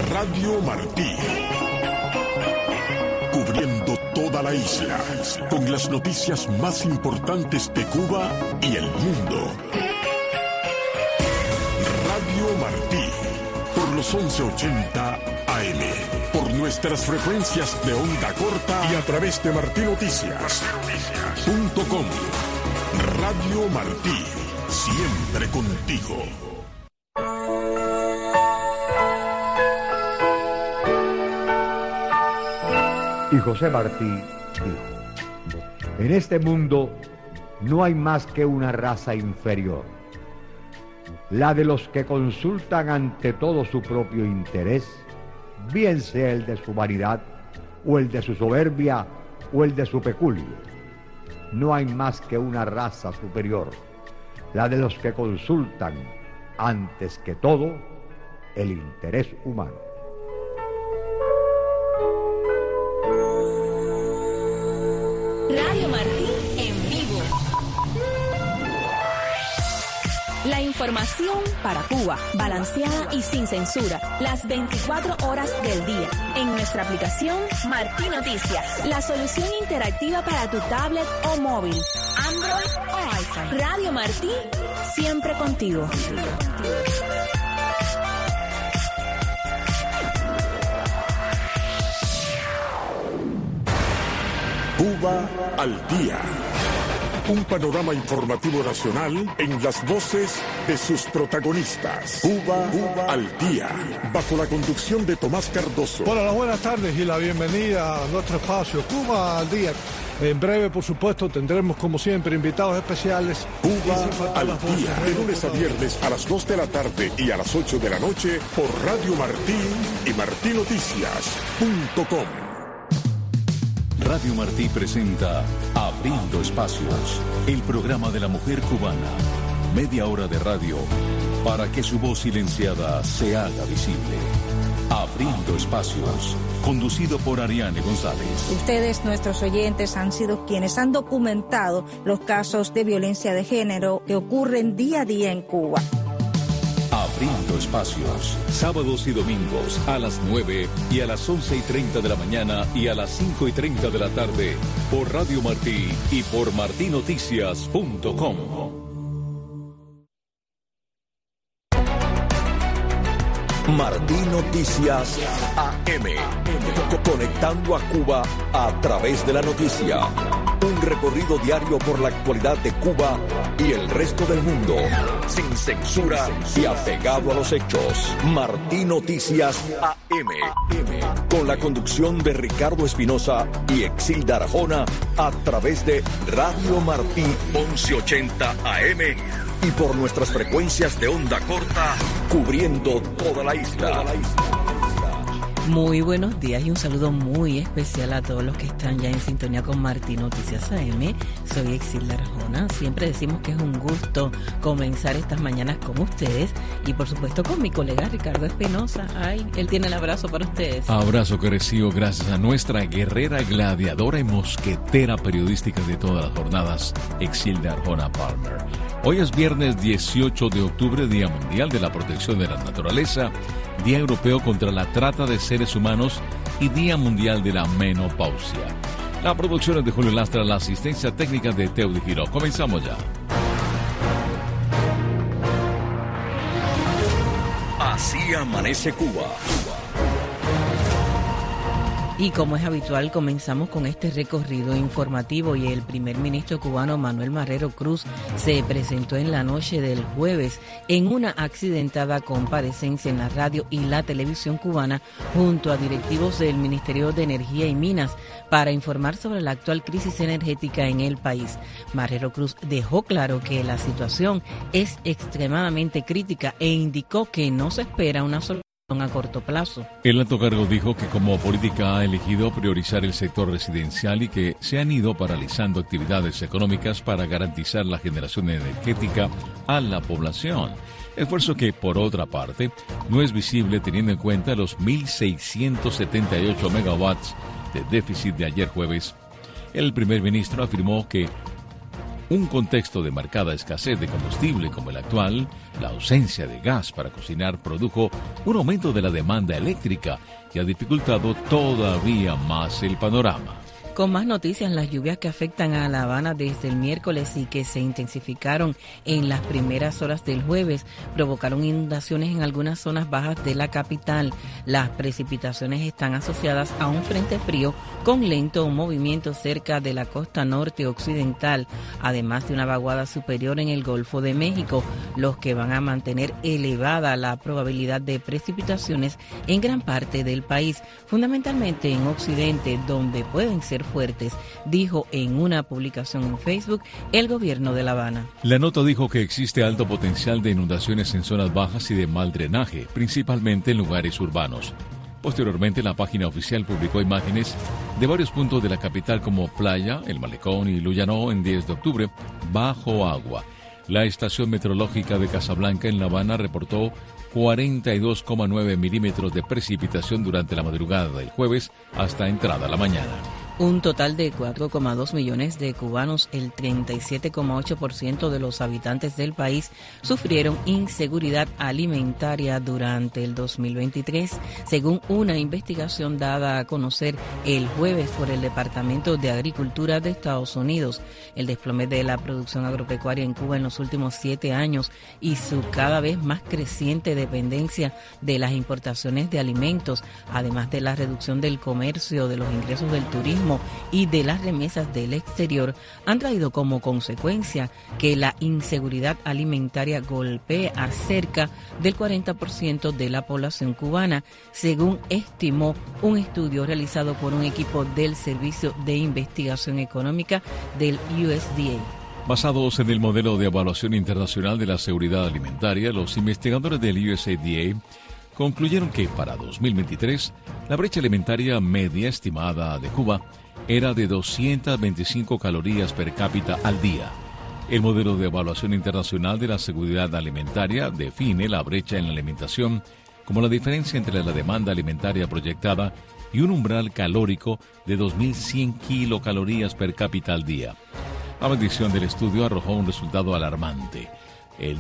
Radio Martí. Cubriendo toda la isla, con las noticias más importantes de Cuba y el mundo. Radio Martí, por los 1180 AM, por nuestras frecuencias de onda corta y a través de martinoticias.com. Radio Martí, siempre contigo. Y José Martí dijo: en este mundo no hay más que una raza inferior, la de los que consultan ante todo su propio interés, bien sea el de su vanidad, o el de su soberbia, o el de su peculio. No hay más que una raza superior, la de los que consultan, antes que todo, el interés humano. Radio Martí en vivo. La información para Cuba, balanceada y sin censura, las 24 horas del día. En nuestra aplicación Martí Noticias, la solución interactiva para tu tablet o móvil, Android o iPhone. Radio Martí, siempre contigo. Cuba al día. Un panorama informativo nacional en las voces de sus protagonistas. Cuba al día. Bajo la conducción de Tomás Cardoso. Bueno, las buenas tardes y la bienvenida a nuestro espacio Cuba al día. En breve, por supuesto, tendremos como siempre invitados especiales. Cuba al día. De lunes a viernes a las 2 de la tarde y a las 8 de la noche por Radio Martí y martinoticias.com. Radio Martí presenta Abriendo Espacios, el programa de la mujer cubana. Media hora de radio para que su voz silenciada se haga visible. Abriendo Espacios, conducido por Ariane González. Ustedes, nuestros oyentes, han sido quienes han documentado los casos de violencia de género que ocurren día a día en Cuba. Abriendo Espacios, sábados y domingos a las 9 y a las 11:30 de la mañana y a las 5:30 de la tarde por Radio Martí y por martinoticias.com. Martí Noticias AM, conectando a Cuba a través de la noticia. Un recorrido diario por la actualidad de Cuba y el resto del mundo, sin censura y apegado a los hechos. Martí Noticias AM, con la conducción de Ricardo Espinosa y Exilda Arjona a través de Radio Martí 1180 AM y por nuestras frecuencias de onda corta, cubriendo toda la isla. Muy buenos días y un saludo muy especial a todos los que están ya en sintonía con Martí Noticias AM. Soy Exilda Arjona. Siempre decimos que es un gusto comenzar estas mañanas con ustedes y por supuesto con mi colega Ricardo Espinosa. Ay, él tiene el abrazo para ustedes. Abrazo que recibo gracias a nuestra guerrera, gladiadora y mosquetera periodística de todas las jornadas, Exilda Arjona Palmer. Hoy es viernes 18 de octubre, Día Mundial de la Protección de la Naturaleza, Día Europeo contra la Trata de Seres Humanos y Día Mundial de la Menopausia. La producción es de Julio Lastra, la asistencia técnica de Teudi Giró. Comenzamos ya. Así amanece Cuba. Y como es habitual, comenzamos con este recorrido informativo y el primer ministro cubano Manuel Marrero Cruz se presentó en la noche del jueves en una accidentada comparecencia en la radio y la televisión cubana junto a directivos del Ministerio de Energía y Minas para informar sobre la actual crisis energética en el país. Marrero Cruz dejó claro que la situación es extremadamente crítica e indicó que no se espera una solución a corto plazo. El alto cargo dijo que como política ha elegido priorizar el sector residencial y que se han ido paralizando actividades económicas para garantizar la generación energética a la población. Esfuerzo que, por otra parte, no es visible teniendo en cuenta los 1.678 megawatts de déficit de ayer jueves. El primer ministro afirmó que Un contexto de marcada escasez de combustible como el actual, la ausencia de gas para cocinar produjo un aumento de la demanda eléctrica que ha dificultado todavía más el panorama. Con más noticias, las lluvias que afectan a La Habana desde el miércoles y que se intensificaron en las primeras horas del jueves provocaron inundaciones en algunas zonas bajas de la capital. Las precipitaciones están asociadas a un frente frío con lento movimiento cerca de la costa norte occidental, además de una vaguada superior en el Golfo de México, los que van a mantener elevada la probabilidad de precipitaciones en gran parte del país, fundamentalmente en Occidente, donde pueden ser fuertes, dijo en una publicación en Facebook el gobierno de La Habana. La nota dijo que existe alto potencial de inundaciones en zonas bajas y de mal drenaje, principalmente en lugares urbanos. Posteriormente, la página oficial publicó imágenes de varios puntos de la capital como Playa, El Malecón y Luyanó en 10 de octubre, bajo agua. La estación meteorológica de Casablanca en La Habana reportó 42,9 milímetros de precipitación durante la madrugada del jueves hasta entrada la mañana. Un total de 4,2 millones de cubanos, el 37,8% de los habitantes del país, sufrieron inseguridad alimentaria durante el 2023, según una investigación dada a conocer el jueves por el Departamento de Agricultura de Estados Unidos. El desplome de la producción agropecuaria en Cuba en los últimos 7 años y su cada vez más creciente dependencia de las importaciones de alimentos, además de la reducción del comercio, de los ingresos del turismo y de las remesas del exterior, han traído como consecuencia que la inseguridad alimentaria golpee a cerca del 40% de la población cubana, según estimó un estudio realizado por un equipo del Servicio de Investigación Económica del USDA. Basados en el modelo de evaluación internacional de la seguridad alimentaria, los investigadores del USDA concluyeron que para 2023 la brecha alimentaria media estimada de Cuba era de 225 calorías per cápita al día. El modelo de evaluación internacional de la seguridad alimentaria define la brecha en la alimentación como la diferencia entre la demanda alimentaria proyectada y un umbral calórico de 2.100 kilocalorías per cápita al día. La medición del estudio arrojó un resultado alarmante. El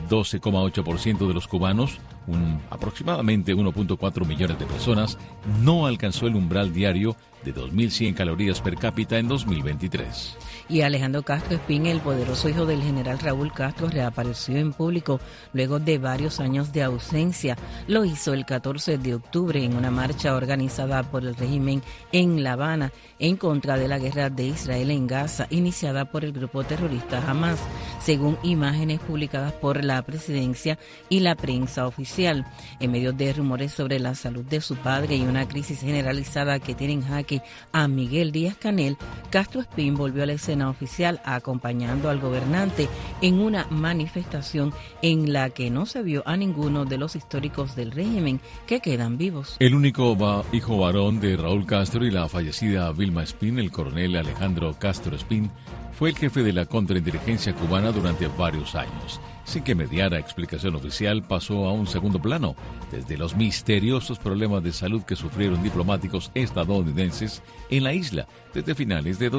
12,8% de los cubanos, aproximadamente 1.4 millones de personas, no alcanzó el umbral diario de 2.100 calorías per cápita en 2023. Y Alejandro Castro Espín, el poderoso hijo del general Raúl Castro, reapareció en público luego de varios años de ausencia. Lo hizo el 14 de octubre en una marcha organizada por el régimen en La Habana en contra de la guerra de Israel en Gaza, iniciada por el grupo terrorista Hamas, según imágenes publicadas por la presidencia y la prensa oficial. En medio de rumores sobre la salud de su padre y una crisis generalizada que tiene en jaque a Miguel Díaz-Canel, Castro Espín volvió a la escena oficial acompañando al gobernante en una manifestación en la que no se vio a ninguno de los históricos del régimen que quedan vivos. El único hijo varón de Raúl Castro y la fallecida Vilma Espín, el coronel Alejandro Castro Espín, fue el jefe de la contrainteligencia cubana durante varios años. Sin que mediara explicación oficial, pasó a un segundo plano, desde los misteriosos problemas de salud que sufrieron diplomáticos estadounidenses en la isla desde finales de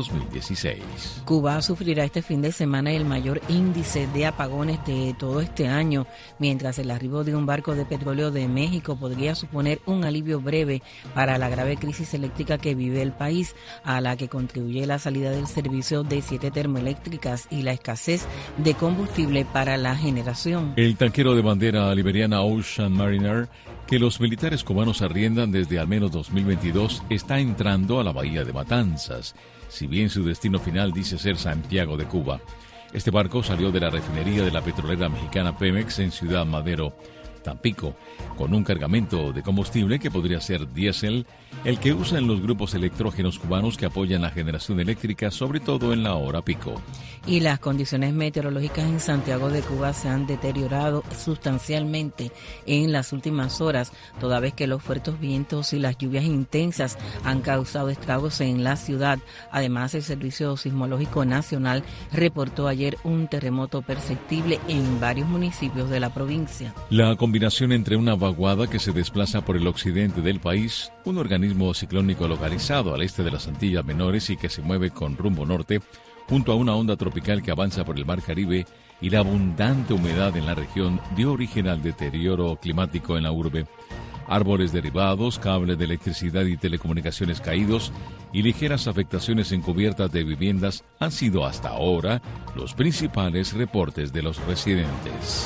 2016. Cuba sufrirá este fin de semana el mayor índice de apagones de todo este año, mientras el arribo de un barco de petróleo de México podría suponer un alivio breve para la grave crisis eléctrica que vive el país, a la que contribuye la salida del servicio de 7 termoeléctricas y la escasez de combustible para la generación. El tanquero de bandera liberiana Ocean Mariner, que los militares cubanos arriendan desde al menos 2022, está entrando a la bahía de Matanzas, si bien su destino final dice ser Santiago de Cuba. Este barco salió de la refinería de la petrolera mexicana Pemex en Ciudad Madero, Tampico, con un cargamento de combustible que podría ser diésel, el que usan los grupos electrógenos cubanos que apoyan la generación eléctrica, sobre todo en la hora pico. Y las condiciones meteorológicas en Santiago de Cuba se han deteriorado sustancialmente en las últimas horas, toda vez que los fuertes vientos y las lluvias intensas han causado estragos en la ciudad. Además, el Servicio Sismológico Nacional reportó ayer un terremoto perceptible en varios municipios de la provincia. La combinación entre una vaguada que se desplaza por el occidente del país, un organismo ciclónico localizado al este de las Antillas Menores y que se mueve con rumbo norte, junto a una onda tropical que avanza por el Mar Caribe y la abundante humedad en la región, dio origen al deterioro climático en la urbe. Árboles derribados, cables de electricidad y telecomunicaciones caídos y ligeras afectaciones en cubiertas de viviendas han sido hasta ahora los principales reportes de los residentes.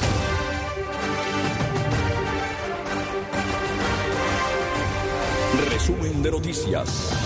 Resumen de noticias.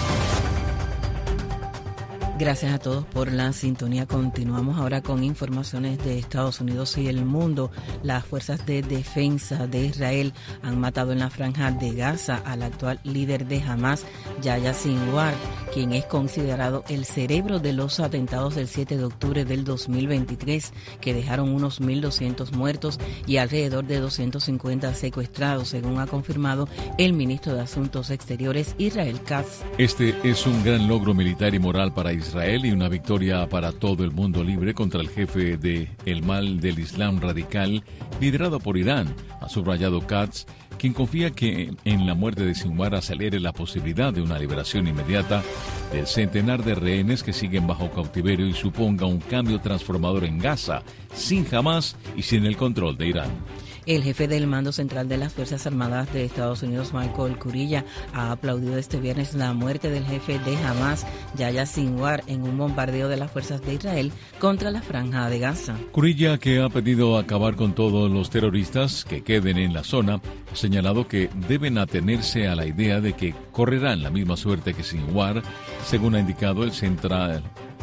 Gracias a todos por la sintonía. Continuamos ahora con informaciones de Estados Unidos y el mundo. Las fuerzas de defensa de Israel han matado en la franja de Gaza al actual líder de Hamas, Yahya Sinwar, quien es considerado el cerebro de los atentados del 7 de octubre del 2023, que dejaron unos 1.200 muertos y alrededor de 250 secuestrados, según ha confirmado el ministro de Asuntos Exteriores, Israel Katz. Este es un gran logro militar y moral para Israel y una victoria para todo el mundo libre contra el jefe del mal del Islam radical, liderado por Irán, ha subrayado Katz, quien confía que en la muerte de Sinwar acelere la posibilidad de una liberación inmediata del centenar de rehenes que siguen bajo cautiverio y suponga un cambio transformador en Gaza, sin Hamas y sin el control de Irán. El jefe del Mando Central de las Fuerzas Armadas de Estados Unidos, Michael Kurilla, ha aplaudido este viernes la muerte del jefe de Hamas, Yahya Sinwar, en un bombardeo de las fuerzas de Israel contra la franja de Gaza. Kurilla, que ha pedido acabar con todos los terroristas que queden en la zona, ha señalado que deben atenerse a la idea de que correrán la misma suerte que Sinwar, según ha indicado el central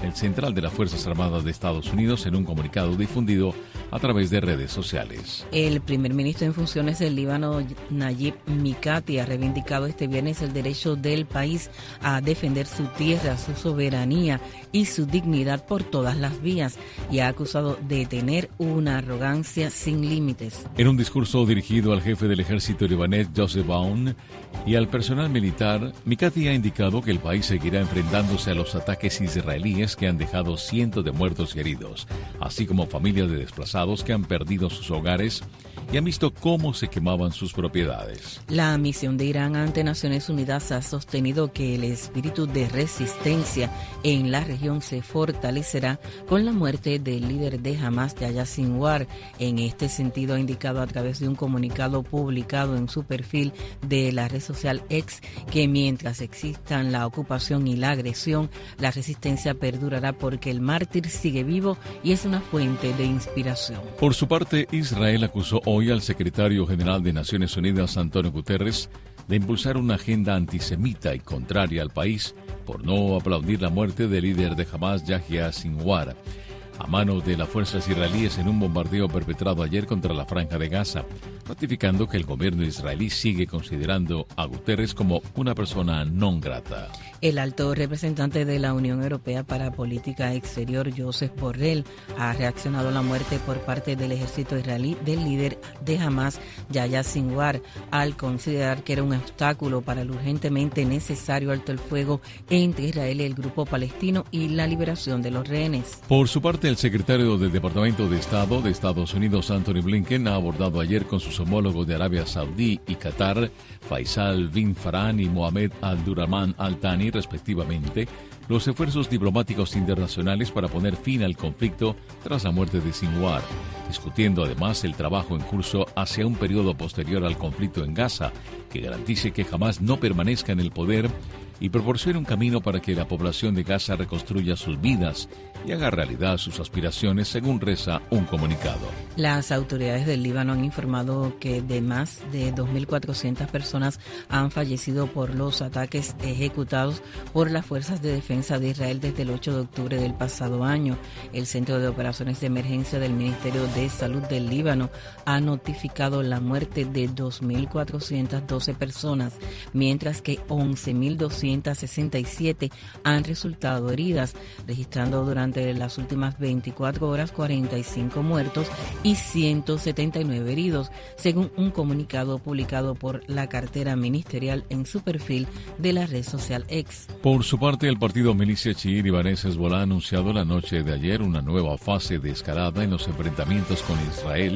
de las Fuerzas Armadas de Estados Unidos en un comunicado difundido a través de redes sociales. El primer ministro en funciones del Líbano, Nayib Mikati, ha reivindicado este viernes el derecho del país a defender su tierra, su soberanía y su dignidad por todas las vías, y ha acusado de tener una arrogancia sin límites. En un discurso dirigido al jefe del ejército libanés, Joseph Aoun, y al personal militar, Mikati ha indicado que el país seguirá enfrentándose a los ataques israelíes que han dejado cientos de muertos y heridos, así como familias de desplazados que han perdido sus hogares y han visto cómo se quemaban sus propiedades. La misión de Irán ante Naciones Unidas ha sostenido que el espíritu de resistencia en la región se fortalecerá con la muerte del líder de Hamas, Yahya Sinwar. En este sentido, ha indicado a través de un comunicado publicado en su perfil de la red social X que mientras existan la ocupación y la agresión, la resistencia perdurará porque el mártir sigue vivo y es una fuente de inspiración. Por su parte, Israel acusó hoy al secretario general de Naciones Unidas, Antonio Guterres, de impulsar una agenda antisemita y contraria al país por no aplaudir la muerte del líder de Hamas, Yahya Sinwar, a manos de las fuerzas israelíes en un bombardeo perpetrado ayer contra la franja de Gaza, ratificando que el gobierno israelí sigue considerando a Guterres como una persona non grata. El alto representante de la Unión Europea para Política Exterior, Josep Borrell, ha reaccionado a la muerte por parte del ejército israelí del líder de Hamas, Yahya Sinwar, al considerar que era un obstáculo para el urgentemente necesario alto el fuego entre Israel y el grupo palestino y la liberación de los rehenes. Por su parte, el secretario del Departamento de Estado de Estados Unidos, Anthony Blinken, ha abordado ayer con sus homólogos de Arabia Saudí y Qatar, Faisal bin Farhan y Mohamed Abdurrahman Al Thani, respectivamente, los esfuerzos diplomáticos internacionales para poner fin al conflicto tras la muerte de Sinwar, discutiendo además el trabajo en curso hacia un periodo posterior al conflicto en Gaza, que garantice que jamás no permanezca en el poder y proporcione un camino para que la población de Gaza reconstruya sus vidas y haga realidad sus aspiraciones, según reza un comunicado. Las autoridades del Líbano han informado que de más de 2.400 personas han fallecido por los ataques ejecutados por las fuerzas de defensa de Israel desde el 8 de octubre del pasado año. El Centro de Operaciones de Emergencia del Ministerio de Salud del Líbano ha notificado la muerte de 2.412 personas, mientras que 11.267 han resultado heridas, registrando durante las últimas 24 horas 45 muertos y 179 heridos, según un comunicado publicado por la cartera ministerial en su perfil de la red social X. Por su parte, el partido milicia chií libanés Hezbollah ha anunciado la noche de ayer una nueva fase de escalada en los enfrentamientos con Israel,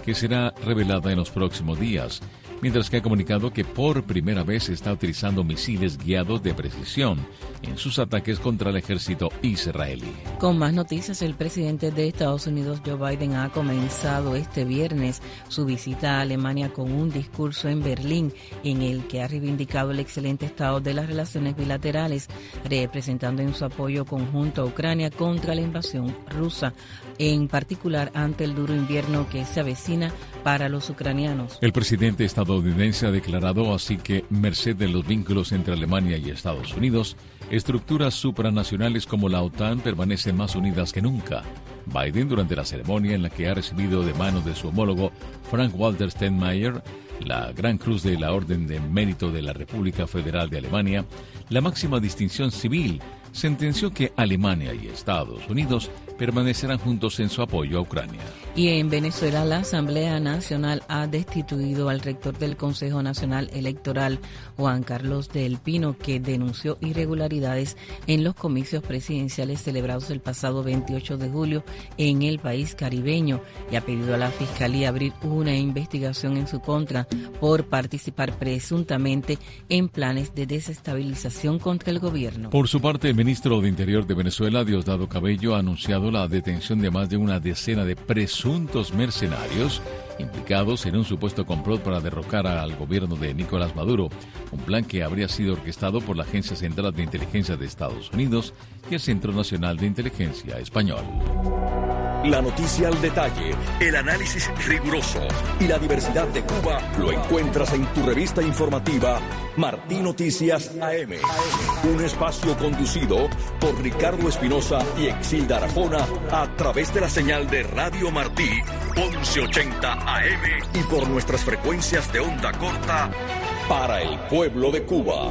que será revelada en los próximos días, mientras que ha comunicado que por primera vez está utilizando misiles guiados de precisión en sus ataques contra el ejército israelí. Con más noticias, el presidente de Estados Unidos, Joe Biden, ha comenzado este viernes su visita a Alemania con un discurso en Berlín en el que ha reivindicado el excelente estado de las relaciones bilaterales, representando en su apoyo conjunto a Ucrania contra la invasión rusa, en particular ante el duro invierno que se avecina para los ucranianos. El presidente estadounidense ha declarado así que, merced de los vínculos entre Alemania y Estados Unidos, estructuras supranacionales como la OTAN permanecen más unidas que nunca. Biden, durante la ceremonia en la que ha recibido de manos de su homólogo Frank-Walter Steinmeier la Gran Cruz de la Orden de Mérito de la República Federal de Alemania, la máxima distinción civil, sentenció que Alemania y Estados Unidos permanecerán juntos en su apoyo a Ucrania. Y en Venezuela, la Asamblea Nacional ha destituido al rector del Consejo Nacional Electoral, Juan Carlos del Pino, que denunció irregularidades en los comicios presidenciales celebrados el pasado 28 de julio en el país caribeño, y ha pedido a la Fiscalía abrir una investigación en su contra por participar presuntamente en planes de desestabilización contra el gobierno. Por su parte, el ministro de Interior de Venezuela, Diosdado Cabello, ha anunciado la detención de más de una decena de presuntos mercenarios implicados en un supuesto complot para derrocar al gobierno de Nicolás Maduro, un plan que habría sido orquestado por la Agencia Central de Inteligencia de Estados Unidos y el Centro Nacional de Inteligencia Español. La noticia al detalle, el análisis riguroso y la diversidad de Cuba lo encuentras en tu revista informativa Martí Noticias AM. Un espacio conducido por Ricardo Espinosa y Exilda Arjona a través de la señal de Radio Martí 1180 AM y por nuestras frecuencias de onda corta para el pueblo de Cuba.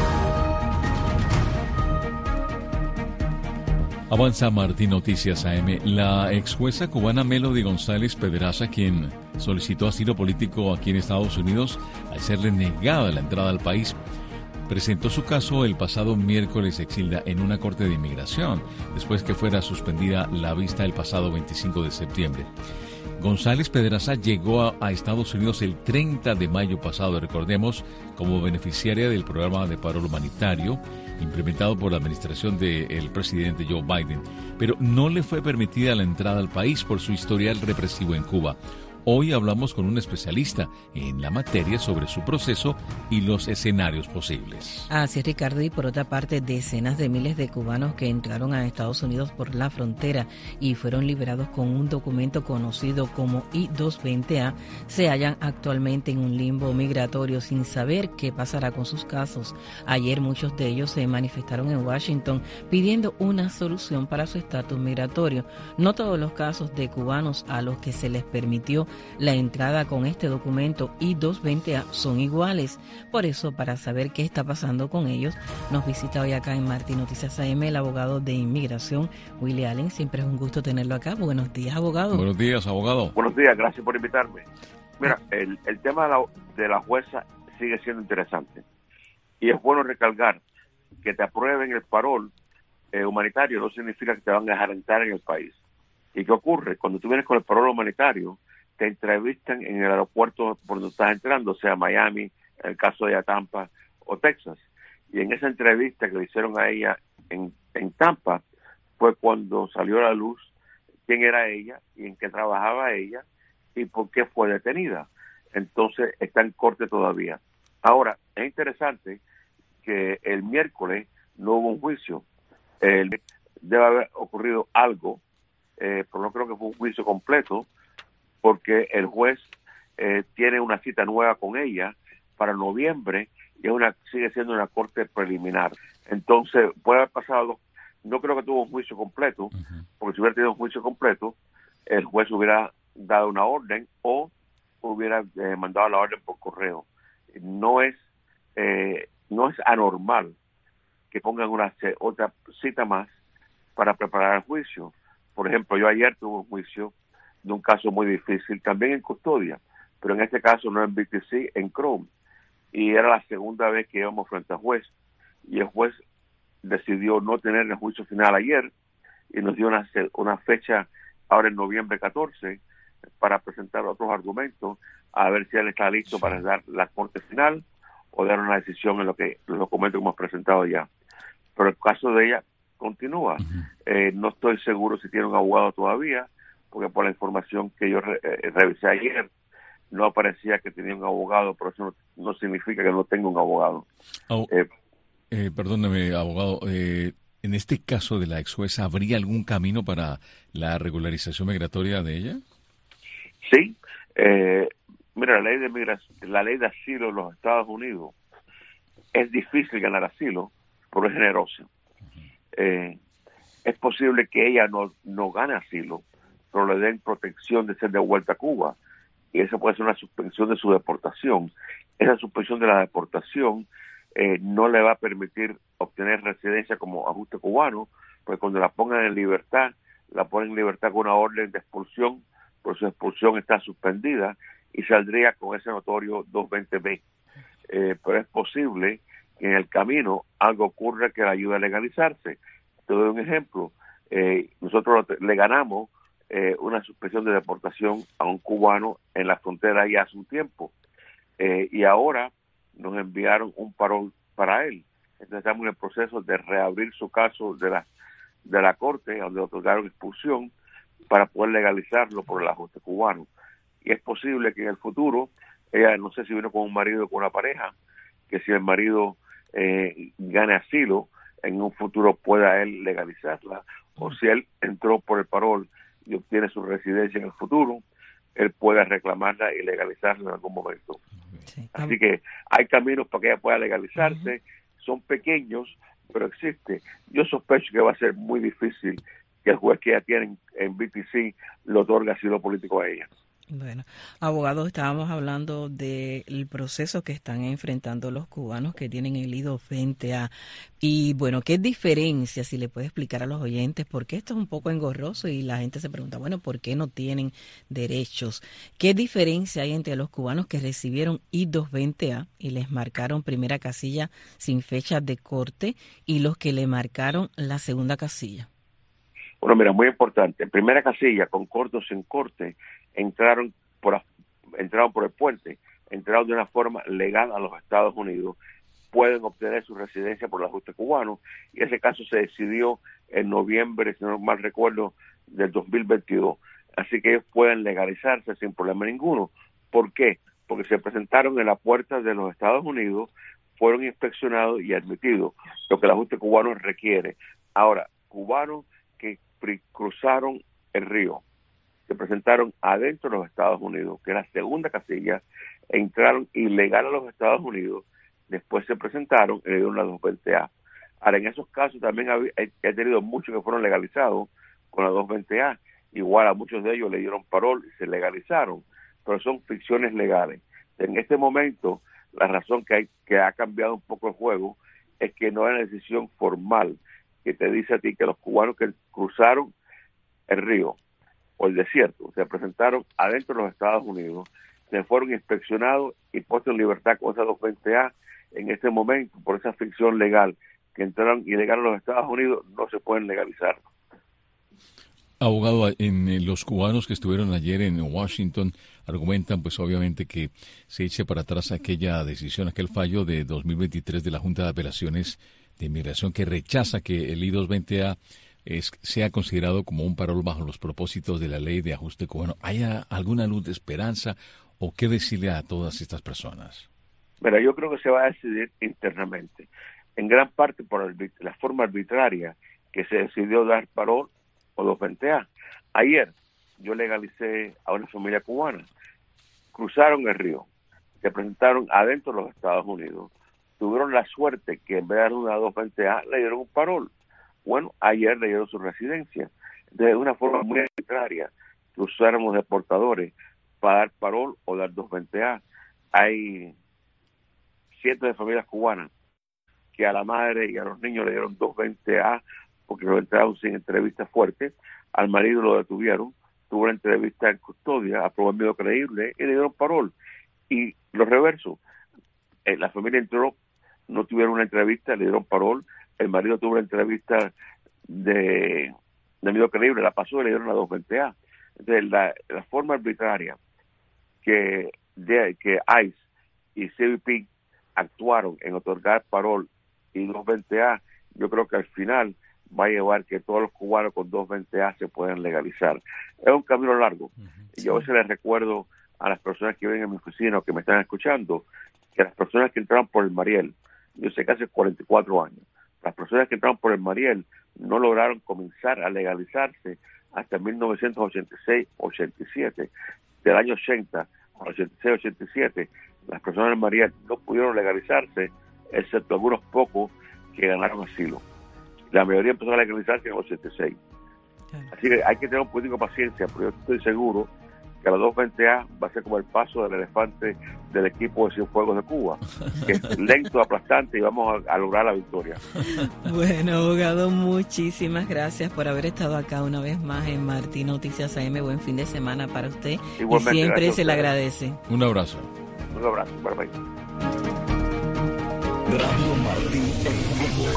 Avanza Martí Noticias AM. La ex jueza cubana Melody González Pedraza, quien solicitó asilo político aquí en Estados Unidos al serle negada la entrada al país, presentó su caso el pasado miércoles, Exilda, en una corte de inmigración, después que fuera suspendida la vista el pasado 25 de septiembre. González Pedraza llegó a Estados Unidos el 30 de mayo pasado, recordemos, como beneficiaria del programa de paro humanitario implementado por la administración del presidente Joe Biden, pero no le fue permitida la entrada al país por su historial represivo en Cuba. Hoy hablamos con un especialista en la materia sobre su proceso y los escenarios posibles. Así es, Ricardo, y por otra parte, decenas de miles de cubanos que entraron a Estados Unidos por la frontera y fueron liberados con un documento conocido como I-220A se hallan actualmente en un limbo migratorio sin saber qué pasará con sus casos. Ayer muchos de ellos se manifestaron en Washington pidiendo una solución para su estatus migratorio. No todos los casos de cubanos a los que se les permitió la entrada con este documento I-220A son iguales. Por eso, para saber qué está pasando con ellos, nos visita hoy acá en Martí Noticias AM el abogado de inmigración, Willy Allen. Siempre es un gusto tenerlo acá. Buenos días, abogado. Buenos días, abogado. Buenos días, gracias por invitarme. Mira, el tema de la jueza sigue siendo interesante. Y es bueno recalcar que te aprueben el parol humanitario no significa que te van a dejar entrar en el país. ¿Y qué ocurre? Cuando tú vienes con el parol humanitario, te entrevistan en el aeropuerto por donde estás entrando, sea Miami, en el caso de ella Tampa o Texas. Y en esa entrevista que le hicieron a ella en Tampa fue cuando salió a la luz quién era ella y en qué trabajaba ella y por qué fue detenida. Entonces está en corte todavía. Ahora, es interesante que el miércoles no hubo un juicio. Debe haber ocurrido algo, pero no creo que fue un juicio completo, porque el juez tiene una cita nueva con ella para noviembre y sigue siendo una corte preliminar. Entonces, puede haber pasado, no creo que tuvo un juicio completo, porque si hubiera tenido un juicio completo, el juez hubiera dado una orden o hubiera mandado la orden por correo. No es anormal que pongan otra cita más para preparar el juicio. Por ejemplo, yo ayer tuve un juicio de un caso muy difícil, también en custodia, pero en este caso no en BTC, en Chrome. Y era la segunda vez que íbamos frente al juez. Y el juez decidió no tener el juicio final ayer y nos dio una fecha ahora en noviembre 14. para presentar otros argumentos, a ver si él está listo para dar la corte final o dar una decisión en los documentos que hemos presentado ya. Pero el caso de ella continúa. No estoy seguro si tiene un abogado todavía, porque por la información que yo revisé ayer, no aparecía que tenía un abogado, pero eso no significa que no tenga un abogado. Perdóneme, abogado, en este caso de la ex jueza, ¿habría algún camino para la regularización migratoria de ella? Sí. Mira, la ley de asilo en los Estados Unidos es difícil ganar asilo, pero es generosa. Es posible que ella no gane asilo, pero le den protección de ser devuelta a Cuba, y eso puede ser una suspensión de su deportación. Esa suspensión de la deportación no le va a permitir obtener residencia como ajuste cubano, porque cuando la pongan en libertad, la ponen en libertad con una orden de expulsión, pues su expulsión está suspendida y saldría con ese notorio 220B. Pero es posible que en el camino algo ocurra que le ayude a legalizarse. Te doy un ejemplo. Nosotros le ganamos una suspensión de deportación a un cubano en la frontera ya hace un tiempo, y ahora nos enviaron un parol para él. Entonces estamos en el proceso de reabrir su caso de la corte, donde otorgaron expulsión, para poder legalizarlo por el ajuste cubano. Y es posible que en el futuro, ella no sé si vino con un marido o con una pareja, que si el marido gane asilo, en un futuro pueda él legalizarla, o si él entró por el parol y obtiene su residencia en el futuro, él pueda reclamarla y legalizarla en algún momento. Sí. Así que hay caminos para que ella pueda legalizarse, son pequeños, pero existe. Yo sospecho que va a ser muy difícil que el juez que ya tiene en BTC le otorgue asilo político a ella. Bueno, abogado, estábamos hablando del proceso que están enfrentando los cubanos que tienen el I-220A. Y bueno, ¿qué diferencia, si le puede explicar a los oyentes, porque esto es un poco engorroso y la gente se pregunta, bueno, ¿por qué no tienen derechos? ¿Qué diferencia hay entre los cubanos que recibieron I-220A y les marcaron primera casilla sin fecha de corte y los que le marcaron la segunda casilla? Bueno, mira, muy importante. En primera casilla, con corte o sin corte, entraron por el puente, entraron de una forma legal a los Estados Unidos, pueden obtener su residencia por el ajuste cubano, y ese caso se decidió en noviembre, si no mal recuerdo, del 2022. Así que ellos pueden legalizarse sin problema ninguno. ¿Por qué? Porque se presentaron en la puerta de los Estados Unidos, fueron inspeccionados y admitidos, lo que el ajuste cubano requiere. Ahora, cubanos que cruzaron el río, se presentaron adentro de los Estados Unidos, que es la segunda casilla, entraron ilegal a los Estados Unidos, después se presentaron y le dieron la 220A. Ahora, en esos casos también he tenido muchos que fueron legalizados con la 220A, igual a muchos de ellos le dieron parol y se legalizaron, pero son ficciones legales. En este momento, la razón que ha cambiado un poco el juego es que no hay una decisión formal que te dice a ti que los cubanos que cruzaron el río o el desierto se presentaron adentro de los Estados Unidos, se fueron inspeccionados y puestos en libertad con esa 220A. En este momento, por esa ficción legal que entraron ilegal a los Estados Unidos, no se pueden legalizar. Abogado, en los cubanos que estuvieron ayer en Washington argumentan, pues obviamente, que se eche para atrás aquella decisión, aquel fallo de 2023 de la Junta de Apelaciones de Inmigración que rechaza que el I-220A sea considerado como un parol bajo los propósitos de la ley de ajuste cubano. ¿Hay alguna luz de esperanza o qué decirle a todas estas personas? Mira, yo creo que se va a decidir internamente, en gran parte por la forma arbitraria que se decidió dar parol o 220A. Ayer yo legalicé a una familia cubana, cruzaron el río, se presentaron adentro de los Estados Unidos, tuvieron la suerte que en vez de dar una 220A le dieron un parol. Bueno, ayer le dieron su residencia. De una forma muy arbitraria, que usaron los deportadores para dar parol o dar 220A. Hay cientos de familias cubanas que a la madre y a los niños le dieron 220A porque lo entraron sin entrevista fuerte. Al marido lo detuvieron, tuvo una entrevista en custodia, aprobó el medio creíble y le dieron parol. Y lo reverso, la familia entró, no tuvieron una entrevista, le dieron parol. El marido tuvo una entrevista de medio creíble, la pasó y le dieron la 220A. Entonces, la forma arbitraria que ICE y CBP actuaron en otorgar parol y 220A, yo creo que al final va a llevar que todos los cubanos con 220A se puedan legalizar. Es un camino largo. Yo a veces les recuerdo a las personas que viven en mi oficina o que me están escuchando, que las personas que entraron por el Mariel, yo sé que hace 44 años, las personas que entraron por el Mariel no lograron comenzar a legalizarse hasta 1986-87. Del año 80 a 86-87, las personas del Mariel no pudieron legalizarse, excepto algunos pocos que ganaron asilo. La mayoría empezó a legalizarse en el 86. Así que hay que tener un poquito de paciencia, pero yo estoy seguro que la 220A va a ser como el paso del elefante del equipo de Cienfuegos de Cuba, que es lento, aplastante, y vamos a lograr la victoria. Bueno, abogado, muchísimas gracias por haber estado acá una vez más en Martín Noticias AM. Buen fin de semana para usted. Igualmente, y siempre se le agradece. Un abrazo. Un abrazo. Bye, bye. Radio Martí en vivo.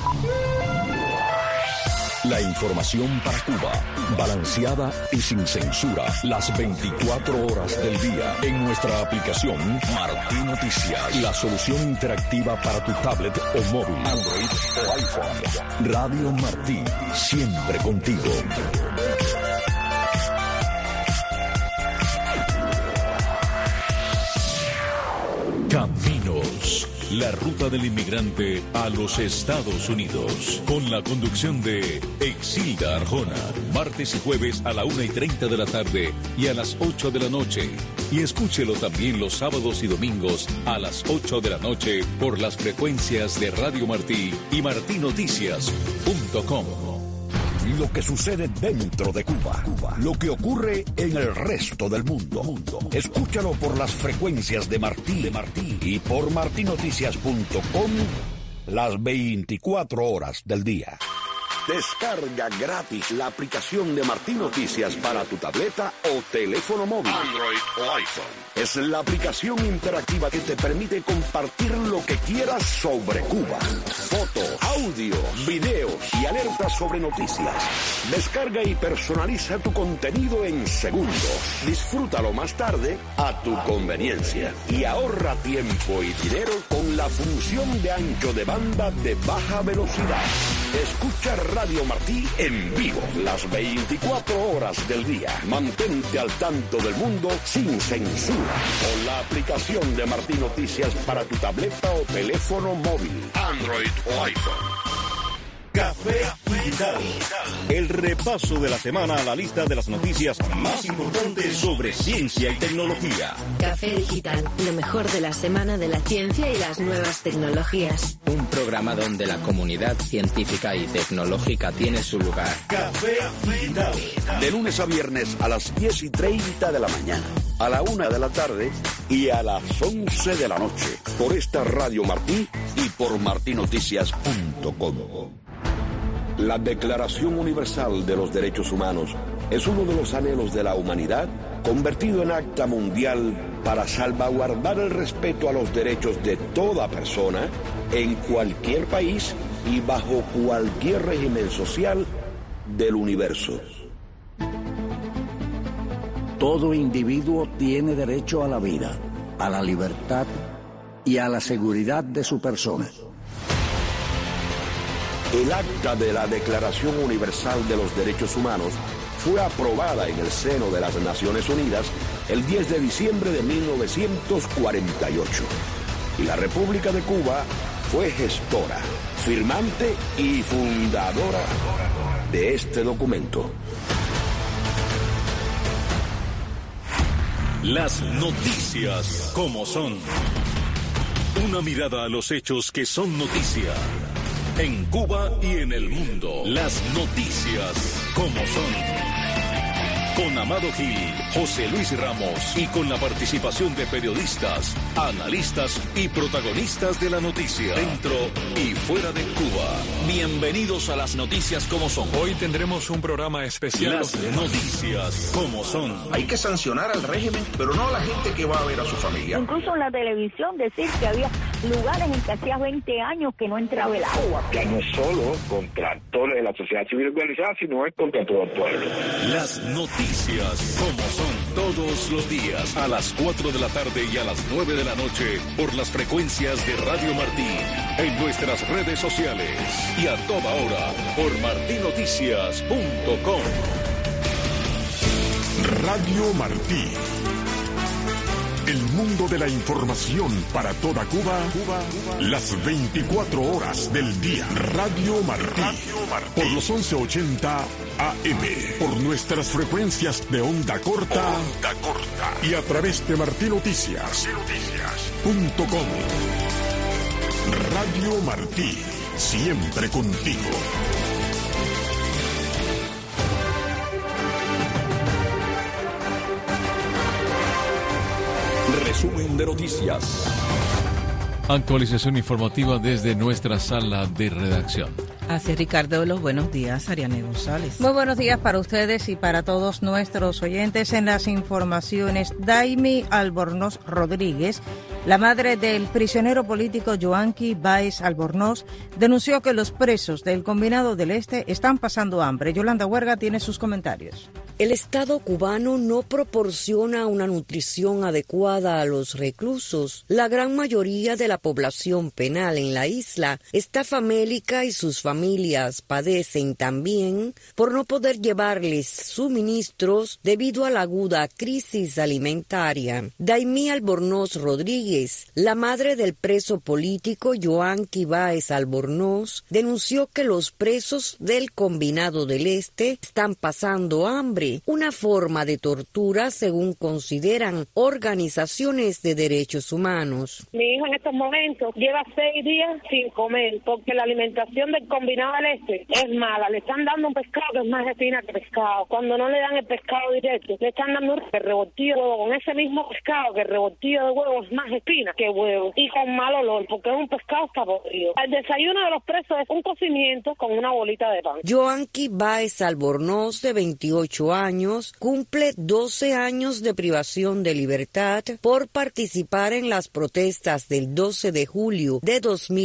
La información para Cuba, balanceada y sin censura, las 24 horas del día. En nuestra aplicación Martí Noticias, la solución interactiva para tu tablet o móvil, Android o iPhone. Radio Martí, siempre contigo. Caminos, la ruta del inmigrante a los Estados Unidos. Con la conducción de Exilda Arjona. Martes y jueves a la 1:30 de la tarde y a las 8 de la noche. Y escúchelo también los sábados y domingos a las 8 de la noche por las frecuencias de Radio Martí y martinoticias.com. Lo que sucede dentro de Cuba, lo que ocurre en el resto del mundo. Escúchalo por las frecuencias de Martí y por martinoticias.com las 24 horas del día. Descarga gratis la aplicación de Martí Noticias para tu tableta o teléfono móvil, Android o iPhone. Es la aplicación interactiva que te permite compartir lo que quieras sobre Cuba. Fotos, audio, videos y alertas sobre noticias. Descarga y personaliza tu contenido en segundos. Disfrútalo más tarde a tu conveniencia. Y ahorra tiempo y dinero con la función de ancho de banda de baja velocidad. Escucha Radio Martí en vivo las 24 horas del día. Mantente al tanto del mundo sin censura con la aplicación de Martí Noticias para tu tableta o teléfono móvil, Android o iPhone. Café Digital. El repaso de la semana a la lista de las noticias más importantes sobre ciencia y tecnología. Café Digital, lo mejor de la semana de la ciencia y las nuevas tecnologías. Un programa donde la comunidad científica y tecnológica tiene su lugar. Café Digital. De lunes a viernes a las 10:30 de la mañana, a la 1 de la tarde y a las 11 de la noche. Por esta Radio Martí y por martinoticias.com. La Declaración Universal de los Derechos Humanos es uno de los anhelos de la humanidad convertido en acta mundial para salvaguardar el respeto a los derechos de toda persona en cualquier país y bajo cualquier régimen social del universo. Todo individuo tiene derecho a la vida, a la libertad y a la seguridad de su persona. El acta de la Declaración Universal de los Derechos Humanos fue aprobada en el seno de las Naciones Unidas el 10 de diciembre de 1948. Y la República de Cuba fue gestora, firmante y fundadora de este documento. Las noticias como son. Una mirada a los hechos que son noticia. En Cuba y en el mundo. Las noticias como son. Con Amado Gil, José Luis Ramos y con la participación de periodistas, analistas y protagonistas de la noticia, dentro y fuera de Cuba. Bienvenidos a Las Noticias como son. Hoy tendremos un programa especial. Las noticias como son. Hay que sancionar al régimen, pero no a la gente que va a ver a su familia. Incluso en la televisión decir que había lugares en que hacía 20 años que no entraba el agua. Ya no es solo contra toda la sociedad civil organizada, sino es contra todo el pueblo. Las noticias como son todos los días a las 4 de la tarde y a las 9 de la noche por las frecuencias de Radio Martí, en nuestras redes sociales y a toda hora por martinoticias.com. Radio Martí. El mundo de la información para toda Cuba, las 24 horas del día. Radio Martí. Por los 1180 AM. Por nuestras frecuencias de onda corta. Y a través de martinoticias.com. Radio Martí. Siempre contigo. Resumen de noticias. Actualización informativa desde nuestra sala de redacción. Hace Ricardo los buenos días, Ariane González. Muy buenos días para ustedes y para todos nuestros oyentes. En las informaciones, Daimi Albornoz Rodríguez, la madre del prisionero político Yoanqui Báez Albornoz, denunció que los presos del Combinado del Este están pasando hambre. Yolanda Huerga tiene sus comentarios. El Estado cubano no proporciona una nutrición adecuada a los reclusos. La gran mayoría de la población penal en la isla está famélica y sus familias padecen también por no poder llevarles suministros debido a la aguda crisis alimentaria. Daimi Albornoz Rodríguez, la madre del preso político Yoanqui Báez Albornoz, denunció que los presos del Combinado del Este están pasando hambre, una forma de tortura según consideran organizaciones de derechos humanos. Mi hijo en estos momentos lleva 6 días sin comer porque la alimentación del Combinado del Este es mala. Le están dando un pescado que es más espina que pescado. Cuando no le dan el pescado directo, le están dando un revoltillo de huevo con ese mismo pescado, que el revoltillo de huevo es más espina que huevo y con mal olor porque es un pescado está podrido. El desayuno de los presos es un cocimiento con una bolita de pan. Yoanqui Báez Albornoz, de 28 años, cumple 12 años de privación de libertad por participar en las protestas del 12 de julio de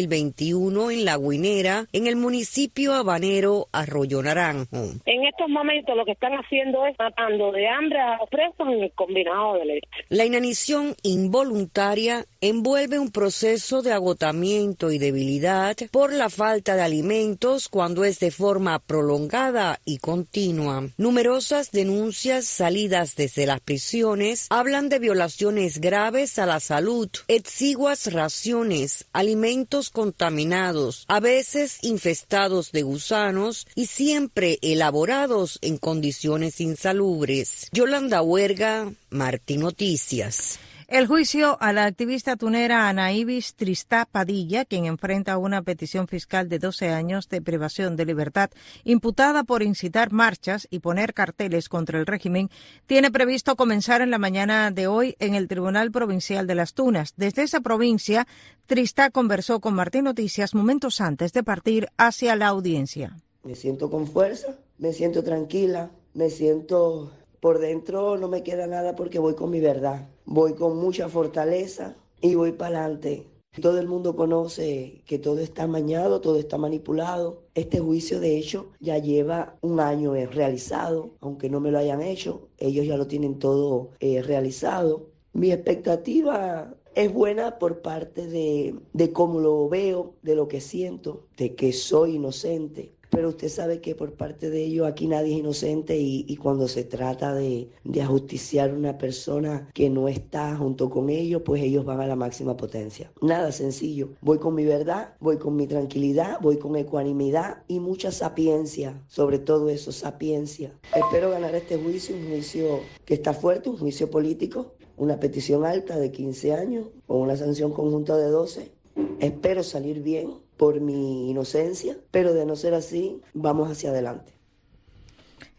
2021 en La Guinera, en el municipio habanero Arroyo Naranjo. En estos momentos lo que están haciendo es matando de hambre a los presos en el Combinado del Este. La inanición involuntaria envuelve un proceso de agotamiento y debilidad por la falta de alimentos cuando es de forma prolongada y continua. Numerosas denuncias salidas desde las prisiones hablan de violaciones graves a la salud, exiguas raciones, alimentos contaminados, a veces infestados de gusanos y siempre elaborados en condiciones insalubres. Yolanda Huerga, Martí Noticias. El juicio a la activista tunera Ana Ibis Tristá Padilla, quien enfrenta una petición fiscal de 12 años de privación de libertad, imputada por incitar marchas y poner carteles contra el régimen, tiene previsto comenzar en la mañana de hoy en el Tribunal Provincial de Las Tunas. Desde esa provincia, Tristá conversó con Martí Noticias momentos antes de partir hacia la audiencia. Me siento con fuerza, me siento tranquila, me siento por dentro, no me queda nada porque voy con mi verdad. Voy con mucha fortaleza y voy para adelante. Todo el mundo conoce que todo está amañado, todo está manipulado. Este juicio, de hecho, ya lleva 1 año realizado, aunque no me lo hayan hecho. Ellos ya lo tienen todo realizado. Mi expectativa es buena por parte de cómo lo veo, de lo que siento, de que soy inocente. Pero usted sabe que por parte de ellos aquí nadie es inocente y cuando se trata de ajusticiar a una persona que no está junto con ellos, pues ellos van a la máxima potencia. Nada sencillo. Voy con mi verdad, voy con mi tranquilidad, voy con ecuanimidad y mucha sapiencia. Sobre todo eso, sapiencia. Espero ganar este juicio, un juicio que está fuerte, un juicio político, una petición alta de 15 años con una sanción conjunta de 12. Espero salir bien por mi inocencia, pero de no ser así, vamos hacia adelante.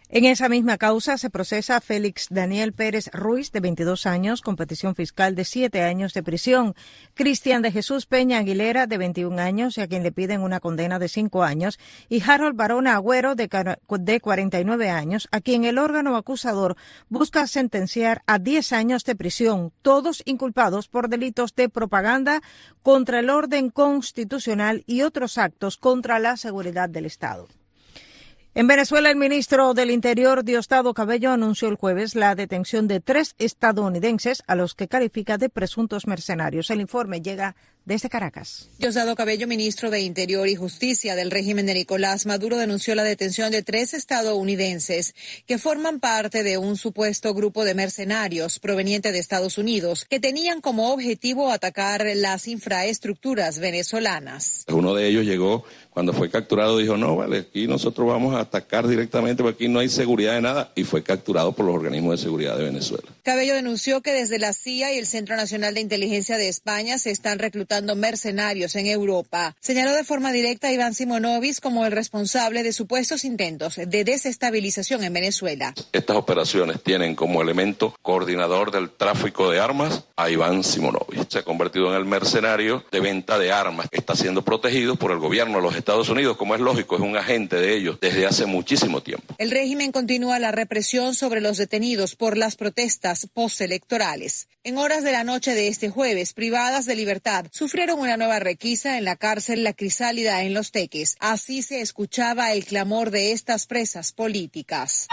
En esa misma causa se procesa a Félix Daniel Pérez Ruiz, de 22 años, con petición fiscal de 7 años de prisión. Cristian de Jesús Peña Aguilera, de 21 años, y a quien le piden una condena de 5 años. Y Harold Barona Agüero, de 49 años, a quien el órgano acusador busca sentenciar a 10 años de prisión, todos inculpados por delitos de propaganda contra el orden constitucional y otros actos contra la seguridad del Estado. En Venezuela, el ministro del Interior, Diosdado Cabello, anunció el jueves la detención de 3 estadounidenses a los que califica de presuntos mercenarios. El informe llega desde Caracas. Diosdado Cabello, ministro de Interior y Justicia del régimen de Nicolás Maduro, denunció la detención de 3 estadounidenses que forman parte de un supuesto grupo de mercenarios proveniente de Estados Unidos que tenían como objetivo atacar las infraestructuras venezolanas. Uno de ellos llegó, cuando fue capturado, dijo, no, vale, aquí nosotros vamos a atacar directamente porque aquí no hay seguridad de nada, y fue capturado por los organismos de seguridad de Venezuela. Cabello denunció que desde la CIA y el Centro Nacional de Inteligencia de España se están reclutando mercenarios en Europa. Señaló de forma directa a Iván Simonovic como el responsable de supuestos intentos de desestabilización en Venezuela. Estas operaciones tienen como elemento coordinador del tráfico de armas a Iván Simonovic. Se ha convertido en el mercenario de venta de armas que está siendo protegido por el gobierno de los Estados Unidos, como es lógico, es un agente de ellos desde hace muchísimo tiempo. El régimen continúa la represión sobre los detenidos por las protestas postelectorales. En horas de la noche de este jueves, privadas de libertad, sufrieron una nueva requisa en la cárcel La Crisálida en Los Teques. Así se escuchaba el clamor de estas presas políticas.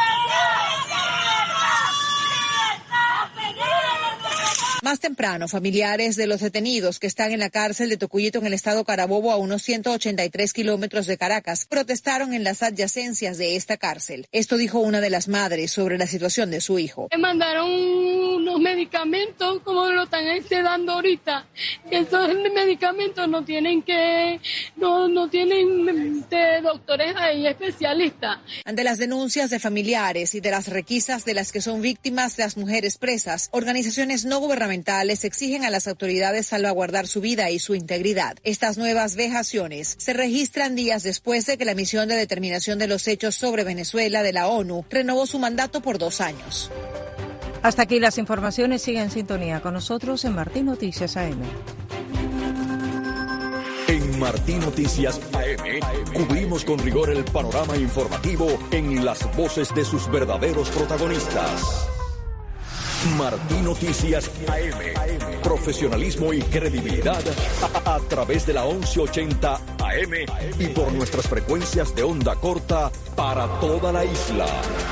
Más temprano, familiares de los detenidos que están en la cárcel de Tocuyito en el estado Carabobo, a unos 183 kilómetros de Caracas, protestaron en las adyacencias de esta cárcel. Esto dijo una de las madres sobre la situación de su hijo. Me mandaron unos medicamentos como lo están dando ahorita. Esos medicamentos no tienen doctores ahí especialistas. Ante las denuncias de familiares y de las requisas de las que son víctimas las mujeres presas, organizaciones no gubernamentales exigen a las autoridades salvaguardar su vida y su integridad. Estas nuevas vejaciones se registran días después de que la misión de determinación de los hechos sobre Venezuela de la ONU renovó su mandato por 2 años. Hasta aquí las informaciones. Sigan en sintonía con nosotros en Martín Noticias AM. En Martín Noticias AM cubrimos con rigor el panorama informativo en las voces de sus verdaderos protagonistas. Martín Noticias AM. Profesionalismo y credibilidad a través de la 1180 AM y por nuestras frecuencias de onda corta para toda la isla.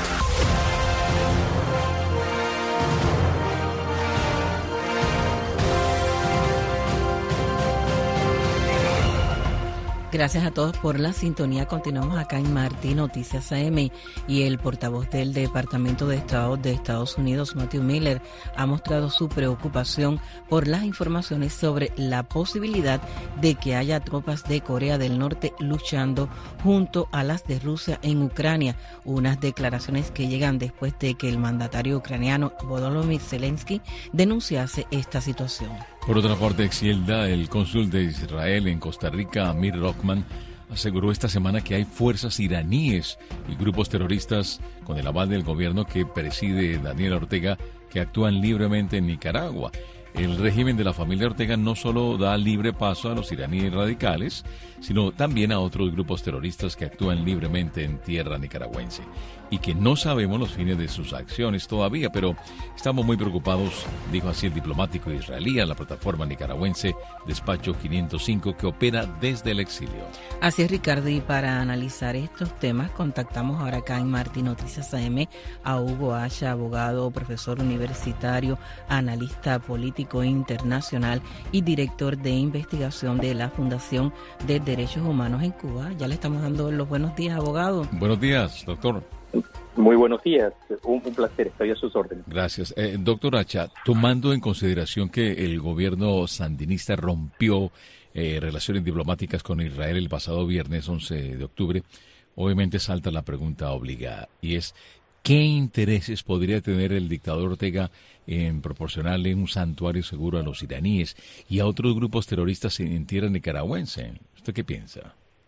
Gracias a todos por la sintonía. Continuamos acá en Martín Noticias AM, y el portavoz del Departamento de Estado de Estados Unidos, Matthew Miller, ha mostrado su preocupación por las informaciones sobre la posibilidad de que haya tropas de Corea del Norte luchando junto a las de Rusia en Ucrania, unas declaraciones que llegan después de que el mandatario ucraniano Volodymyr Zelensky denunciase esta situación. Por otra parte, Exilda, el cónsul de Israel en Costa Rica, Amir Rockman, aseguró esta semana que hay fuerzas iraníes y grupos terroristas con el aval del gobierno que preside Daniel Ortega que actúan libremente en Nicaragua. El régimen de la familia Ortega no solo da libre paso a los iraníes radicales, sino también a otros grupos terroristas que actúan libremente en tierra nicaragüense, y que no sabemos los fines de sus acciones todavía, pero estamos muy preocupados, dijo así el diplomático israelí a la plataforma nicaragüense Despacho 505, que opera desde el exilio. Así es, Ricardo, y para analizar estos temas contactamos ahora acá en Martín Noticias AM a Hugo Asha, abogado, profesor universitario, analista político internacional y director de investigación de la Fundación de Derechos Humanos en Cuba. Ya le estamos dando los buenos días, abogado. Buenos días, doctor. Muy buenos días, un placer, estoy a sus órdenes. Gracias. Doctor Asha, tomando en consideración que el gobierno sandinista rompió relaciones diplomáticas con Israel el pasado viernes 11 de octubre, obviamente salta la pregunta obligada, y es: ¿qué intereses podría tener el dictador Ortega en proporcionarle un santuario seguro a los iraníes y a otros grupos terroristas en tierra nicaragüense? ¿Usted qué piensa?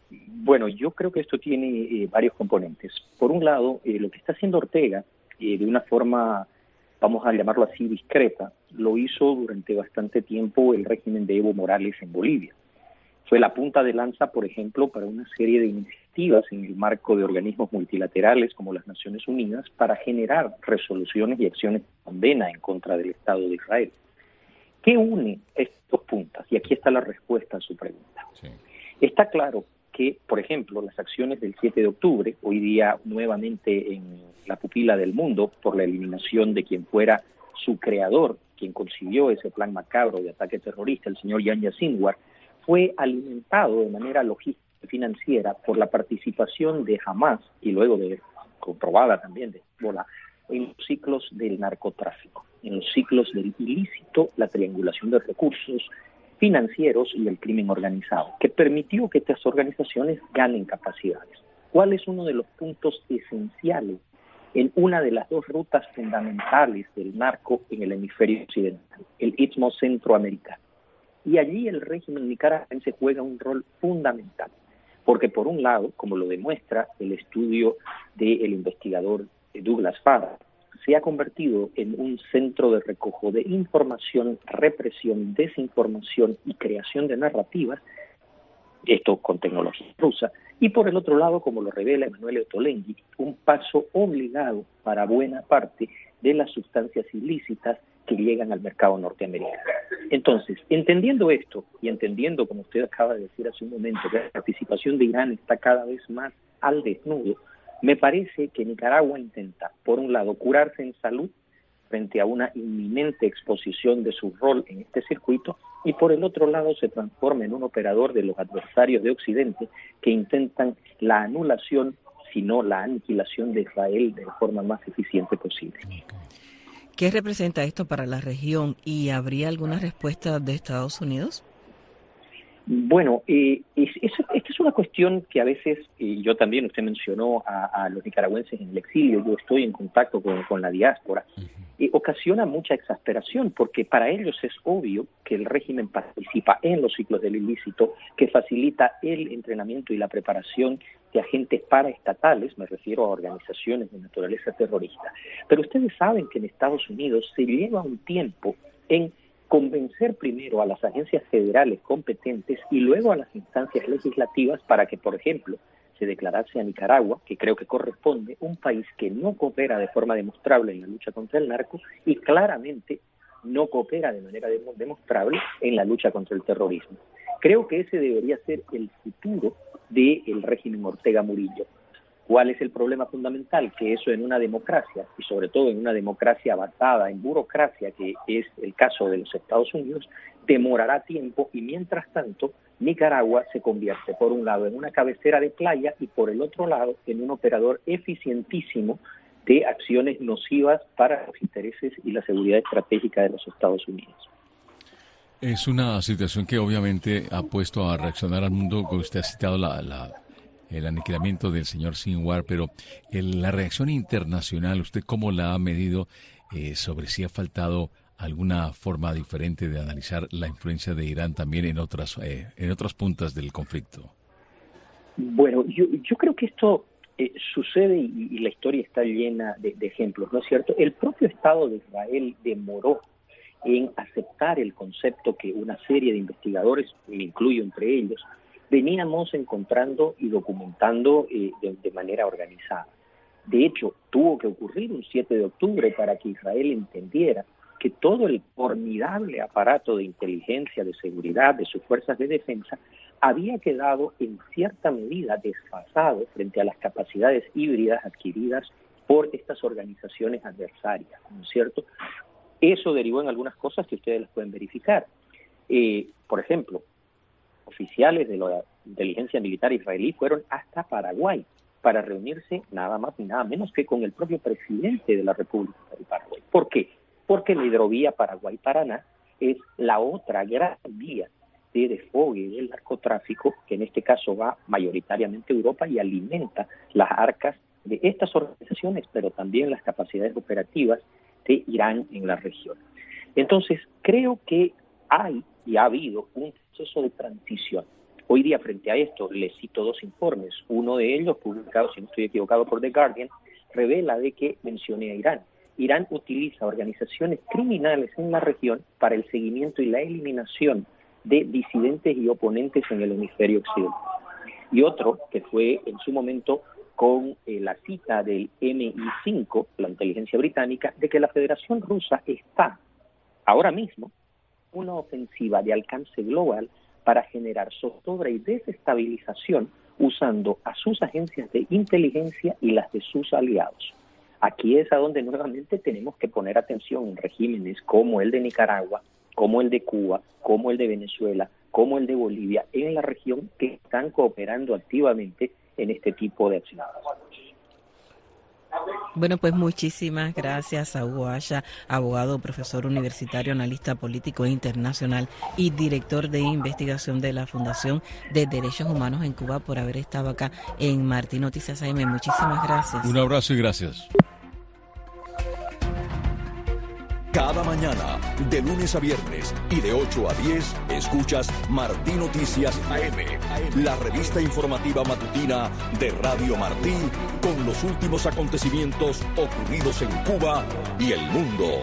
Bueno, yo creo que esto tiene varios componentes. Por un lado, lo que está haciendo Ortega, de una forma, vamos a llamarlo así, discreta, lo hizo durante bastante tiempo el régimen de Evo Morales en Bolivia. Fue la punta de lanza, por ejemplo, para una serie de iniciativas en el marco de organismos multilaterales como las Naciones Unidas para generar resoluciones y acciones de condena en contra del Estado de Israel. ¿Qué une estos puntas? Y aquí está la respuesta a su pregunta. Sí. Está claro que, por ejemplo, las acciones del 7 de octubre, hoy día nuevamente en la pupila del mundo por la eliminación de quien fuera su creador, quien concibió ese plan macabro de ataque terrorista, el señor Yahya Sinwar, fue alimentado de manera logística y financiera por la participación de Hamas y luego de comprobada también de Hezbollah en los ciclos del narcotráfico, en los ciclos del ilícito, la triangulación de recursos financieros y el crimen organizado, que permitió que estas organizaciones ganen capacidades. ¿Cuál es uno de los puntos esenciales en una de las dos rutas fundamentales del narco en el hemisferio occidental, el istmo centroamericano? Y allí el régimen nicaragüense juega un rol fundamental, porque por un lado, como lo demuestra el estudio del investigador Douglas Farah, se ha convertido en un centro de recojo de información, represión, desinformación y creación de narrativas, esto con tecnología rusa, y por el otro lado, como lo revela Emanuele Ottolenghi, un paso obligado para buena parte de las sustancias ilícitas que llegan al mercado norteamericano. Entonces, entendiendo esto, y entendiendo, como usted acaba de decir hace un momento, que la participación de Irán está cada vez más al desnudo, me parece que Nicaragua intenta, por un lado, curarse en salud frente a una inminente exposición de su rol en este circuito, y por el otro lado se transforma en un operador de los adversarios de Occidente que intentan la anulación, si no la aniquilación de Israel de la forma más eficiente posible. ¿Qué representa esto para la región y habría alguna respuesta de Estados Unidos? Bueno, esta es una cuestión que a veces, yo también, usted mencionó a los nicaragüenses en el exilio, yo estoy en contacto con la diáspora, ocasiona mucha exasperación porque para ellos es obvio que el régimen participa en los ciclos del ilícito, que facilita el entrenamiento y la preparación de agentes paraestatales, me refiero a organizaciones de naturaleza terrorista. Pero ustedes saben que en Estados Unidos se lleva un tiempo en convencer primero a las agencias federales competentes y luego a las instancias legislativas para que, por ejemplo, se declarase a Nicaragua, que creo que corresponde, un país que no coopera de forma demostrable en la lucha contra el narco y claramente no coopera de manera demostrable en la lucha contra el terrorismo. Creo que ese debería ser el futuro del régimen Ortega Murillo. ¿Cuál es el problema fundamental? Que eso en una democracia, y sobre todo en una democracia basada en burocracia, que es el caso de los Estados Unidos, demorará tiempo y mientras tanto Nicaragua se convierte por un lado en una cabecera de playa y por el otro lado en un operador eficientísimo de acciones nocivas para los intereses y la seguridad estratégica de los Estados Unidos. Es una situación que obviamente ha puesto a reaccionar al mundo, como usted ha citado el aniquilamiento del señor Sinwar, pero la reacción internacional, ¿usted cómo la ha medido sobre si ha faltado alguna forma diferente de analizar la influencia de Irán también en otras puntas del conflicto? Bueno, yo creo que esto sucede y la historia está llena de ejemplos, ¿no es cierto? El propio Estado de Israel demoró en aceptar el concepto que una serie de investigadores, me incluyo entre ellos, veníamos encontrando y documentando de manera organizada. De hecho, tuvo que ocurrir un 7 de octubre para que Israel entendiera que todo el formidable aparato de inteligencia, de seguridad, de sus fuerzas de defensa, había quedado en cierta medida desfasado frente a las capacidades híbridas adquiridas por estas organizaciones adversarias, ¿no es cierto? Eso derivó en algunas cosas que ustedes las pueden verificar. Por ejemplo, oficiales de la inteligencia militar israelí fueron hasta Paraguay para reunirse nada más ni nada menos que con el propio presidente de la República de Paraguay. ¿Por qué? Porque la hidrovía Paraguay-Paraná es la otra gran vía de desfogue del narcotráfico, que en este caso va mayoritariamente a Europa y alimenta las arcas de estas organizaciones, pero también las capacidades operativas de Irán en la región. Entonces, creo que hay y ha habido un proceso de transición. Hoy día, frente a esto, les cito 2 informes. Uno de ellos, publicado, si no estoy equivocado, por The Guardian, revela de que mencioné a Irán. Irán utiliza organizaciones criminales en la región para el seguimiento y la eliminación de disidentes y oponentes en el hemisferio occidental. Y otro, que fue en su momento con la cita del MI5, la inteligencia británica, de que la Federación Rusa está ahora mismo una ofensiva de alcance global para generar zozobra y desestabilización usando a sus agencias de inteligencia y las de sus aliados. Aquí es a donde nuevamente tenemos que poner atención en regímenes como el de Nicaragua, como el de Cuba, como el de Venezuela, como el de Bolivia, en la región, que están cooperando activamente en este tipo de acciones. Bueno, pues muchísimas gracias a Hugo Asha, abogado, profesor universitario, analista político internacional y director de investigación de la Fundación de Derechos Humanos en Cuba, por haber estado acá en Martí Noticias AM. Muchísimas gracias. Un abrazo y gracias. Cada mañana, de lunes a viernes y de 8 a 10, escuchas Martí Noticias AM, la revista informativa matutina de Radio Martí, con los últimos acontecimientos ocurridos en Cuba y el mundo.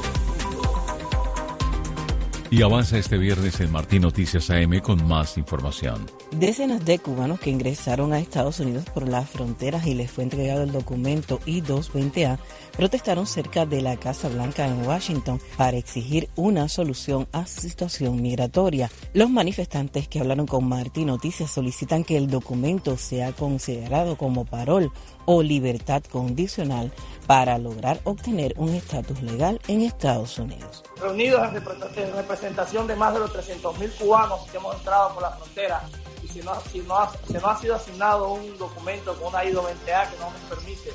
Y avanza este viernes en Martí Noticias AM con más información. Decenas de cubanos que ingresaron a Estados Unidos por las fronteras y les fue entregado el documento I-220A protestaron cerca de la Casa Blanca en Washington para exigir una solución a su situación migratoria. Los manifestantes que hablaron con Martí Noticias solicitan que el documento sea considerado como parol o libertad condicional para lograr obtener un estatus legal en Estados Unidos. Reunidos en representación de más de los 300.000 cubanos que hemos entrado por la frontera, y si no ha sido asignado un documento con una I-220A que no nos permite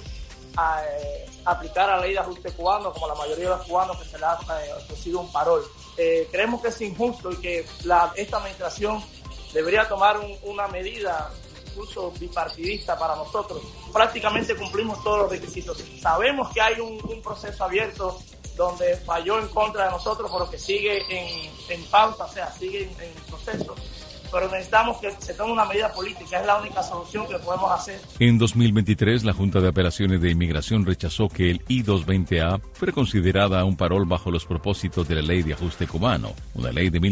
aplicar a la ley de ajuste cubano, como la mayoría de los cubanos que se le ha ofrecido un parol. Creemos que es injusto y que esta administración debería tomar una medida incluso bipartidista para nosotros. Prácticamente cumplimos todos los requisitos. Sabemos que hay un proceso abierto donde falló en contra de nosotros, pero que sigue en pausa, o sea, sigue en proceso. Pero necesitamos que se tome una medida política, es la única solución que podemos hacer. En 2023, la Junta de Apelaciones de Inmigración rechazó que el I-220A fuera considerada un parol bajo los propósitos de la Ley de Ajuste Cubano, una ley de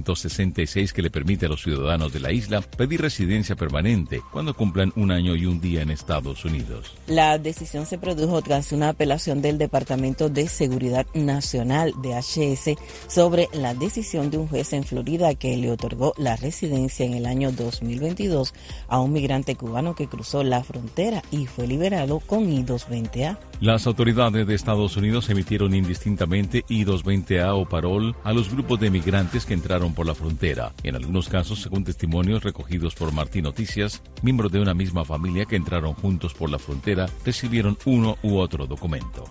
1966 que le permite a los ciudadanos de la isla pedir residencia permanente cuando cumplan 1 año y 1 día en Estados Unidos. La decisión se produjo tras una apelación del Departamento de Seguridad Nacional, DHS, sobre la decisión de un juez en Florida que le otorgó la residencia en el año 2022 a un migrante cubano que cruzó la frontera y fue liberado con I-220A. Las autoridades de Estados Unidos emitieron indistintamente I-220A o parol a los grupos de migrantes que entraron por la frontera. En algunos casos, según testimonios recogidos por Martí Noticias, miembros de una misma familia que entraron juntos por la frontera recibieron uno u otro documento.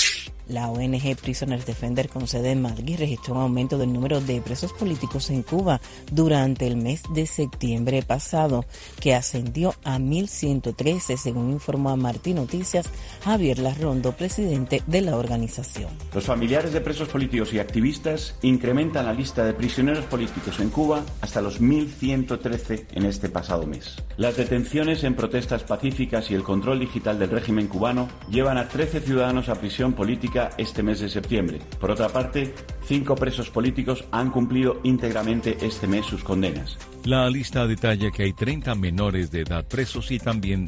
La ONG Prisoners Defender con sede en Madrid registró un aumento del número de presos políticos en Cuba durante el mes de septiembre pasado, que ascendió a 1.113, según informó a Martí Noticias Javier Larrondo, presidente de la organización. Los familiares de presos políticos y activistas incrementan la lista de prisioneros políticos en Cuba hasta los 1.113 en este pasado mes. Las detenciones en protestas pacíficas y el control digital del régimen cubano llevan a 13 ciudadanos a prisión política este mes de septiembre. Por otra parte, 5 presos políticos han cumplido íntegramente este mes sus condenas. La lista detalla que hay 30 menores de edad presos y también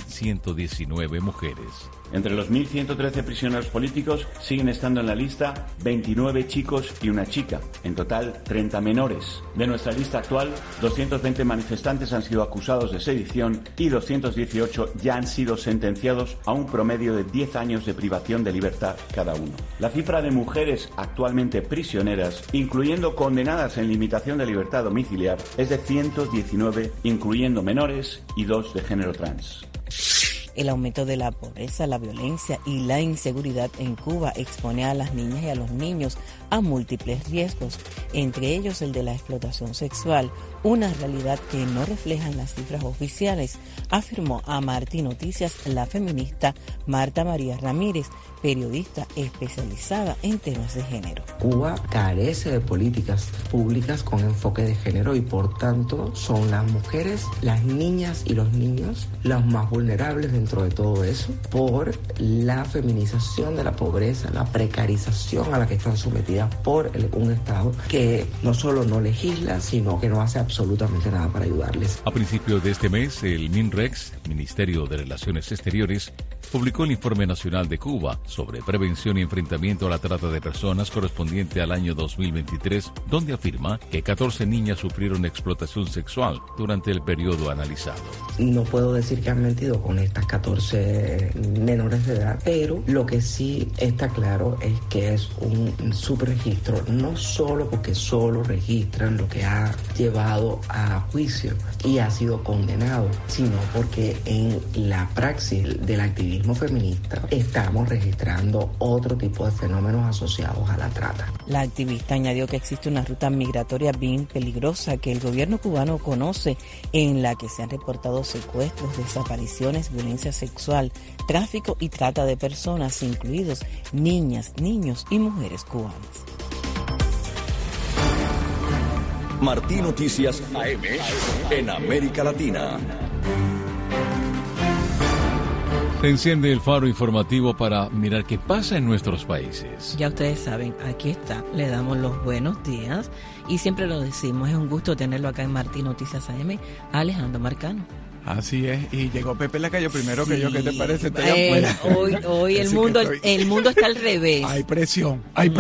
119 mujeres. Entre los 1.113 prisioneros políticos siguen estando en la lista 29 chicos y una chica, en total 30 menores. De nuestra lista actual, 220 manifestantes han sido acusados de sedición y 218 ya han sido sentenciados a un promedio de 10 años de privación de libertad cada uno. La cifra de mujeres actualmente prisioneras, incluyendo condenadas en limitación de libertad domiciliar, es de 119, incluyendo menores y 2 de género trans. El aumento de la pobreza, la violencia y la inseguridad en Cuba expone a las niñas y a los niños a múltiples riesgos, entre ellos el de la explotación sexual, una realidad que no reflejan las cifras oficiales, afirmó a Martí Noticias la feminista Marta María Ramírez, periodista especializada en temas de género. Cuba carece de políticas públicas con enfoque de género y por tanto son las mujeres, las niñas y los niños los más vulnerables dentro de todo eso por la feminización de la pobreza, la precarización a la que están sometidas por un Estado que no solo no legisla, sino que no hace absolutamente nada para ayudarles. A principios de este mes, el MINREX, Ministerio de Relaciones Exteriores, publicó el Informe Nacional de Cuba sobre prevención y enfrentamiento a la trata de personas correspondiente al año 2023, donde afirma que 14 niñas sufrieron explotación sexual durante el periodo analizado. No puedo decir que han mentido con estas 14 menores de edad, pero lo que sí está claro es que es un subregistro, no solo porque solo registran lo que ha llevado a juicio y ha sido condenado, sino porque en la praxis del activismo feminista estamos registrando otro tipo de fenómenos asociados a la trata. La activista añadió que existe una ruta migratoria bien peligrosa que el gobierno cubano conoce, en la que se han reportado secuestros, desapariciones, violencia sexual, tráfico y trata de personas, incluidos niñas, niños y mujeres cubanas. Martí Noticias AM en América Latina. Se enciende el faro informativo para mirar qué pasa en nuestros países. Ya ustedes saben, aquí está, le damos los buenos días y siempre lo decimos, es un gusto tenerlo acá en Martí Noticias AM, Alejandro Marcano. Así es, y llegó Pepe Lacayo primero que yo, ¿qué te parece? Hoy el mundo está al revés. Hay presión.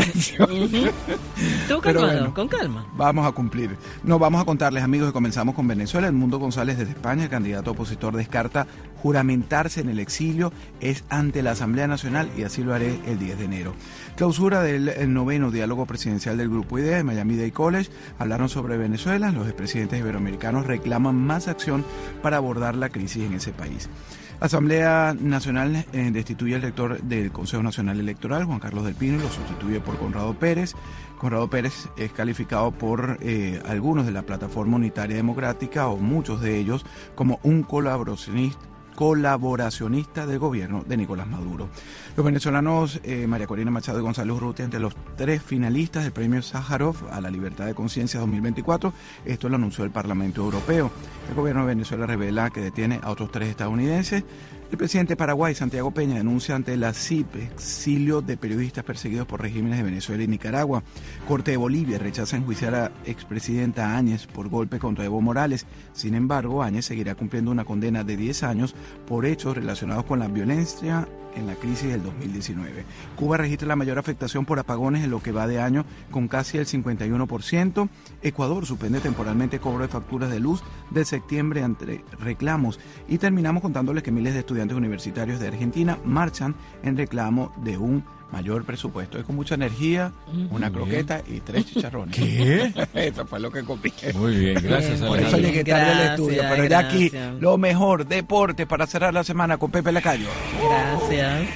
Tú, calmado, con calma. Vamos a cumplir. No, vamos a contarles, amigos, que comenzamos con Venezuela. Edmundo González desde España, el candidato opositor, descarta juramentarse en el exilio, es ante la Asamblea Nacional y así lo haré el 10 de enero. Clausura del 9º diálogo presidencial del Grupo IDEA de Miami-Dade College. Hablaron sobre Venezuela. Los expresidentes iberoamericanos reclaman más acción para abordar la crisis en ese país. Asamblea Nacional destituye al rector del Consejo Nacional Electoral, Juan Carlos del Pino, y lo sustituye por Conrado Pérez. Conrado Pérez es calificado por algunos de la Plataforma Unitaria Democrática, o muchos de ellos, como un colaboracionista del gobierno de Nicolás Maduro. Los venezolanos María Corina Machado y Gonzalo Urrutia entre los 3 finalistas del Premio Sájarov a la Libertad de Conciencia 2024. Esto lo anunció el Parlamento Europeo. El gobierno de Venezuela revela que detiene a otros 3 estadounidenses. El presidente de Paraguay, Santiago Peña, denuncia ante la CIP exilio de periodistas perseguidos por regímenes de Venezuela y Nicaragua. Corte de Bolivia rechaza enjuiciar a expresidenta Áñez por golpe contra Evo Morales. Sin embargo, Áñez seguirá cumpliendo una condena de 10 años por hechos relacionados con la violencia en la crisis del 2019. Cuba registra la mayor afectación por apagones en lo que va de año, con casi el 51%. Ecuador suspende temporalmente cobro de facturas de luz de septiembre ante reclamos. Y terminamos contándoles que miles de estudiantes universitarios de Argentina marchan en reclamo de un mayor presupuesto. Es con mucha energía, una croqueta y 3 chicharrones. ¿Qué? Eso fue lo que comí. Muy bien, gracias, Alejandro. Por eso llegué tarde al estudio, pero ya aquí lo mejor, deporte para cerrar la semana con Pepe Lacayo. Gracias.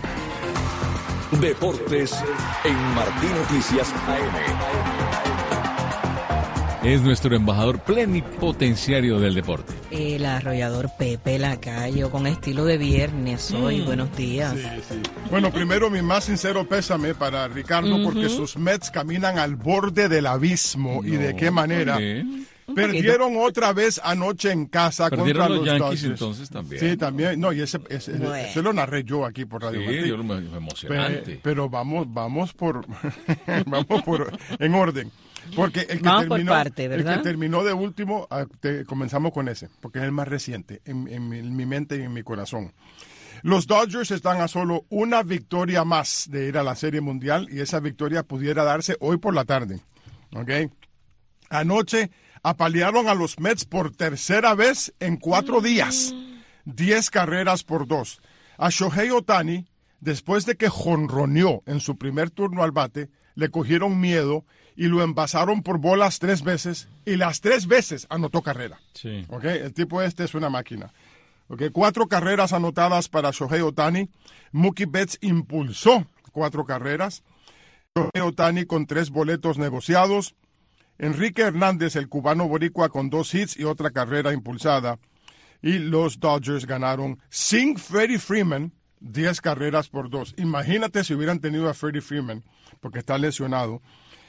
Deportes en Martí Noticias AM. Es nuestro embajador plenipotenciario del deporte. El arrollador Pepe Lacayo, con estilo de viernes hoy. Buenos días. Sí. Bueno, primero mi más sincero pésame para Ricardo, porque sus Mets caminan al borde del abismo. ¿Y de qué manera? Perdieron otra vez anoche en casa contra los Yankees Dodgers. Entonces también. Sí, también. No, y ese lo narré yo aquí por Radio Martí. Sí, emocionante. Pero vamos por en orden. Porque el que terminó de último, comenzamos con ese, porque es el más reciente en mi mente y en mi corazón. Los Dodgers están a solo una victoria más de ir a la Serie Mundial, y esa victoria pudiera darse hoy por la tarde. ¿Okay? Anoche apalearon a los Mets por tercera vez en 4 días. 10 carreras por 2. A Shohei Ohtani, después de que jonroneó en su primer turno al bate, le cogieron miedo y lo envasaron por bolas 3 veces, y las 3 veces anotó carrera. Sí. ¿Okay? El tipo este es una máquina. ¿Okay? 4 carreras anotadas para Shohei Ohtani. Mookie Betts impulsó 4 carreras. Shohei Ohtani con 3 boletos negociados. Enrique Hernández, el cubano boricua, con 2 hits y otra carrera impulsada. Y los Dodgers ganaron sin Freddie Freeman, 10 carreras por 2. Imagínate si hubieran tenido a Freddie Freeman, porque está lesionado.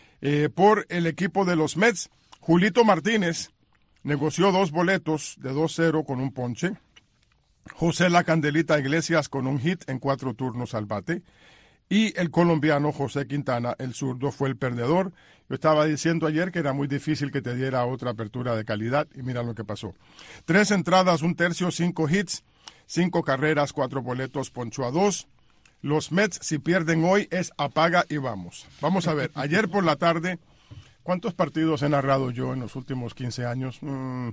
Por el equipo de los Mets, Julito Martínez negoció 2 boletos de 2-0 con un ponche. José La Candelita Iglesias con un hit en 4 turnos al bate. Y el colombiano José Quintana, el zurdo, fue el perdedor. Yo estaba diciendo ayer que era muy difícil que te diera otra apertura de calidad, y mira lo que pasó. 3 entradas, 1 tercio, 5 hits, 5 carreras, 4 boletos, ponchó a 2. Los Mets, si pierden hoy, es apaga y vamos. Vamos a ver, ayer por la tarde, ¿cuántos partidos he narrado yo en los últimos 15 años? ¿600?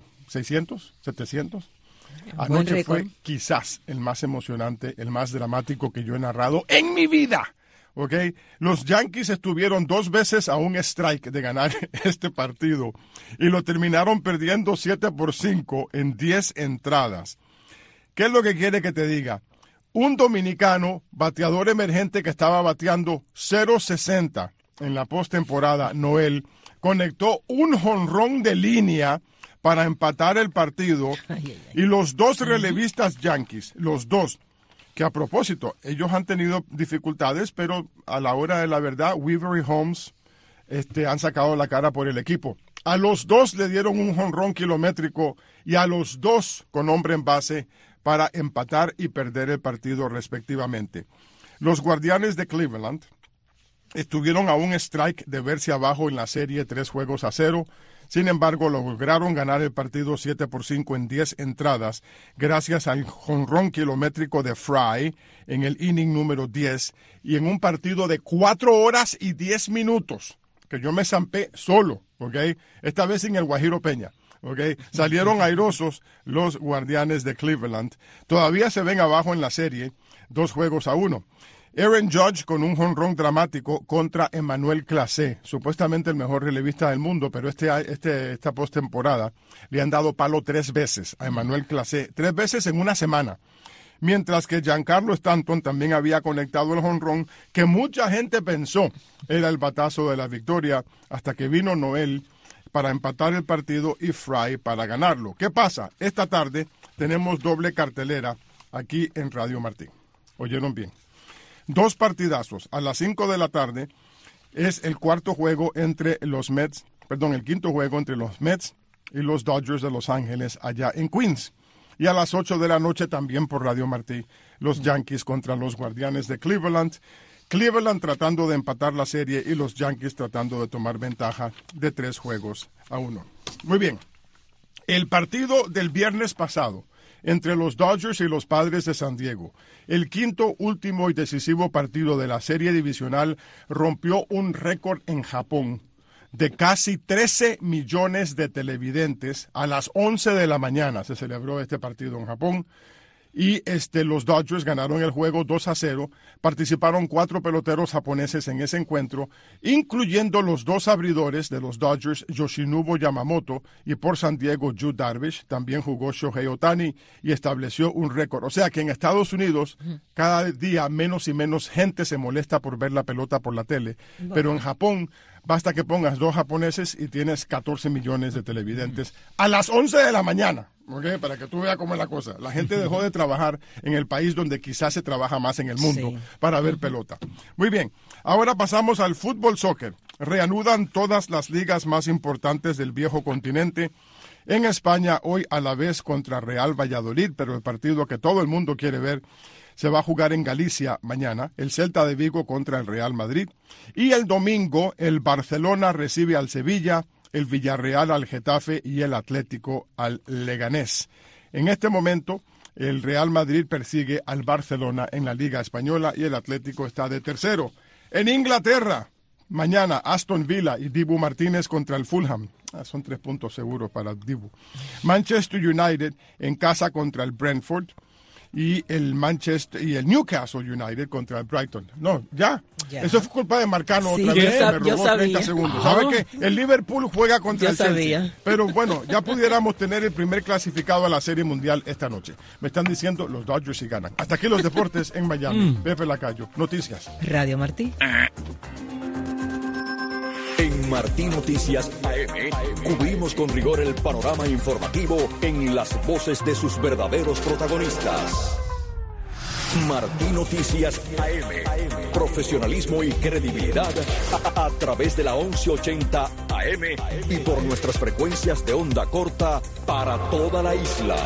¿700? Anoche fue quizás el más emocionante, el más dramático que yo he narrado en mi vida. ¿Okay? Los Yankees estuvieron 2 veces a un strike de ganar este partido y lo terminaron perdiendo 7-5 en 10 entradas. ¿Qué es lo que quiere que te diga? Un dominicano, bateador emergente que estaba bateando 0.60 en la postemporada, Noel, conectó un jonrón de línea para empatar el partido. Y los 2 relevistas Yankees, los 2, que a propósito, ellos han tenido dificultades, pero a la hora de la verdad, Weaver y Holmes han sacado la cara por el equipo. A los 2 le dieron un jonrón kilométrico y a los 2 con hombre en base para empatar y perder el partido respectivamente. Los Guardianes de Cleveland estuvieron a un strike de verse abajo en la serie 3-0. Sin embargo, lograron ganar el partido 7-5 en 10 entradas gracias al jonrón kilométrico de Fry en el inning número 10 y en un partido de 4 horas y 10 minutos, que yo me zampé solo, ¿ok? Esta vez sin el Guajiro Peña, ¿ok? Salieron airosos los Guardianes de Cleveland. Todavía se ven abajo en la serie, 2-1. Aaron Judge con un jonrón dramático contra Emmanuel Clase, supuestamente el mejor relevista del mundo, pero esta postemporada le han dado palo 3 veces a Emmanuel Clase, 3 veces en una semana. Mientras que Giancarlo Stanton también había conectado el jonrón que mucha gente pensó era el batazo de la victoria, hasta que vino Noel para empatar el partido y Fry para ganarlo. ¿Qué pasa? Esta tarde tenemos doble cartelera aquí en Radio Martín. ¿Oyeron bien? 2 partidazos. A las 5 de la tarde es el quinto juego entre los Mets y los Dodgers de Los Ángeles allá en Queens. Y a las 8 de la noche también por Radio Martí, los Yankees contra los Guardianes de Cleveland. Cleveland tratando de empatar la serie y los Yankees tratando de tomar ventaja de 3-1. Muy bien. El partido del viernes pasado entre los Dodgers y los Padres de San Diego, el quinto, último y decisivo partido de la serie divisional, rompió un récord en Japón de casi 13 millones de televidentes. A las 11 de la mañana se celebró este partido en Japón. Y los Dodgers ganaron el juego 2-0. Participaron 4 peloteros japoneses en ese encuentro, incluyendo los 2 abridores de los Dodgers, Yoshinobu Yamamoto, y por San Diego, Yu Darvish. También jugó Shohei Ohtani y estableció un récord. O sea que en Estados Unidos, cada día menos y menos gente se molesta por ver la pelota por la tele. Pero en Japón, basta que pongas 2 japoneses y tienes 14 millones de televidentes a las 11 de la mañana. Okay, para que tú veas cómo es la cosa. La gente dejó de trabajar en el país donde quizás se trabaja más en el mundo para ver pelota. Muy bien, ahora pasamos al fútbol soccer. Reanudan todas las ligas más importantes del viejo continente. En España, hoy a la vez contra Real Valladolid, pero el partido que todo el mundo quiere ver se va a jugar en Galicia mañana, el Celta de Vigo contra el Real Madrid. Y el domingo, el Barcelona recibe al Sevilla, el Villarreal al Getafe y el Atlético al Leganés. En este momento, el Real Madrid persigue al Barcelona en la Liga Española y el Atlético está de tercero. En Inglaterra, mañana Aston Villa y Dibu Martínez contra el Fulham. Son 3 puntos seguros para Dibu. Manchester United en casa contra el Brentford. Y el Newcastle United contra el Brighton. No, ya. Eso fue culpa de Marcano otra vez. Me robó 30 segundos. ¿Sabe qué? El Liverpool juega contra el Chelsea. Pero bueno, ya pudiéramos tener el primer clasificado a la Serie Mundial esta noche. Me están diciendo los Dodgers si ganan. Hasta aquí los deportes en Miami. Pepe Lacayo. Noticias. Radio Martí. En Martí Noticias AM cubrimos con rigor el panorama informativo en las voces de sus verdaderos protagonistas. Martí Noticias AM. Profesionalismo y credibilidad a través de la 1180 AM y por nuestras frecuencias de onda corta para toda la isla.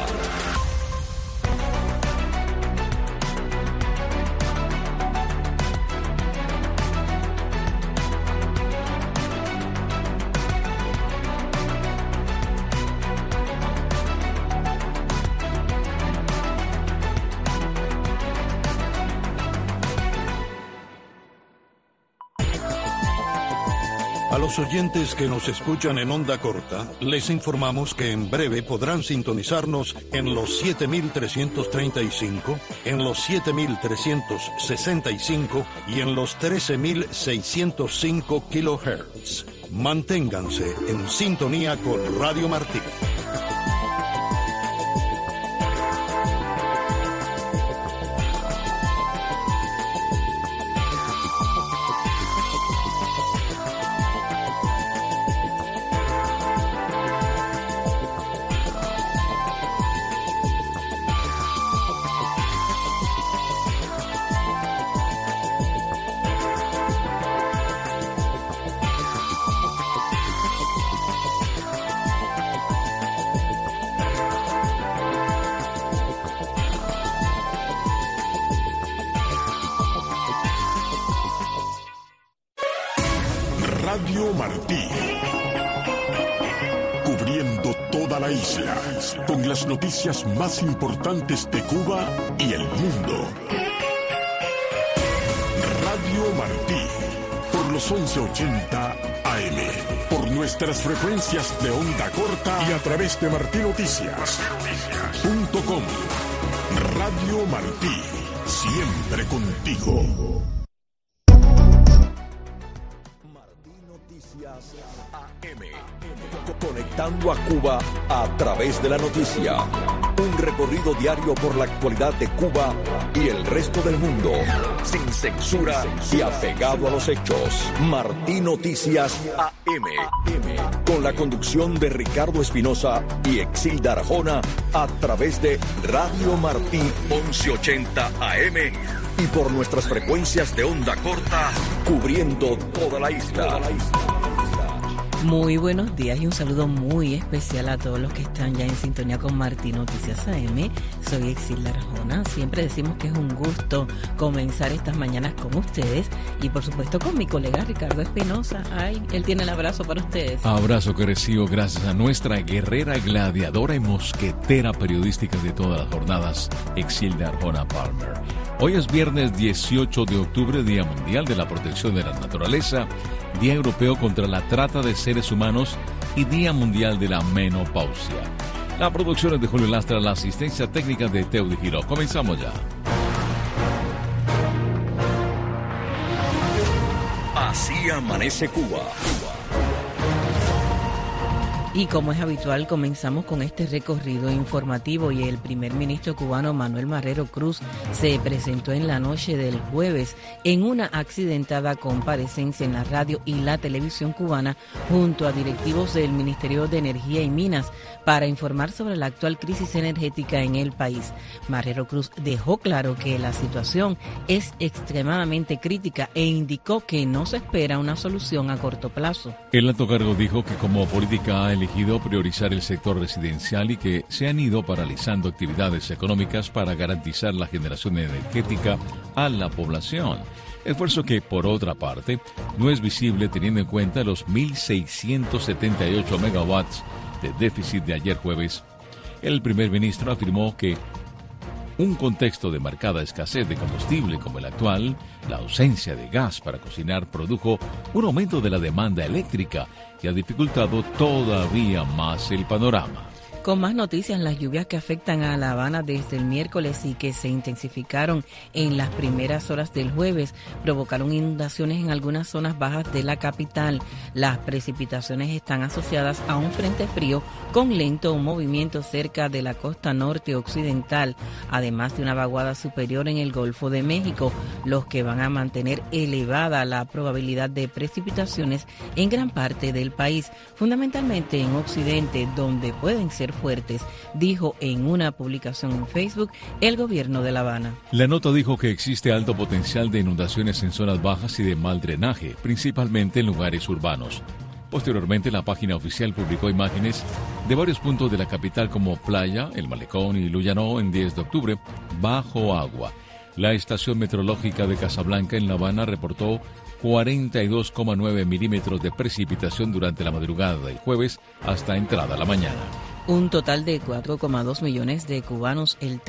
A los oyentes que nos escuchan en onda corta, les informamos que en breve podrán sintonizarnos en los 7335, en los 7365 y en los 13605 kHz. Manténganse en sintonía con Radio Martí. Radio Martí, cubriendo toda la isla, con las noticias más importantes de Cuba y el mundo. Radio Martí, por los 1180 AM, por nuestras frecuencias de onda corta y a través de martinoticias.com. Radio Martí, siempre contigo. Conectando a Cuba a través de la noticia. Un recorrido diario por la actualidad de Cuba y el resto del mundo. Sin censura y apegado a los hechos. Martí Noticias AM. Con la conducción de Ricardo Espinosa y Exilda Arjona a través de Radio Martí 1180 AM y por nuestras frecuencias de onda corta, cubriendo toda la isla. Muy buenos días y un saludo muy especial a todos los que están ya en sintonía con Martí Noticias AM. Soy Exilda Arjona. Siempre decimos que es un gusto comenzar estas mañanas con ustedes y por supuesto con mi colega Ricardo Espinosa. Ay, él tiene el abrazo para ustedes. Abrazo que recibo gracias a nuestra guerrera, gladiadora y mosquetera periodística de todas las jornadas, Exilda Arjona Palmer. Hoy es viernes 18 de octubre, Día Mundial de la Protección de la Naturaleza, Día Europeo contra la Trata de Seres Humanos y Día Mundial de la Menopausia. La producción es de Julio Lastra, la asistencia técnica de Teudi Giró. Comenzamos ya. Así amanece Cuba. Y como es habitual, comenzamos con este recorrido informativo y el primer ministro cubano Manuel Marrero Cruz se presentó en la noche del jueves en una accidentada comparecencia en la radio y la televisión cubana junto a directivos del Ministerio de Energía y Minas para informar sobre la actual crisis energética en el país. Marrero Cruz dejó claro que la situación es extremadamente crítica e indicó que no se espera una solución a corto plazo. El alto cargo dijo que como política ha elegido priorizar el sector residencial y que se han ido paralizando actividades económicas para garantizar la generación energética a la población. Esfuerzo que, por otra parte, no es visible teniendo en cuenta los 1.678 megawatts de déficit de ayer jueves. El primer ministro afirmó que un contexto de marcada escasez de combustible como el actual, la ausencia de gas para cocinar produjo un aumento de la demanda eléctrica y ha dificultado todavía más el panorama. Con más noticias, las lluvias que afectan a La Habana desde el miércoles y que se intensificaron en las primeras horas del jueves provocaron inundaciones en algunas zonas bajas de la capital. Las precipitaciones están asociadas a un frente frío con lento movimiento cerca de la costa norte occidental, además de una vaguada superior en el Golfo de México, los que van a mantener elevada la probabilidad de precipitaciones en gran parte del país, fundamentalmente en Occidente, donde pueden ser fuertes, dijo en una publicación en Facebook el gobierno de La Habana. La nota dijo que existe alto potencial de inundaciones en zonas bajas y de mal drenaje, principalmente en lugares urbanos. Posteriormente, la página oficial publicó imágenes de varios puntos de la capital como Playa, El Malecón y Lluyanó en 10 de octubre, bajo agua. La estación meteorológica de Casablanca en La Habana reportó 42,9 milímetros de precipitación durante la madrugada del jueves hasta entrada la mañana. Un total de 4,2 millones de cubanos, el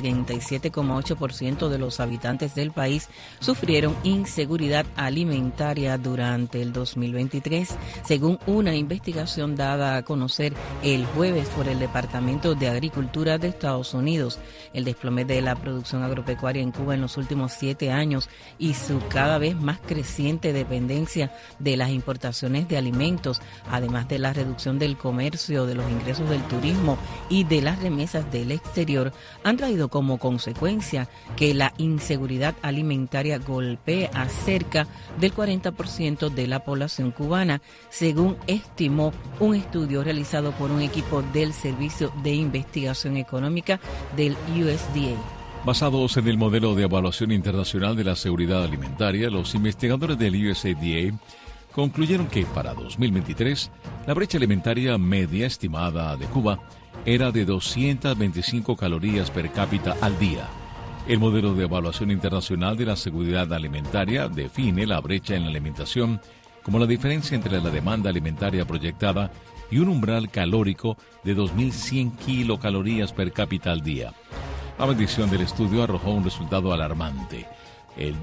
37,8% de los habitantes del país, sufrieron inseguridad alimentaria durante el 2023, según una investigación dada a conocer el jueves por el Departamento de Agricultura de Estados Unidos. El desplome de la producción agropecuaria en Cuba en los últimos 7 años y su cada vez más creciente dependencia de las importaciones de alimentos, además de la reducción del comercio, de los ingresos del turismo y de las remesas del exterior, han traído como consecuencia que la inseguridad alimentaria golpee a cerca del 40% de la población cubana, según estimó un estudio realizado por un equipo del Servicio de Investigación Económica del USDA. Basados en el modelo de evaluación internacional de la seguridad alimentaria, los investigadores del USDA concluyeron que para 2023 la brecha alimentaria media estimada de Cuba era de 225 calorías per cápita al día. El modelo de evaluación internacional de la seguridad alimentaria define la brecha en la alimentación como la diferencia entre la demanda alimentaria proyectada y un umbral calórico de 2.100 kilocalorías per cápita al día. La medición del estudio arrojó un resultado alarmante. El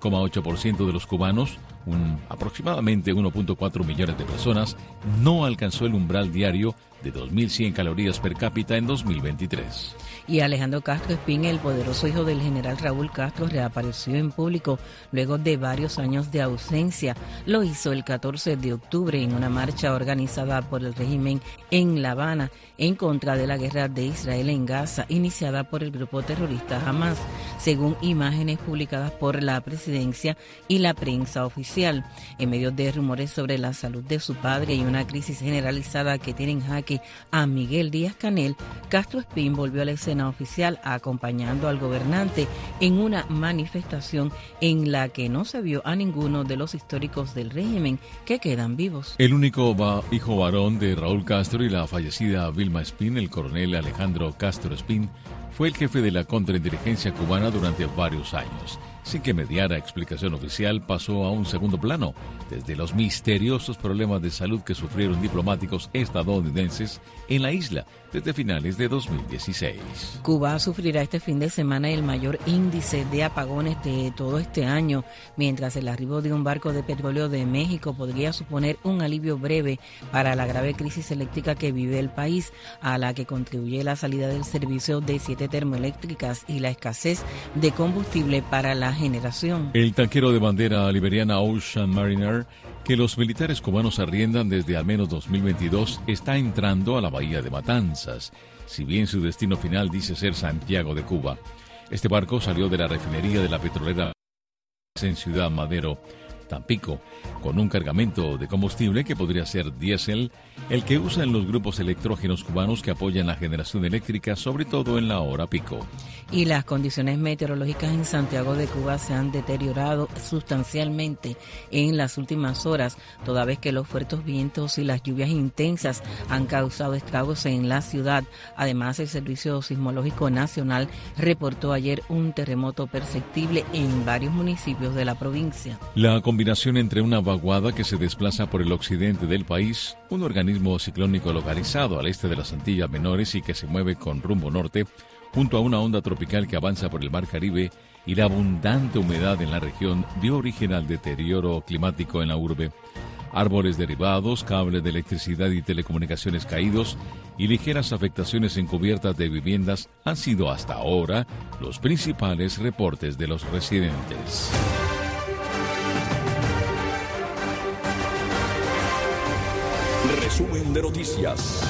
12,8% de los cubanos, aproximadamente 1.4 millones de personas, no alcanzó el umbral diario de 2.100 calorías per cápita en 2023. Y Alejandro Castro Espín, el poderoso hijo del general Raúl Castro, reapareció en público luego de varios años de ausencia. Lo hizo el 14 de octubre en una marcha organizada por el régimen en La Habana en contra de la guerra de Israel en Gaza, iniciada por el grupo terrorista Hamas, según imágenes publicadas por la presidencia y la prensa oficial. En medio de rumores sobre la salud de su padre y una crisis generalizada que tiene en jaque a Miguel Díaz-Canel, Castro Espín volvió a la escena oficial acompañando al gobernante en una manifestación en la que no se vio a ninguno de los históricos del régimen que quedan vivos. El único hijo varón de Raúl Castro y la fallecida Vilma Espín, el coronel Alejandro Castro Espín, fue el jefe de la contrainteligencia cubana durante varios años. Sin que mediara explicación oficial, pasó a un segundo plano, desde los misteriosos problemas de salud que sufrieron diplomáticos estadounidenses en la isla desde finales de 2016. Cuba sufrirá este fin de semana el mayor índice de apagones de todo este año, mientras el arribo de un barco de petróleo de México podría suponer un alivio breve para la grave crisis eléctrica que vive el país, a la que contribuye la salida del servicio de 7 termoeléctricas y la escasez de combustible para la generación. El tanquero de bandera liberiana Ocean Mariner, que los militares cubanos arriendan desde al menos 2022, está entrando a la bahía de Matanzas, si bien su destino final dice ser Santiago de Cuba. Este barco salió de la refinería de la petrolera en Ciudad Madero, Tampico, con un cargamento de combustible que podría ser diésel, el que usan los grupos electrógenos cubanos que apoyan la generación eléctrica, sobre todo en la hora pico. Y las condiciones meteorológicas en Santiago de Cuba se han deteriorado sustancialmente en las últimas horas, toda vez que los fuertes vientos y las lluvias intensas han causado estragos en la ciudad. Además, el Servicio Sismológico Nacional reportó ayer un terremoto perceptible en varios municipios de la provincia. La combinación entre una vaguada que se desplaza por el occidente del país, un organismo ciclónico localizado al este de las Antillas Menores y que se mueve con rumbo norte, junto a una onda tropical que avanza por el Mar Caribe y la abundante humedad en la región, dio origen al deterioro climático en la urbe. Árboles derribados, cables de electricidad y telecomunicaciones caídos y ligeras afectaciones en cubiertas de viviendas han sido hasta ahora los principales reportes de los residentes. Resumen de noticias.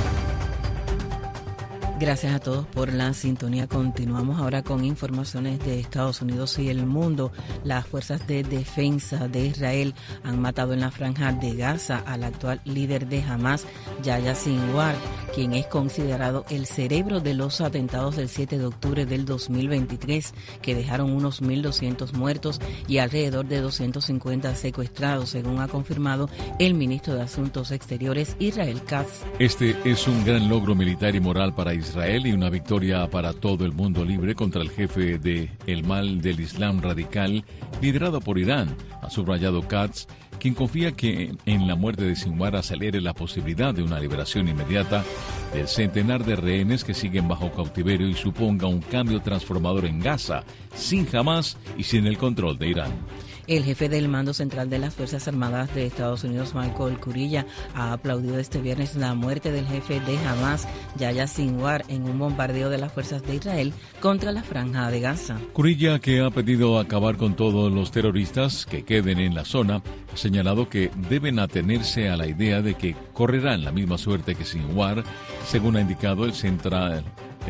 Gracias a todos por la sintonía. Continuamos ahora con informaciones de Estados Unidos y el mundo. Las fuerzas de defensa de Israel han matado en la franja de Gaza al actual líder de Hamas, Yahya Sinwar, quien es considerado el cerebro de los atentados del 7 de octubre del 2023, que dejaron unos 1.200 muertos y alrededor de 250 secuestrados, según ha confirmado el ministro de Asuntos Exteriores, Israel Katz. Este es un gran logro militar y moral para Israel y una victoria para todo el mundo libre contra el jefe del mal del Islam radical, liderado por Irán, ha subrayado Katz, quien confía que en la muerte de Sinwar acelere la posibilidad de una liberación inmediata del centenar de rehenes que siguen bajo cautiverio y suponga un cambio transformador en Gaza, sin Hamas y sin el control de Irán. El jefe del Mando Central de las Fuerzas Armadas de Estados Unidos, Michael Kurilla, ha aplaudido este viernes la muerte del jefe de Hamas, Yahya Sinwar, en un bombardeo de las fuerzas de Israel contra la franja de Gaza. Kurilla, que ha pedido acabar con todos los terroristas que queden en la zona, ha señalado que deben atenerse a la idea de que correrán la misma suerte que Sinwar, según ha indicado el central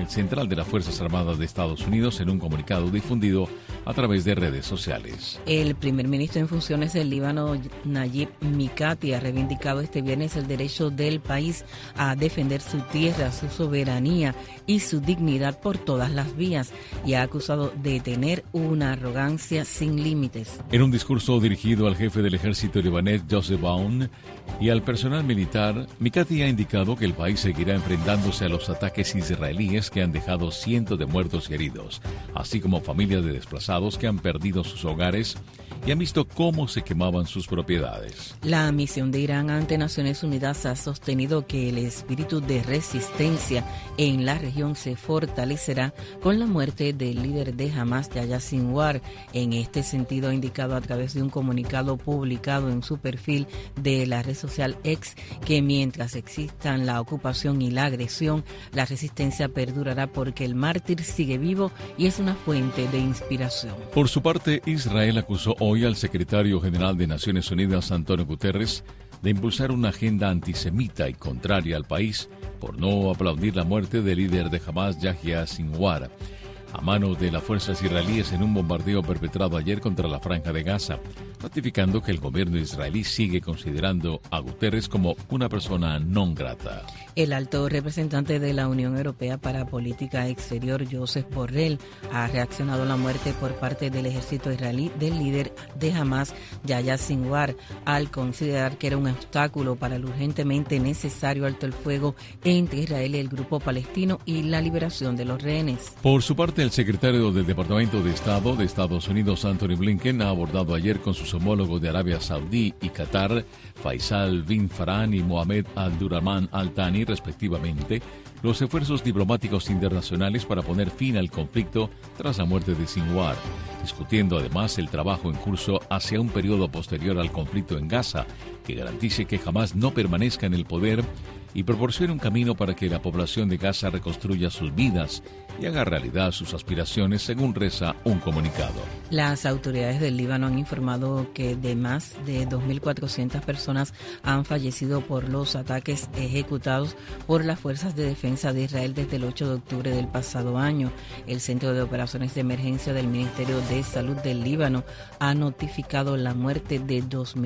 de las Fuerzas Armadas de Estados Unidos en un comunicado difundido a través de redes sociales. El primer ministro en funciones del Líbano, Nayib Mikati, ha reivindicado este viernes el derecho del país a defender su tierra, su soberanía y su dignidad por todas las vías, y ha acusado de tener una arrogancia sin límites. En un discurso dirigido al jefe del ejército libanés, Joseph Aoun, y al personal militar, Mikati ha indicado que el país seguirá enfrentándose a los ataques israelíes que han dejado cientos de muertos y heridos, así como familias de desplazados que han perdido sus hogares y han visto cómo se quemaban sus propiedades. La misión de Irán ante Naciones Unidas ha sostenido que el espíritu de resistencia en la región se fortalecerá con la muerte del líder de Hamas, Yahya Sinwar. En este sentido, ha indicado a través de un comunicado publicado en su perfil de la red social X que mientras existan la ocupación y la agresión, la resistencia perdurará porque el mártir sigue vivo y es una fuente de inspiración. Por su parte, Israel acusó hoy al secretario general de Naciones Unidas, Antonio Guterres, de impulsar una agenda antisemita y contraria al país por no aplaudir la muerte del líder de Hamas, Yahya Sinwar, a manos de las fuerzas israelíes en un bombardeo perpetrado ayer contra la franja de Gaza, ratificando que el gobierno israelí sigue considerando a Guterres como una persona non grata. El alto representante de la Unión Europea para Política Exterior, Josep Borrell, ha reaccionado a la muerte por parte del ejército israelí del líder de Hamas, Yahya Sinwar, al considerar que era un obstáculo para el urgentemente necesario alto el fuego entre Israel y el grupo palestino y la liberación de los rehenes. Por su parte, el secretario del Departamento de Estado de Estados Unidos, Anthony Blinken, ha abordado ayer con sus homólogos de Arabia Saudí y Qatar, Faisal bin Farhan y Mohamed Abdurrahman Al Thani, respectivamente, los esfuerzos diplomáticos internacionales para poner fin al conflicto tras la muerte de Sinwar, discutiendo además el trabajo en curso hacia un periodo posterior al conflicto en Gaza, que garantice que jamás no permanezca en el poder y proporcione un camino para que la población de Gaza reconstruya sus vidas y haga realidad sus aspiraciones, según reza un comunicado. Las autoridades del Líbano han informado que de más de 2.400 personas han fallecido por los ataques ejecutados por las fuerzas de defensa de Israel desde el 8 de octubre del pasado año. El Centro de Operaciones de Emergencia del Ministerio de Salud del Líbano ha notificado la muerte de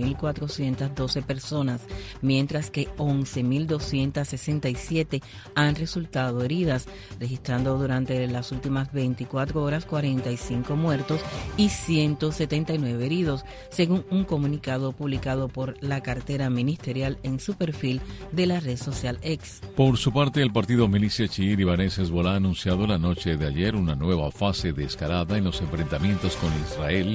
2.412 personas, mientras que 11.267 han resultado heridas, registrando durante las últimas 24 horas 45 muertos y 179 heridos, según un comunicado publicado por la cartera ministerial en su perfil de la red social X. Por su parte, el partido milicia chií libanés Hezbollah ha anunciado la noche de ayer una nueva fase de escalada en los enfrentamientos con Israel,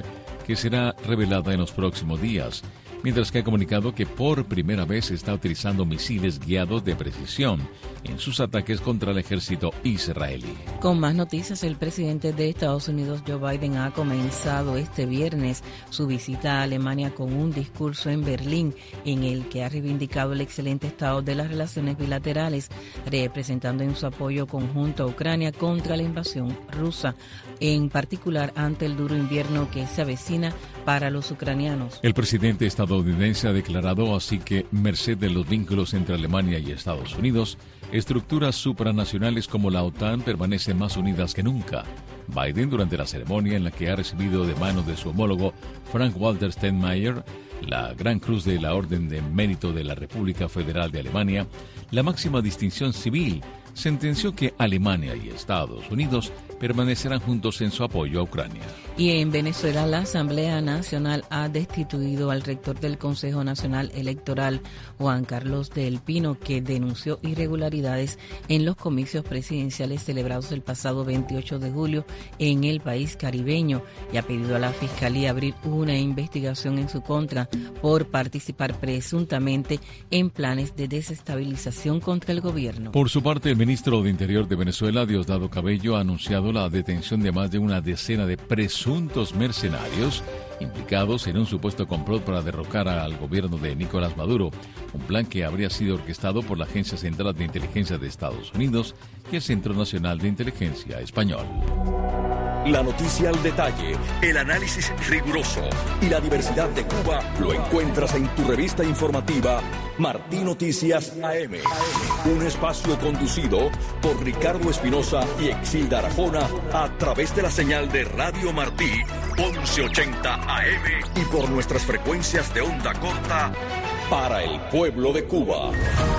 que será revelada en los próximos días, mientras que ha comunicado que por primera vez está utilizando misiles guiados de precisión en sus ataques contra el ejército israelí. Con más noticias, el presidente de Estados Unidos, Joe Biden, ha comenzado este viernes su visita a Alemania con un discurso en Berlín en el que ha reivindicado el excelente estado de las relaciones bilaterales, representando en su apoyo conjunto a Ucrania contra la invasión rusa, en particular ante el duro invierno que se avecina para los ucranianos. El presidente estadounidense ha declarado así que, merced de los vínculos entre Alemania y Estados Unidos, estructuras supranacionales como la OTAN permanecen más unidas que nunca. Biden, durante la ceremonia en la que ha recibido de manos de su homólogo Frank-Walter Steinmeier la Gran Cruz de la Orden de Mérito de la República Federal de Alemania, la máxima distinción civil, sentenció que Alemania y Estados Unidos permanecerán juntos en su apoyo a Ucrania. Y en Venezuela, la Asamblea Nacional ha destituido al rector del Consejo Nacional Electoral, Juan Carlos del Pino, que denunció irregularidades en los comicios presidenciales celebrados el pasado 28 de julio en el país caribeño y ha pedido a la Fiscalía abrir una investigación en su contra por participar presuntamente en planes de desestabilización contra el gobierno. Por su parte, el ministro de Interior de Venezuela, Diosdado Cabello, ha anunciado la detención de más de una decena de presuntos mercenarios implicados en un supuesto complot para derrocar al gobierno de Nicolás Maduro, un plan que habría sido orquestado por la Agencia Central de Inteligencia de Estados Unidos y el Centro Nacional de Inteligencia Español. La noticia al detalle, el análisis riguroso y la diversidad de Cuba lo encuentras en tu revista informativa Martí Noticias AM. Un espacio conducido por Ricardo Espinosa y Exilda Arjona a través de la señal de Radio Martí 1180 AM y por nuestras frecuencias de onda corta para el pueblo de Cuba.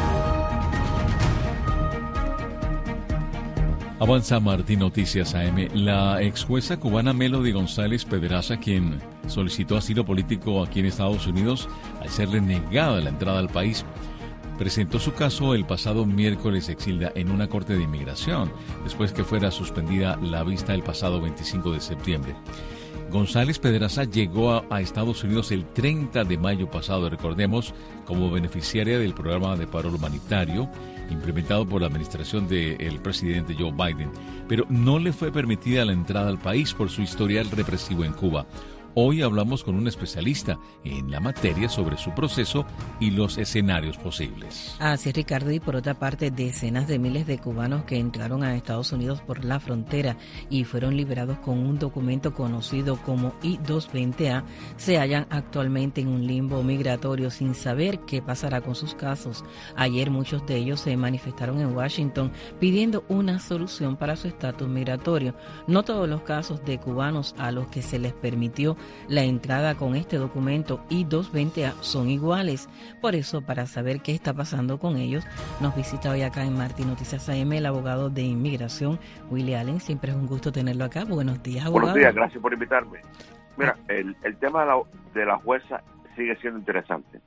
Avanza Martí Noticias AM. La ex jueza cubana Melody González Pedraza, quien solicitó asilo político aquí en Estados Unidos al serle negada la entrada al país, presentó su caso el pasado miércoles, Exilda, en una corte de inmigración, después que fuera suspendida la vista el pasado 25 de septiembre. González Pedraza llegó a Estados Unidos el 30 de mayo pasado, recordemos, como beneficiaria del programa de paro humanitario implementado por la administración del presidente Joe Biden, pero no le fue permitida la entrada al país por su historial represivo en Cuba. Hoy hablamos con un especialista en la materia sobre su proceso y los escenarios posibles. Así es, Ricardo, y por otra parte, decenas de miles de cubanos que entraron a Estados Unidos por la frontera y fueron liberados con un documento conocido como I-220A se hallan actualmente en un limbo migratorio sin saber qué pasará con sus casos. Ayer muchos de ellos se manifestaron en Washington pidiendo una solución para su estatus migratorio. No todos los casos de cubanos a los que se les permitió la entrada con este documento I-220A son iguales. Por eso, para saber qué está pasando con ellos, nos visita hoy acá en Martí Noticias AM el abogado de inmigración, Willy Allen. Siempre es un gusto tenerlo acá. Buenos días, abogado. Buenos días, gracias por invitarme. Mira, el tema de la jueza sigue siendo interesante.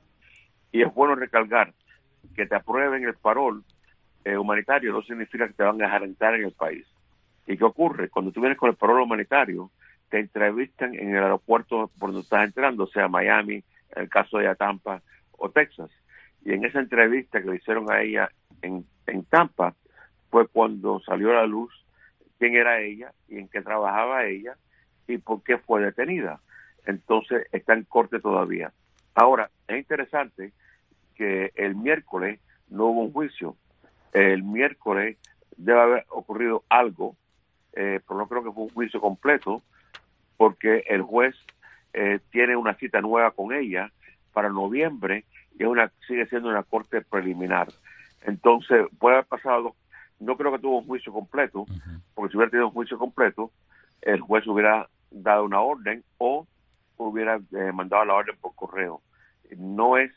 Y es bueno recalcar que te aprueben el parol humanitario no significa que te van a dejar entrar en el país. ¿Y qué ocurre? Cuando tú vienes con el parol humanitario, te entrevistan en el aeropuerto por donde estás entrando, sea Miami, en el caso de Tampa o Texas. Y en esa entrevista que le hicieron a ella en Tampa fue cuando salió a la luz quién era ella y en qué trabajaba ella y por qué fue detenida. Entonces está en corte todavía. Ahora, es interesante que el miércoles no hubo un juicio. El miércoles debe haber ocurrido algo, pero no creo que fue un juicio completo, porque el juez tiene una cita nueva con ella para noviembre y sigue siendo una corte preliminar. Entonces, puede haber pasado, no creo que tuvo un juicio completo, porque si hubiera tenido un juicio completo, el juez hubiera dado una orden o hubiera mandado la orden por correo. No es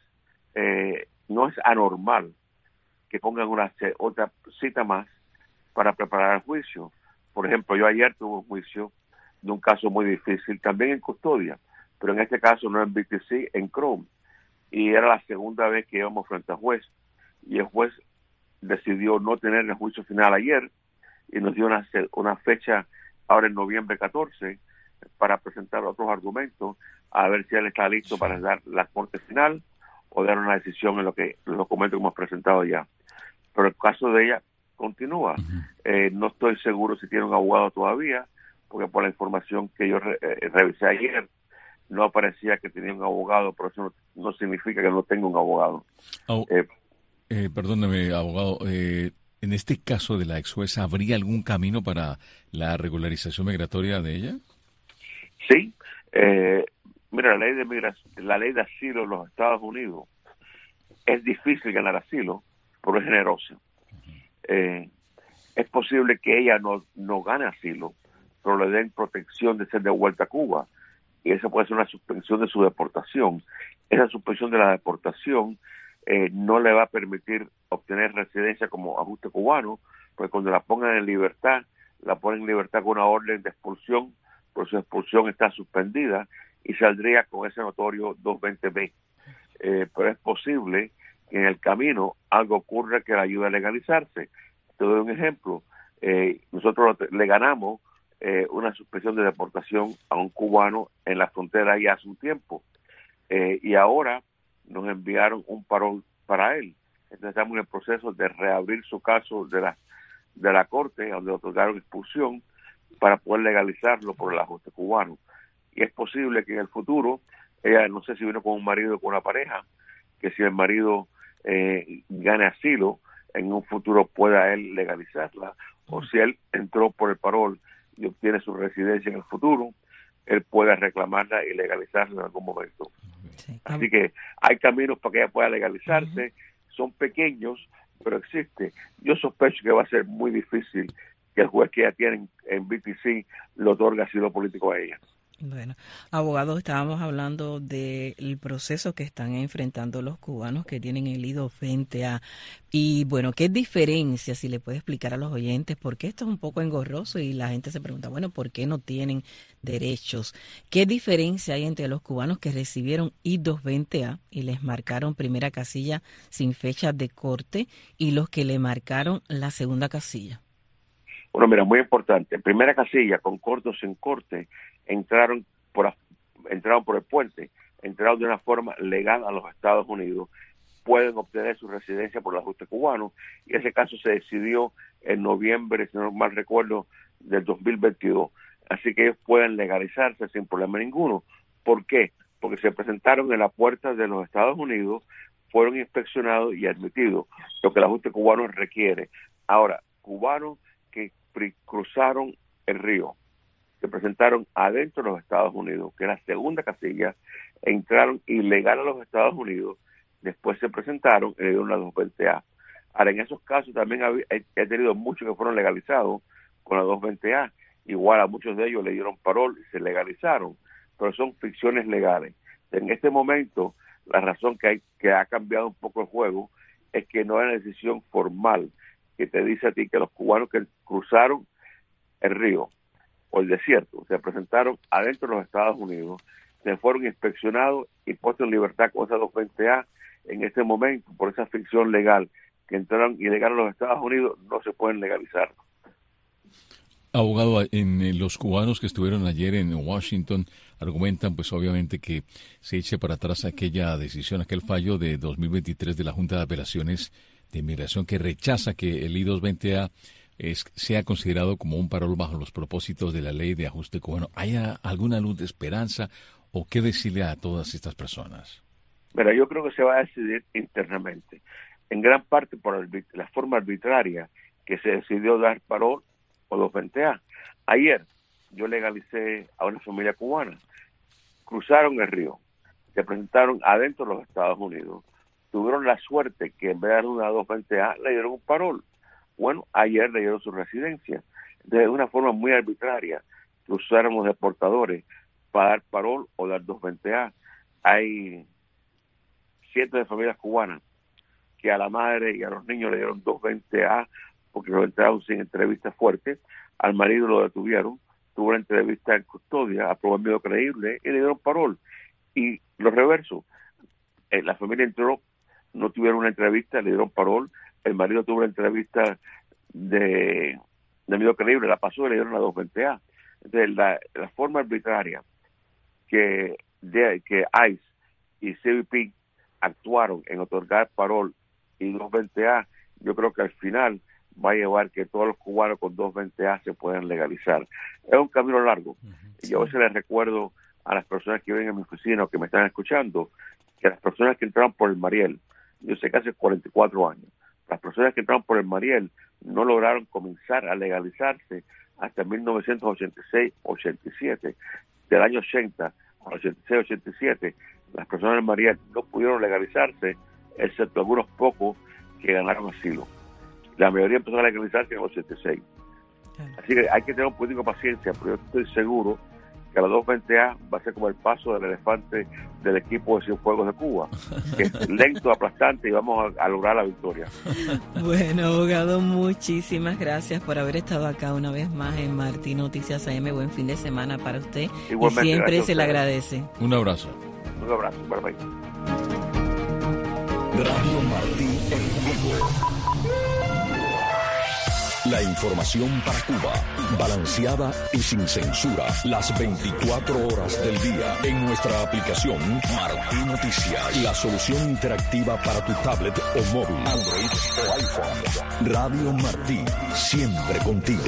anormal que pongan otra cita más para preparar el juicio. Por ejemplo, yo ayer tuve un juicio de un caso muy difícil, también en custodia, pero en este caso no en BTC, en Chrome. Y era la segunda vez que íbamos frente al juez. Y el juez decidió no tener el juicio final ayer y nos dio una fecha ahora en noviembre 14. para presentar otros argumentos, a ver si él está listo para dar la corte final o dar una decisión en los documentos que hemos presentado ya. Pero el caso de ella continúa. No estoy seguro si tiene un abogado todavía, porque por la información que yo revisé ayer, no aparecía que tenía un abogado, pero eso no significa que no tenga un abogado. Perdóneme, abogado, en este caso de la ex jueza, ¿habría algún camino para la regularización migratoria de ella? Sí. Mira, la ley de asilo en los Estados Unidos es difícil ganar asilo, pero es generosa. Es posible que ella no gane asilo, pero le den protección de ser devuelta a Cuba, y esa puede ser una suspensión de su deportación. Esa suspensión de la deportación no le va a permitir obtener residencia como ajuste cubano, porque cuando la pongan en libertad, la ponen en libertad con una orden de expulsión, pero su expulsión está suspendida y saldría con ese notorio 220B. Pero es posible que en el camino algo ocurra que la ayude a legalizarse. Te doy un ejemplo. Nosotros le ganamos una suspensión de deportación a un cubano en la frontera ya hace un tiempo, y ahora nos enviaron un parol para él. Entonces estamos en el proceso de reabrir su caso de la corte, donde otorgaron expulsión, para poder legalizarlo por el ajuste cubano. Y es posible que en el futuro, ella no sé si vino con un marido o con una pareja, que si el marido gane asilo, en un futuro pueda él legalizarla, o si él entró por el parol y obtiene su residencia en el futuro, él pueda reclamarla y legalizarla en algún momento. Sí. Así que hay caminos para que ella pueda legalizarse. Son pequeños, pero existe. Yo sospecho que va a ser muy difícil que el juez que ya tiene en BTC le otorgue asilo político a ella. Bueno, abogado, estábamos hablando del proceso que están enfrentando los cubanos que tienen el I-220A. Y bueno, ¿qué diferencia, si le puede explicar a los oyentes, porque esto es un poco engorroso y la gente se pregunta, bueno, ¿por qué no tienen derechos? ¿Qué diferencia hay entre los cubanos que recibieron I-220A y les marcaron primera casilla sin fecha de corte y los que le marcaron la segunda casilla? Bueno, mira, muy importante. Primera casilla, con corte o sin corte, entraron por el puente, entraron de una forma legal a los Estados Unidos, pueden obtener su residencia por el ajuste cubano, y ese caso se decidió en noviembre, si no mal recuerdo, del 2022. Así que ellos pueden legalizarse sin problema ninguno. ¿Por qué? Porque se presentaron en la puerta de los Estados Unidos, fueron inspeccionados y admitidos, lo que el ajuste cubano requiere. Ahora, cubanos que cruzaron el río, se presentaron adentro de los Estados Unidos, que es la segunda casilla, entraron ilegal a los Estados Unidos, después se presentaron y le dieron la 220A. Ahora, en esos casos también he tenido muchos que fueron legalizados con la 220A, igual a muchos de ellos le dieron parol y se legalizaron, pero son ficciones legales. En este momento, la razón que ha cambiado un poco el juego es que no hay una decisión formal que te dice a ti que los cubanos que cruzaron el río o el desierto se presentaron adentro de los Estados Unidos, se fueron inspeccionados y puestos en libertad con esa 220A. En este momento, por esa ficción legal que entraron ilegal a los Estados Unidos, no se pueden legalizar. Abogado, en los cubanos que estuvieron ayer en Washington argumentan, pues obviamente, que se eche para atrás aquella decisión, aquel fallo de 2023 de la Junta de Apelaciones de Inmigración que rechaza que el I-220A sea considerado como un parol bajo los propósitos de la ley de ajuste cubano. ¿Hay alguna luz de esperanza o qué decirle a todas estas personas? Mira, yo creo que se va a decidir internamente, en gran parte por la forma arbitraria que se decidió dar parol o 220A. Ayer yo legalicé a una familia cubana, cruzaron el río, se presentaron adentro de los Estados Unidos, tuvieron la suerte que en vez de dar una 220A le dieron un parol. Bueno, ayer le dieron su residencia. De una forma muy arbitraria, que usaron los deportadores para dar parol o dar 220A. Hay cientos de familias cubanas que a la madre y a los niños le dieron 220A porque lo entraron sin entrevista fuerte. Al marido lo detuvieron, tuvo una entrevista en custodia, aprobó el medio creíble y le dieron parol. Y lo reverso, la familia entró, no tuvieron una entrevista, le dieron parol. El marido tuvo una entrevista de medio creíble, la pasó y le dieron la 220A. Entonces, la forma arbitraria que ICE y CBP actuaron en otorgar parol y 220A, yo creo que al final va a llevar que todos los cubanos con 220A se puedan legalizar. Es un camino largo. Yo a veces les recuerdo a las personas que viven en mi oficina o que me están escuchando, que las personas que entraron por el Mariel, yo sé que hace 44 años, las personas que entraron por el Mariel no lograron comenzar a legalizarse hasta 1986-87. Del año 80 a 86-87, las personas del Mariel no pudieron legalizarse, excepto algunos pocos que ganaron asilo. La mayoría empezó a legalizarse en el 86. Así que hay que tener un poquito de paciencia, pero yo estoy seguro que la 220A va a ser como el paso del elefante del equipo de Cienfuegos de Cuba, que es lento, aplastante, y vamos a lograr la victoria. Bueno, abogado, muchísimas gracias por haber estado acá una vez más en Martí Noticias AM. Buen fin de semana para usted. Igualmente, y siempre se le agradece. Un abrazo. Un abrazo, bye bye. Radio Martí en vivo. La información para Cuba, balanceada y sin censura, las 24 horas del día en nuestra aplicación Martí Noticias, la solución interactiva para tu tablet o móvil, Android o iPhone. Radio Martí, siempre contigo.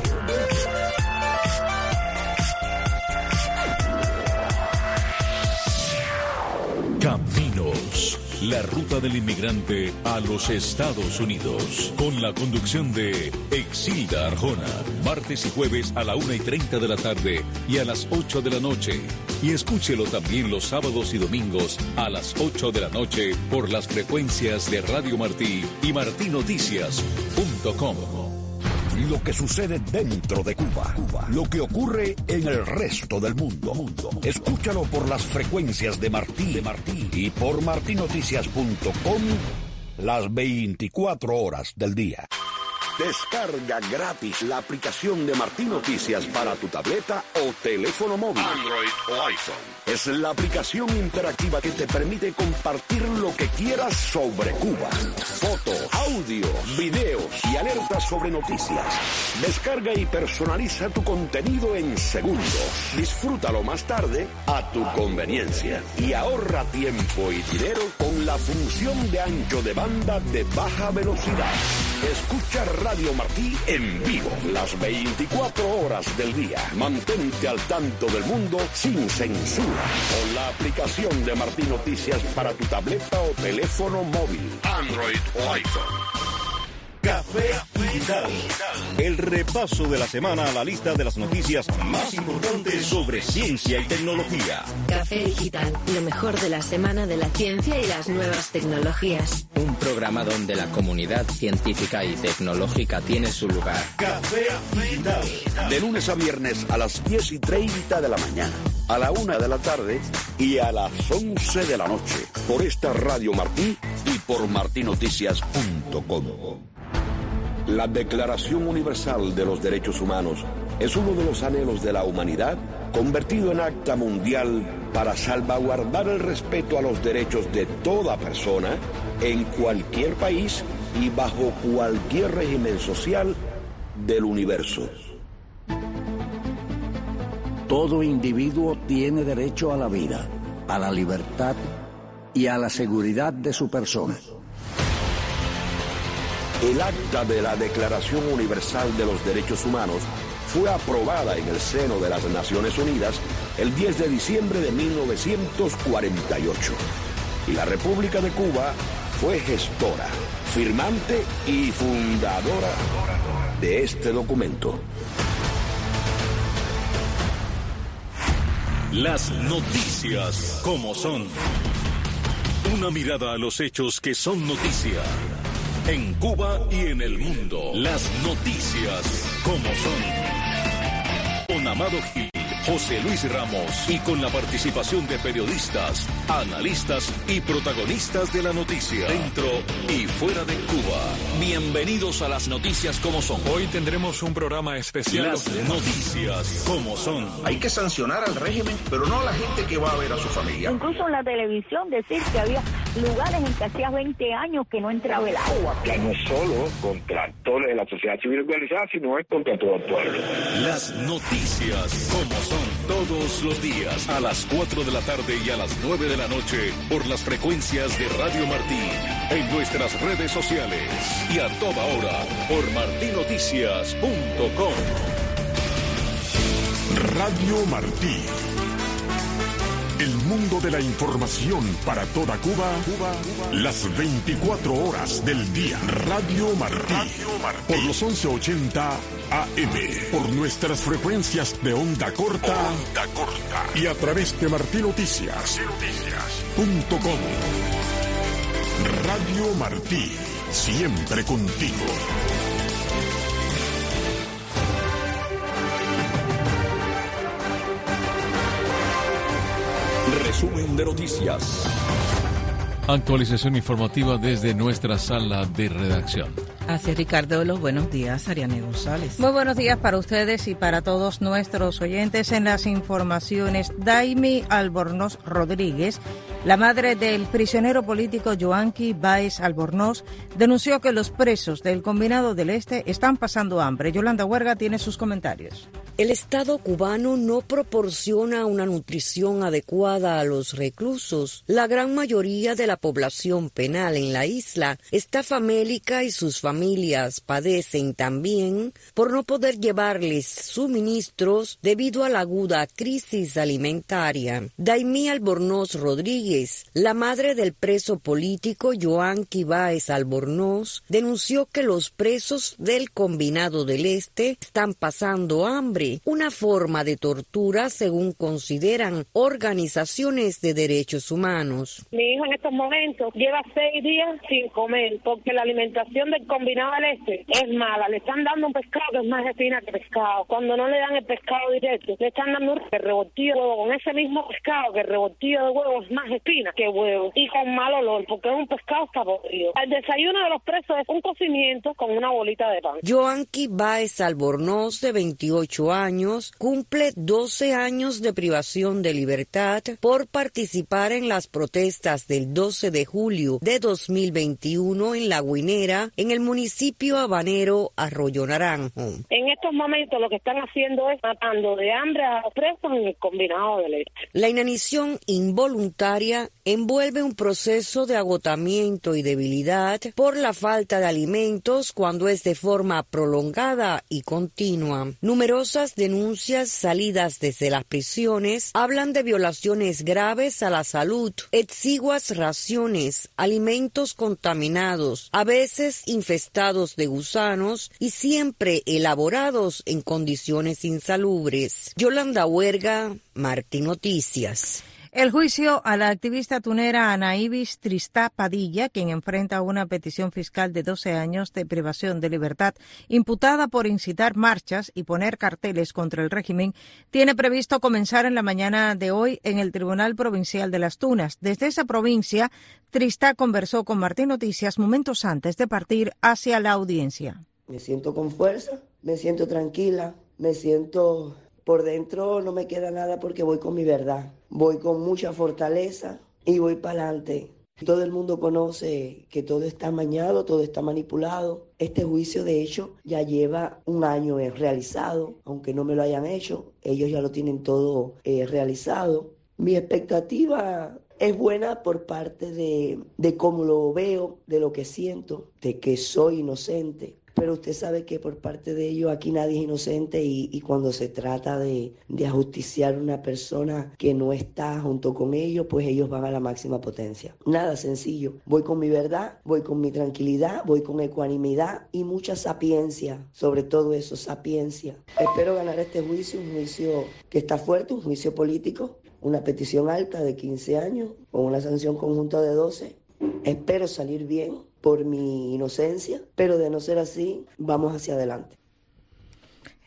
Caminos. La ruta del inmigrante a los Estados Unidos. Con la conducción de Exilda Arjona. Martes y jueves a la 1:30 de la tarde y a las 8 de la noche. Y escúchelo también los sábados y domingos a las 8 de la noche por las frecuencias de Radio Martí y martinoticias.com. Lo que sucede dentro de Cuba, lo que ocurre en el resto del mundo. Escúchalo por las frecuencias de Martí y por martinoticias.com las 24 horas del día. Descarga gratis la aplicación de Martí Noticias para tu tableta o teléfono móvil, Android o iPhone. Es la aplicación interactiva que te permite compartir lo que quieras sobre Cuba. Fotos, audio, videos y alertas sobre noticias. Descarga y personaliza tu contenido en segundos. Disfrútalo más tarde a tu conveniencia. Y ahorra tiempo y dinero con la función de ancho de banda de baja velocidad. Escucha Radio Martí en vivo las 24 horas del día. Mantente al tanto del mundo sin censura con la aplicación de Martí Noticias para tu tableta o teléfono móvil, Android o iPhone. Café Digital. El repaso de la semana a la lista de las noticias más importantes sobre ciencia y tecnología. Café Digital, lo mejor de la semana de la ciencia y las nuevas tecnologías. Un programa donde la comunidad científica y tecnológica tiene su lugar. Café Digital. De lunes a viernes a las 10:30 de la mañana, a la 1 de la tarde y a las 11 de la noche. Por esta Radio Martí y por martinoticias.com. La Declaración Universal de los Derechos Humanos es uno de los anhelos de la humanidad convertido en acta mundial para salvaguardar el respeto a los derechos de toda persona en cualquier país y bajo cualquier régimen social del universo. Todo individuo tiene derecho a la vida, a la libertad y a la seguridad de su persona. El acta de la Declaración Universal de los Derechos Humanos fue aprobada en el seno de las Naciones Unidas el 10 de diciembre de 1948. Y la República de Cuba fue gestora, firmante y fundadora de este documento. Las noticias como son. Una mirada a los hechos que son noticia. En Cuba y en el mundo. Las noticias como son. Con Amado Gil, José Luis Ramos y con la participación de periodistas, analistas y protagonistas de la noticia dentro y fuera de Cuba. Bienvenidos a las noticias como son. Hoy tendremos un programa especial. Las noticias como son. Hay que sancionar al régimen, pero no a la gente que va a ver a su familia. Incluso en la televisión decir que había lugares en que hacía 20 años que no entraba el agua. Ya no es solo contra toda la sociedad civil organizada, sino es contra todo el pueblo. Las noticias, como son todos los días, a las 4 de la tarde y a las 9 de la noche, por las frecuencias de Radio Martí, en nuestras redes sociales y a toda hora por martinoticias.com. Radio Martí. El mundo de la información para toda Cuba, las 24 horas del día. Radio Martí. Por los 1180 AM. Por nuestras frecuencias de onda corta. Y a través de martinoticias.com. Radio Martí. Siempre contigo. Resumen de noticias. Actualización informativa desde nuestra sala de redacción. Hace Ricardo de los buenos días, Ariane González. Muy buenos días para ustedes y para todos nuestros oyentes. En las informaciones, Daimi Albornoz Rodríguez, la madre del prisionero político Yoanqui Báez Albornoz, denunció que los presos del Combinado del Este están pasando hambre. Yolanda Huerga tiene sus comentarios. El Estado cubano no proporciona una nutrición adecuada a los reclusos. La gran mayoría de la población penal en la isla está famélica y sus familias padecen también por no poder llevarles suministros debido a la aguda crisis alimentaria. Daimí Albornoz Rodríguez, la madre del preso político Yoanqui Báez Albornoz, denunció que los presos del Combinado del Este están pasando hambre, una forma de tortura según consideran organizaciones de derechos humanos. Mi hijo en estos momentos lleva 6 días sin comer porque la alimentación del Combinado del Este es mala. Le están dando un pescado que es más espina que pescado. Cuando no le dan el pescado directo, le están dando un revoltillo de huevo con ese mismo pescado, que el revoltillo de huevo es más espina que huevo y con mal olor porque es un pescado está podrido. El desayuno de los presos es un cocimiento con una bolita de pan. Yoanqui Báez Albornoz, de 28 años, cumple 12 años de privación de libertad por participar en las protestas del 12 de julio de 2021 en La Guinera, en el municipio habanero Arroyo Naranjo. En estos momentos lo que están haciendo es matando de hambre a los presos en el Combinado del Este. La inanición involuntaria envuelve un proceso de agotamiento y debilidad por la falta de alimentos cuando es de forma prolongada y continua. Numerosas denuncias salidas desde las prisiones hablan de violaciones graves a la salud, exiguas raciones, alimentos contaminados, a veces infestados de gusanos y siempre elaborados en condiciones insalubres. Yolanda Huerga, Martín Noticias. El juicio a la activista tunera Anaíbis Tristá Padilla, quien enfrenta una petición fiscal de 12 años de privación de libertad, imputada por incitar marchas y poner carteles contra el régimen, tiene previsto comenzar en la mañana de hoy en el Tribunal Provincial de Las Tunas. Desde esa provincia, Tristá conversó con Martín Noticias momentos antes de partir hacia la audiencia. Me siento con fuerza, me siento tranquila, me siento... Por dentro no me queda nada porque voy con mi verdad, voy con mucha fortaleza y voy para adelante. Todo el mundo conoce que todo está amañado, todo está manipulado. Este juicio, de hecho, ya lleva 1 año realizado, aunque no me lo hayan hecho, ellos ya lo tienen todo realizado. Mi expectativa es buena por parte de cómo lo veo, de lo que siento, de que soy inocente. Pero usted sabe que por parte de ellos aquí nadie es inocente y cuando se trata de ajusticiar a una persona que no está junto con ellos, pues ellos van a la máxima potencia. Nada sencillo. Voy con mi verdad, voy con mi tranquilidad, voy con ecuanimidad y mucha sapiencia. Sobre todo eso, sapiencia. Espero ganar este juicio, un juicio que está fuerte, un juicio político, una petición alta de 15 años con una sanción conjunta de 12. Espero salir bien por mi inocencia, pero de no ser así, vamos hacia adelante.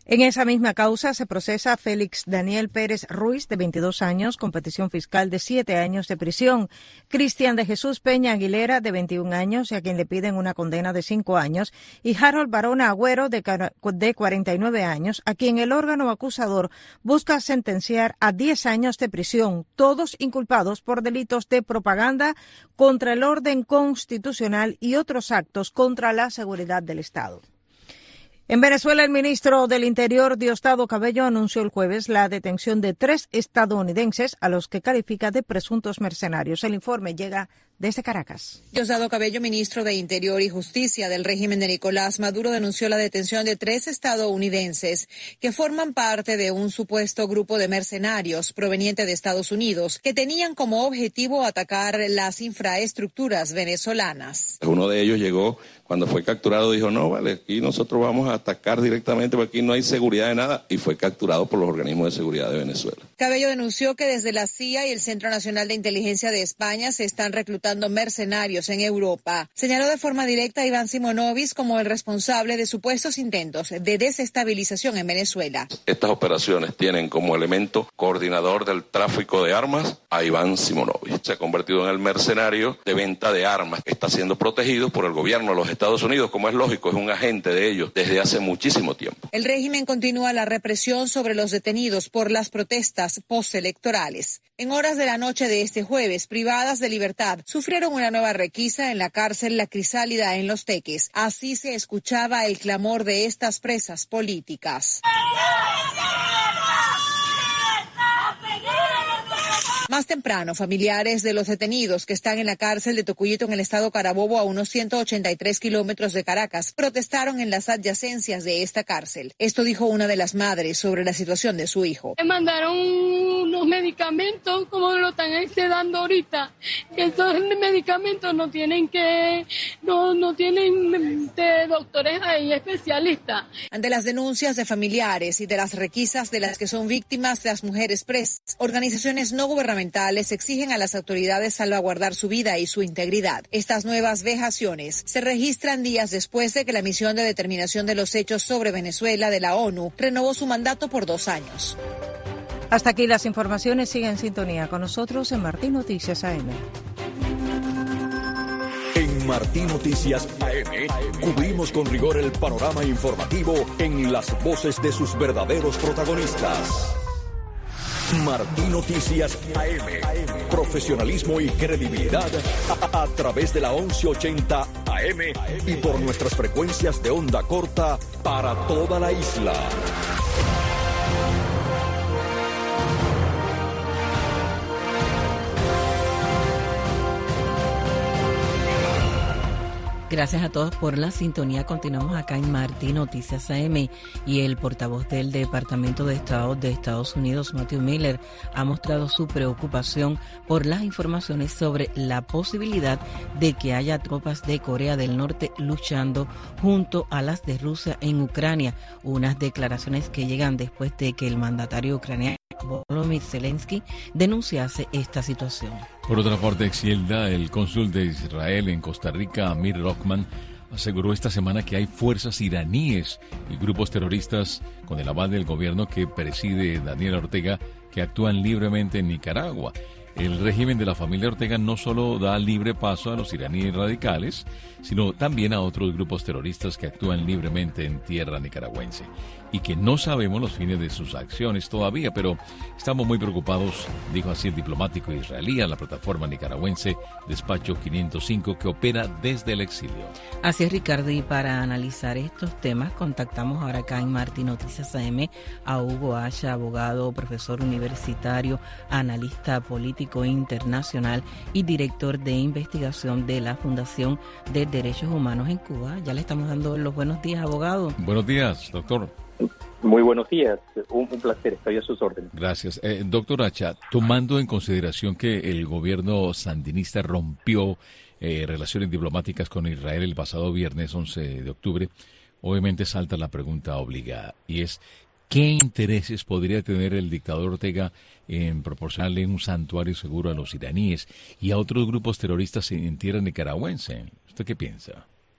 En esa misma causa se procesa a Félix Daniel Pérez Ruiz, de 22 años, con petición fiscal de 7 años de prisión. Cristian de Jesús Peña Aguilera, de 21 años, y a quien le piden una condena de 5 años. Y Harold Barona Agüero, de 49 años, a quien el órgano acusador busca sentenciar a 10 años de prisión, todos inculpados por delitos de propaganda contra el orden constitucional y otros actos contra la seguridad del Estado. En Venezuela, el ministro del Interior, Diosdado Cabello, anunció el jueves la detención de 3 estadounidenses a los que califica de presuntos mercenarios. El informe llega desde Caracas. Diosdado Cabello, ministro de Interior y Justicia del régimen de Nicolás Maduro, denunció la detención de 3 estadounidenses que forman parte de un supuesto grupo de mercenarios proveniente de Estados Unidos que tenían como objetivo atacar las infraestructuras venezolanas. Uno de ellos llegó cuando fue capturado, dijo, no, vale, aquí nosotros vamos a atacar directamente porque aquí no hay seguridad de nada, y fue capturado por los organismos de seguridad de Venezuela. Cabello denunció que desde la CIA y el Centro Nacional de Inteligencia de España se están reclutando mercenarios en Europa. Señaló de forma directa a Iván Simonovic como el responsable de supuestos intentos de desestabilización en Venezuela. Estas operaciones tienen como elemento coordinador del tráfico de armas a Iván Simonovic. Se ha convertido en el mercenario de venta de armas. Está siendo protegido por el gobierno de los Estados Unidos, como es lógico, es un agente de ellos desde hace muchísimo tiempo. El régimen continúa la represión sobre los detenidos por las protestas postelectorales. En horas de la noche de este jueves, privadas de libertad, sufrieron una nueva requisa en la cárcel La Crisálida en Los Teques. Así se escuchaba el clamor de estas presas políticas. Más temprano, familiares de los detenidos que están en la cárcel de Tocuyito en el estado Carabobo, a unos 183 kilómetros de Caracas, protestaron en las adyacencias de esta cárcel. Esto dijo una de las madres sobre la situación de su hijo. Me mandaron unos medicamentos como lo están dando ahorita. Esos medicamentos no tienen doctores ahí especialistas. Ante las denuncias de familiares y de las requisas de las que son víctimas las mujeres presas, organizaciones no gubernamentales exigen a las autoridades salvaguardar su vida y su integridad. Estas nuevas vejaciones se registran días después de que la misión de determinación de los hechos sobre Venezuela de la ONU renovó su mandato por 2 años. Hasta aquí las informaciones. Sigue en sintonía con nosotros en Martín Noticias AM. En Martín Noticias AM cubrimos con rigor el panorama informativo en las voces de sus verdaderos protagonistas. Martín Noticias AM. Profesionalismo y credibilidad a través de la 1180 AM y por nuestras frecuencias de onda corta para toda la isla. Gracias a todos por la sintonía. Continuamos acá en Martín Noticias AM, y el portavoz del Departamento de Estado de Estados Unidos, Matthew Miller, ha mostrado su preocupación por las informaciones sobre la posibilidad de que haya tropas de Corea del Norte luchando junto a las de Rusia en Ucrania, unas declaraciones que llegan después de que el mandatario ucraniano Volodymyr Zelensky denunciase esta situación. Por otra parte, Exilda, el cónsul de Israel en Costa Rica, Amir Rockman, aseguró esta semana que hay fuerzas iraníes y grupos terroristas con el aval del gobierno que preside Daniel Ortega que actúan libremente en Nicaragua. El régimen de la familia Ortega no solo da libre paso a los iraníes radicales, sino también a otros grupos terroristas que actúan libremente en tierra nicaragüense, y que no sabemos los fines de sus acciones todavía, pero estamos muy preocupados, dijo así el diplomático israelí a la plataforma nicaragüense Despacho 505, que opera desde el exilio. Así es, Ricardo, y para analizar estos temas contactamos ahora acá en Martín Noticias AM a Hugo Asha, abogado, profesor universitario, analista político internacional y director de investigación de la Fundación de Derechos Humanos en Cuba. Ya le estamos dando los buenos días, abogado. Buenos días, doctor. Muy buenos días, un placer, estoy a sus órdenes. Gracias. Doctor Asha, tomando en consideración que el gobierno sandinista rompió relaciones diplomáticas con Israel el pasado viernes 11 de octubre, obviamente salta la pregunta obligada, y es: ¿qué intereses podría tener el dictador Ortega en proporcionarle un santuario seguro a los iraníes y a otros grupos terroristas en tierra nicaragüense? ¿Usted qué piensa?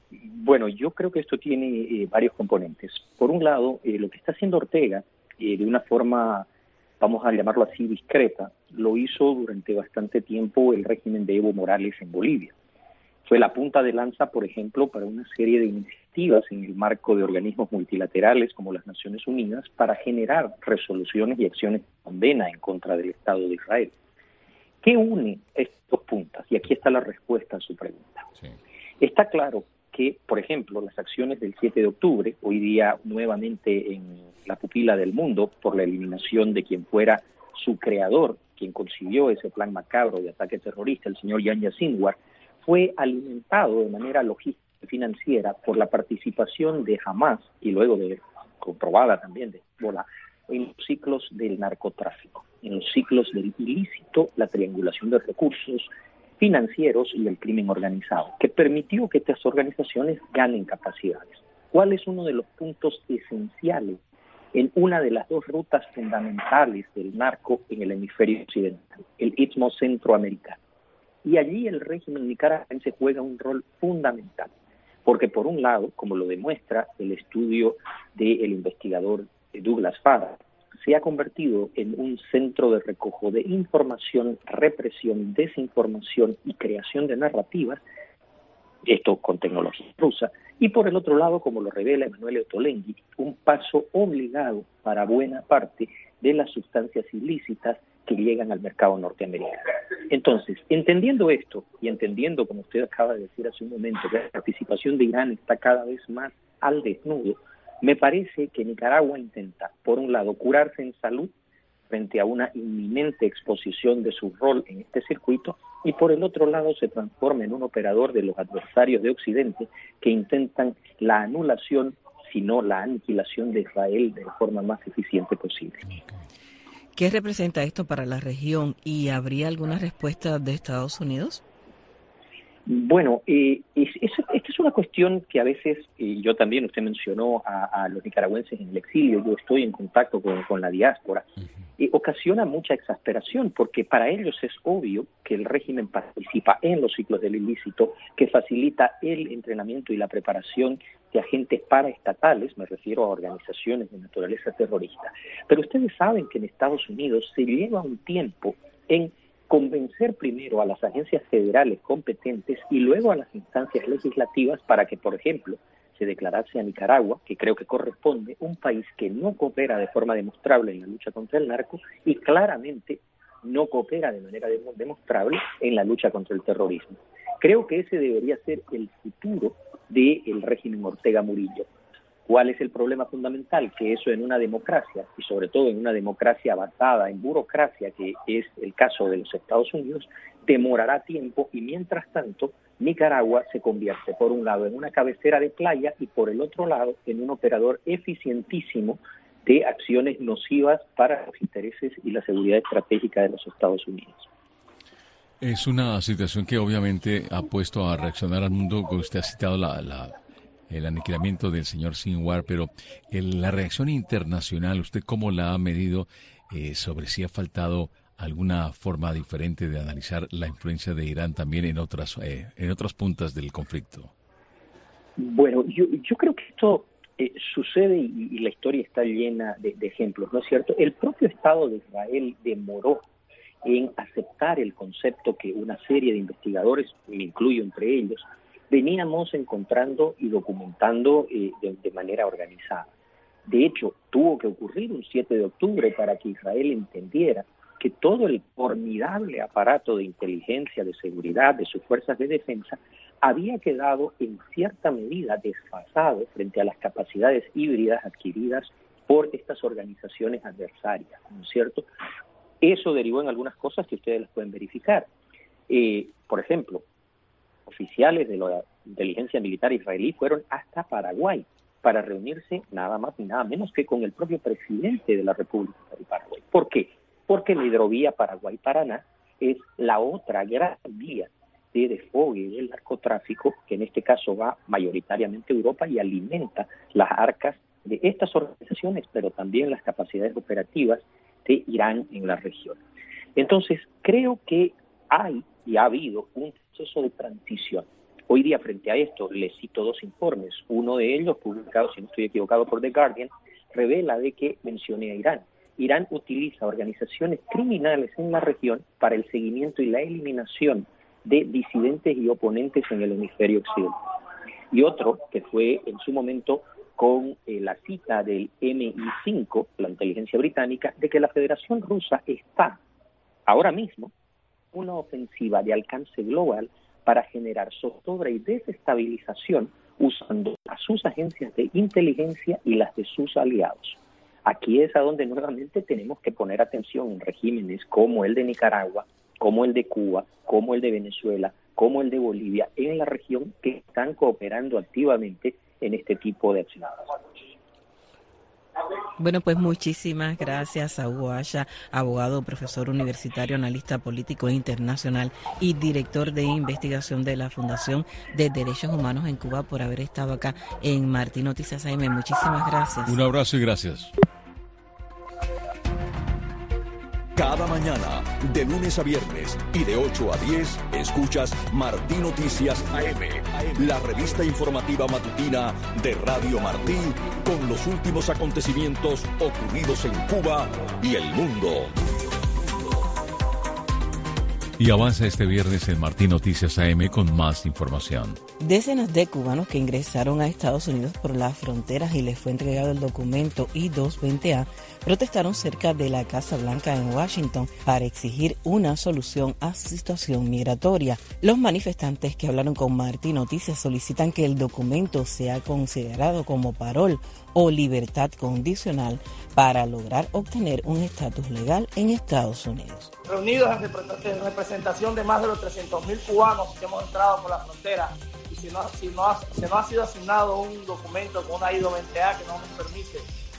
Bueno, yo creo que esto tiene varios componentes. Por un lado, lo que está haciendo Ortega, de una forma, vamos a llamarlo así, discreta, lo hizo durante bastante tiempo el régimen de Evo Morales en Bolivia. Fue la punta de lanza, por ejemplo, para una serie de iniciativas en el marco de organismos multilaterales como las Naciones Unidas para generar resoluciones y acciones de condena en contra del Estado de Israel. ¿Qué une estas dos puntas? Y aquí está la respuesta a su pregunta. Sí. Está claro que, por ejemplo, las acciones del 7 de octubre, hoy día nuevamente en la pupila del mundo por la eliminación de quien fuera su creador, quien concibió ese plan macabro de ataque terrorista, el señor Yahya Sinwar, fue alimentado de manera logística y financiera por la participación de Hamas y luego de comprobada también de Hezbollah en los ciclos del narcotráfico, en los ciclos del ilícito, la triangulación de recursos financieros y el crimen organizado, que permitió que estas organizaciones ganen capacidades. ¿Cuál es uno de los puntos esenciales en una de las dos rutas fundamentales del narco en el hemisferio occidental, el istmo centroamericano? Y allí el régimen nicaragüense juega un rol fundamental, porque por un lado, como lo demuestra el estudio del investigador Douglas Farah, se ha convertido en un centro de recojo de información, represión, desinformación y creación de narrativas, esto con tecnología rusa, y por el otro lado, como lo revela Emanuele Ottolenghi, un paso obligado para buena parte de las sustancias ilícitas que llegan al mercado norteamericano. Entonces, entendiendo esto y entendiendo, como usted acaba de decir hace un momento, que la participación de Irán está cada vez más al desnudo, me parece que Nicaragua intenta, por un lado, curarse en salud frente a una inminente exposición de su rol en este circuito, y por el otro lado se transforma en un operador de los adversarios de Occidente que intentan la anulación, si no la aniquilación de Israel de la forma más eficiente posible. ¿Qué representa esto para la región y habría alguna respuesta de Estados Unidos? Bueno, esta es una cuestión que a veces, yo también, usted mencionó a los nicaragüenses en el exilio, yo estoy en contacto con la diáspora, ocasiona mucha exasperación porque para ellos es obvio que el régimen participa en los ciclos del ilícito, que facilita el entrenamiento y la preparación de agentes paraestatales, me refiero a organizaciones de naturaleza terrorista. Pero ustedes saben que en Estados Unidos se lleva un tiempo en convencer primero a las agencias federales competentes y luego a las instancias legislativas para que, por ejemplo, se declarase a Nicaragua, que creo que corresponde, un país que no coopera de forma demostrable en la lucha contra el narco y claramente no coopera de manera demostrable en la lucha contra el terrorismo. Creo que ese debería ser el futuro del régimen Ortega Murillo. ¿Cuál es el problema fundamental? Que eso en una democracia, y sobre todo en una democracia basada en burocracia, que es el caso de los Estados Unidos, demorará tiempo y mientras tanto Nicaragua se convierte por un lado en una cabecera de playa y por el otro lado en un operador eficientísimo de acciones nocivas para los intereses y la seguridad estratégica de los Estados Unidos. Es una situación que obviamente ha puesto a reaccionar al mundo, que usted ha citado el aniquilamiento del señor Sinwar, pero la reacción internacional, ¿usted cómo la ha medido sobre si ha faltado alguna forma diferente de analizar la influencia de Irán también en otras puntas del conflicto? Bueno, yo creo que esto sucede y la historia está llena de ejemplos, ¿no es cierto? El propio Estado de Israel demoró en aceptar el concepto que una serie de investigadores, me incluyo entre ellos, veníamos encontrando y documentando de manera organizada. De hecho, tuvo que ocurrir un 7 de octubre para que Israel entendiera que todo el formidable aparato de inteligencia, de seguridad, de sus fuerzas de defensa, había quedado en cierta medida desfasado frente a las capacidades híbridas adquiridas por estas organizaciones adversarias, ¿no es cierto? Eso derivó en algunas cosas que ustedes las pueden verificar. Por ejemplo, oficiales de la inteligencia militar israelí fueron hasta Paraguay para reunirse nada más ni nada menos que con el propio presidente de la República del Paraguay. ¿Por qué? Porque la hidrovía Paraguay-Paraná es la otra gran vía de desfogue del narcotráfico, que en este caso va mayoritariamente a Europa y alimenta las arcas de estas organizaciones, pero también las capacidades operativas de Irán en la región. Entonces, creo que hay y ha habido un proceso de transición. Hoy día, frente a esto, les cito 2 informes. Uno de ellos, publicado, si no estoy equivocado, por The Guardian, revela de que mencioné a Irán. Irán utiliza organizaciones criminales en la región para el seguimiento y la eliminación de disidentes y oponentes en el hemisferio occidental. Y otro, que fue en su momento con la cita del MI5, la inteligencia británica, de que la Federación Rusa está ahora mismo una ofensiva de alcance global para generar zozobra y desestabilización usando a sus agencias de inteligencia y las de sus aliados. Aquí es a donde nuevamente tenemos que poner atención en regímenes como el de Nicaragua, como el de Cuba, como el de Venezuela, como el de Bolivia, en la región, que están cooperando activamente en este tipo de acciones. Bueno, pues muchísimas gracias a Hugo Asha, abogado, profesor universitario, analista político internacional y director de investigación de la Fundación de Derechos Humanos en Cuba, por haber estado acá en Martín Noticias AM. Muchísimas gracias. Un abrazo y gracias. Cada mañana, de lunes a viernes y de 8 a 10, escuchas Martín Noticias AM, la revista informativa matutina de Radio Martí, con los últimos acontecimientos ocurridos en Cuba y el mundo. Y avanza este viernes en Martín Noticias AM con más información. Decenas de cubanos que ingresaron a Estados Unidos por las fronteras y les fue entregado el documento I-220A protestaron cerca de la Casa Blanca en Washington para exigir una solución a su situación migratoria. Los manifestantes que hablaron con Martín Noticias solicitan que el documento sea considerado como parol o libertad condicional para lograr obtener un estatus legal en Estados Unidos. Reunidos en representación de más de los 300.000 cubanos que hemos entrado por la frontera, y si no ha sido asignado un documento con una I-220A que no nos permite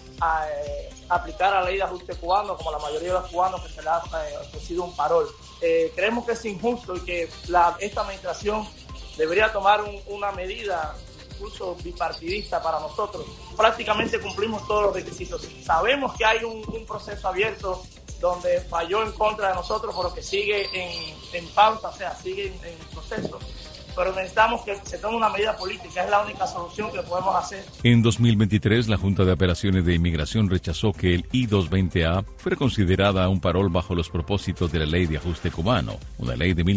aplicar a la ley de ajuste cubano, como la mayoría de los cubanos que se le ha ofrecido un parol. Creemos que es injusto y que esta administración debería tomar una medida incluso bipartidista para nosotros. Prácticamente cumplimos todos los requisitos. Sabemos que hay un proceso abierto donde falló en contra de nosotros, pero que sigue en pausa, o sea, sigue en proceso. Pero necesitamos que se tome una medida política, es la única solución que podemos hacer. En 2023, la Junta de Apelaciones de Inmigración rechazó que el I-220A fuera considerada un parol bajo los propósitos de la Ley de Ajuste Cubano, una ley de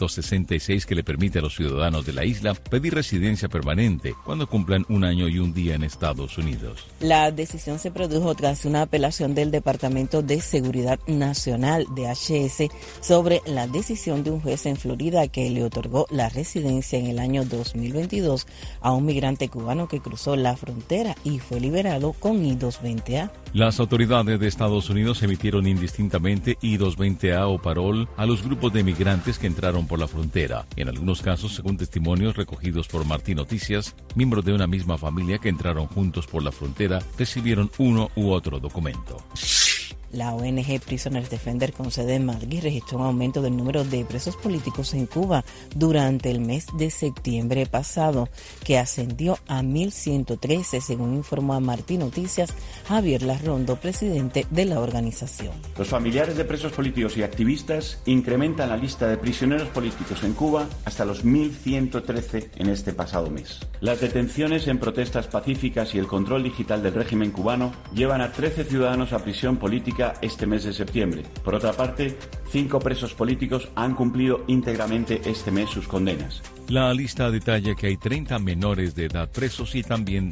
1966 que le permite a los ciudadanos de la isla pedir residencia permanente cuando cumplan 1 año y 1 día en Estados Unidos. La decisión se produjo tras una apelación del Departamento de Seguridad Nacional, DHS, sobre la decisión de un juez en Florida que le otorgó la residencia en el año 2022 a un migrante cubano que cruzó la frontera y fue liberado con I-220A. Las autoridades de Estados Unidos emitieron indistintamente I-220A o parol a los grupos de migrantes que entraron por la frontera. En algunos casos, según testimonios recogidos por Martín Noticias, miembros de una misma familia que entraron juntos por la frontera recibieron uno u otro documento. La ONG Prisoners Defender con sede en Madrid registró un aumento del número de presos políticos en Cuba durante el mes de septiembre pasado, que ascendió a 1.113, según informó a Martín Noticias Javier Larrondo, presidente de la organización. Los familiares de presos políticos y activistas incrementan la lista de prisioneros políticos en Cuba hasta los 1.113 en este pasado mes. Las detenciones en protestas pacíficas y el control digital del régimen cubano llevan a 13 ciudadanos a prisión política este mes de septiembre. Por otra parte, 5 presos políticos han cumplido íntegramente este mes sus condenas. La lista detalla que hay 30 menores de edad presos y también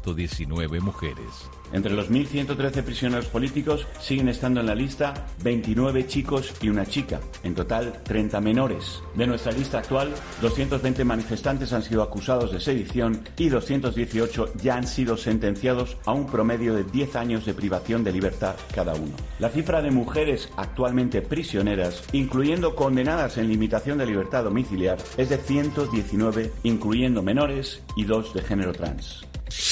119 mujeres. Entre los 1.113 prisioneros políticos siguen estando en la lista 29 chicos y una chica, en total 30 menores. De nuestra lista actual, 220 manifestantes han sido acusados de sedición y 218 ya han sido sentenciados a un promedio de 10 años de privación de libertad cada uno. La cifra de mujeres actualmente prisioneras, incluyendo condenadas en limitación de libertad domiciliar, es de 119, incluyendo menores y 2 de género trans.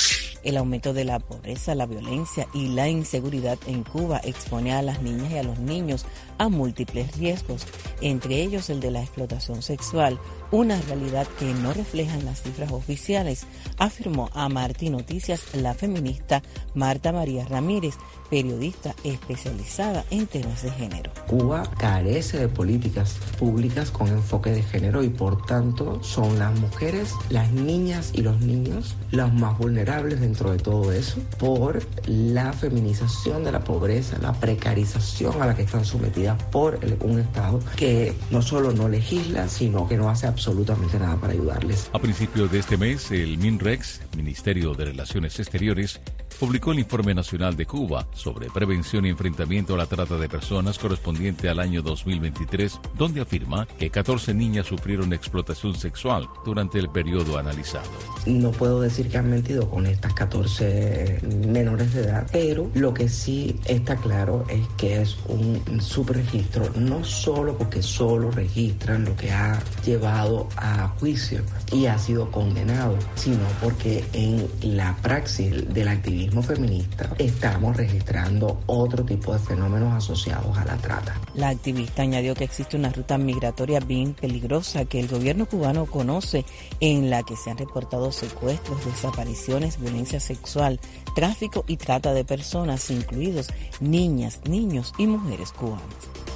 El aumento de la pobreza, la violencia y la inseguridad en Cuba expone a las niñas y a los niños a múltiples riesgos, entre ellos el de la explotación sexual, una realidad que no reflejan las cifras oficiales, afirmó a Martí Noticias la feminista Marta María Ramírez, periodista especializada en temas de género. Cuba carece de políticas públicas con enfoque de género y por tanto son las mujeres, las niñas y los niños los más vulnerables dentro de todo eso por la feminización de la pobreza, la precarización a la que están sometidas por un Estado que no solo no legisla, sino que no hace absolutamente nada para ayudarles. A principios de este mes, el MINREX, Ministerio de Relaciones Exteriores, publicó el Informe Nacional de Cuba sobre prevención y enfrentamiento a la trata de personas correspondiente al año 2023, donde afirma que 14 niñas sufrieron explotación sexual durante el periodo analizado. No puedo decir que han mentido con estas 14 menores de edad, pero lo que sí está claro es que es un subregistro, no solo porque solo registran lo que ha llevado a juicio y ha sido condenado, sino porque en la praxis del activismo feminista estamos registrando otro tipo de fenómenos asociados a la trata. La activista añadió que existe una ruta migratoria bien peligrosa que el gobierno cubano conoce, en la que se han reportado secuestros, desapariciones, violencia sexual, tráfico y trata de personas, incluidos niñas, niños y mujeres cubanas.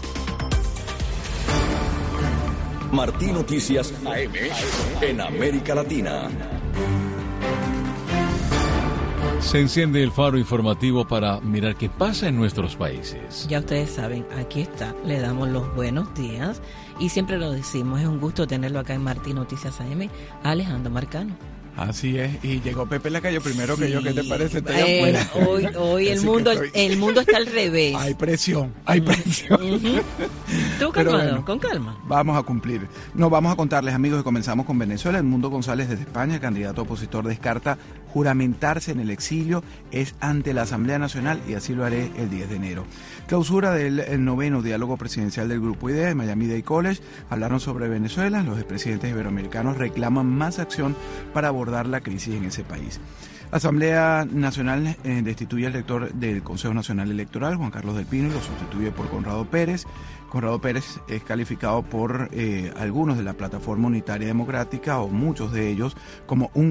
Martí Noticias AM en América Latina. Se enciende el faro informativo para mirar qué pasa en nuestros países. Ya ustedes saben, aquí está, le damos los buenos días y siempre lo decimos, es un gusto tenerlo acá en Martí Noticias AM, Alejandro Marcano. Así es, y llegó Pepe Lacayo primero que yo, ¿qué te parece? Hoy el mundo está al revés. Hay presión. Uh-huh. Tú calmado, bueno, con calma. Vamos a cumplir. No, vamos a contarles, amigos, que comenzamos con Venezuela. Edmundo González desde España, el candidato opositor, descarta juramentarse en el exilio, es ante la Asamblea Nacional y así lo haré el 10 de enero. Clausura del 9º diálogo presidencial del Grupo IDEA de Miami Dade College. Hablaron sobre Venezuela. Los expresidentes iberoamericanos reclaman más acción para abordar la crisis en ese país. La Asamblea Nacional destituye al rector del Consejo Nacional Electoral, Juan Carlos del Pino, y lo sustituye por Conrado Pérez. Conrado Pérez es calificado por algunos de la Plataforma Unitaria Democrática, o muchos de ellos, como un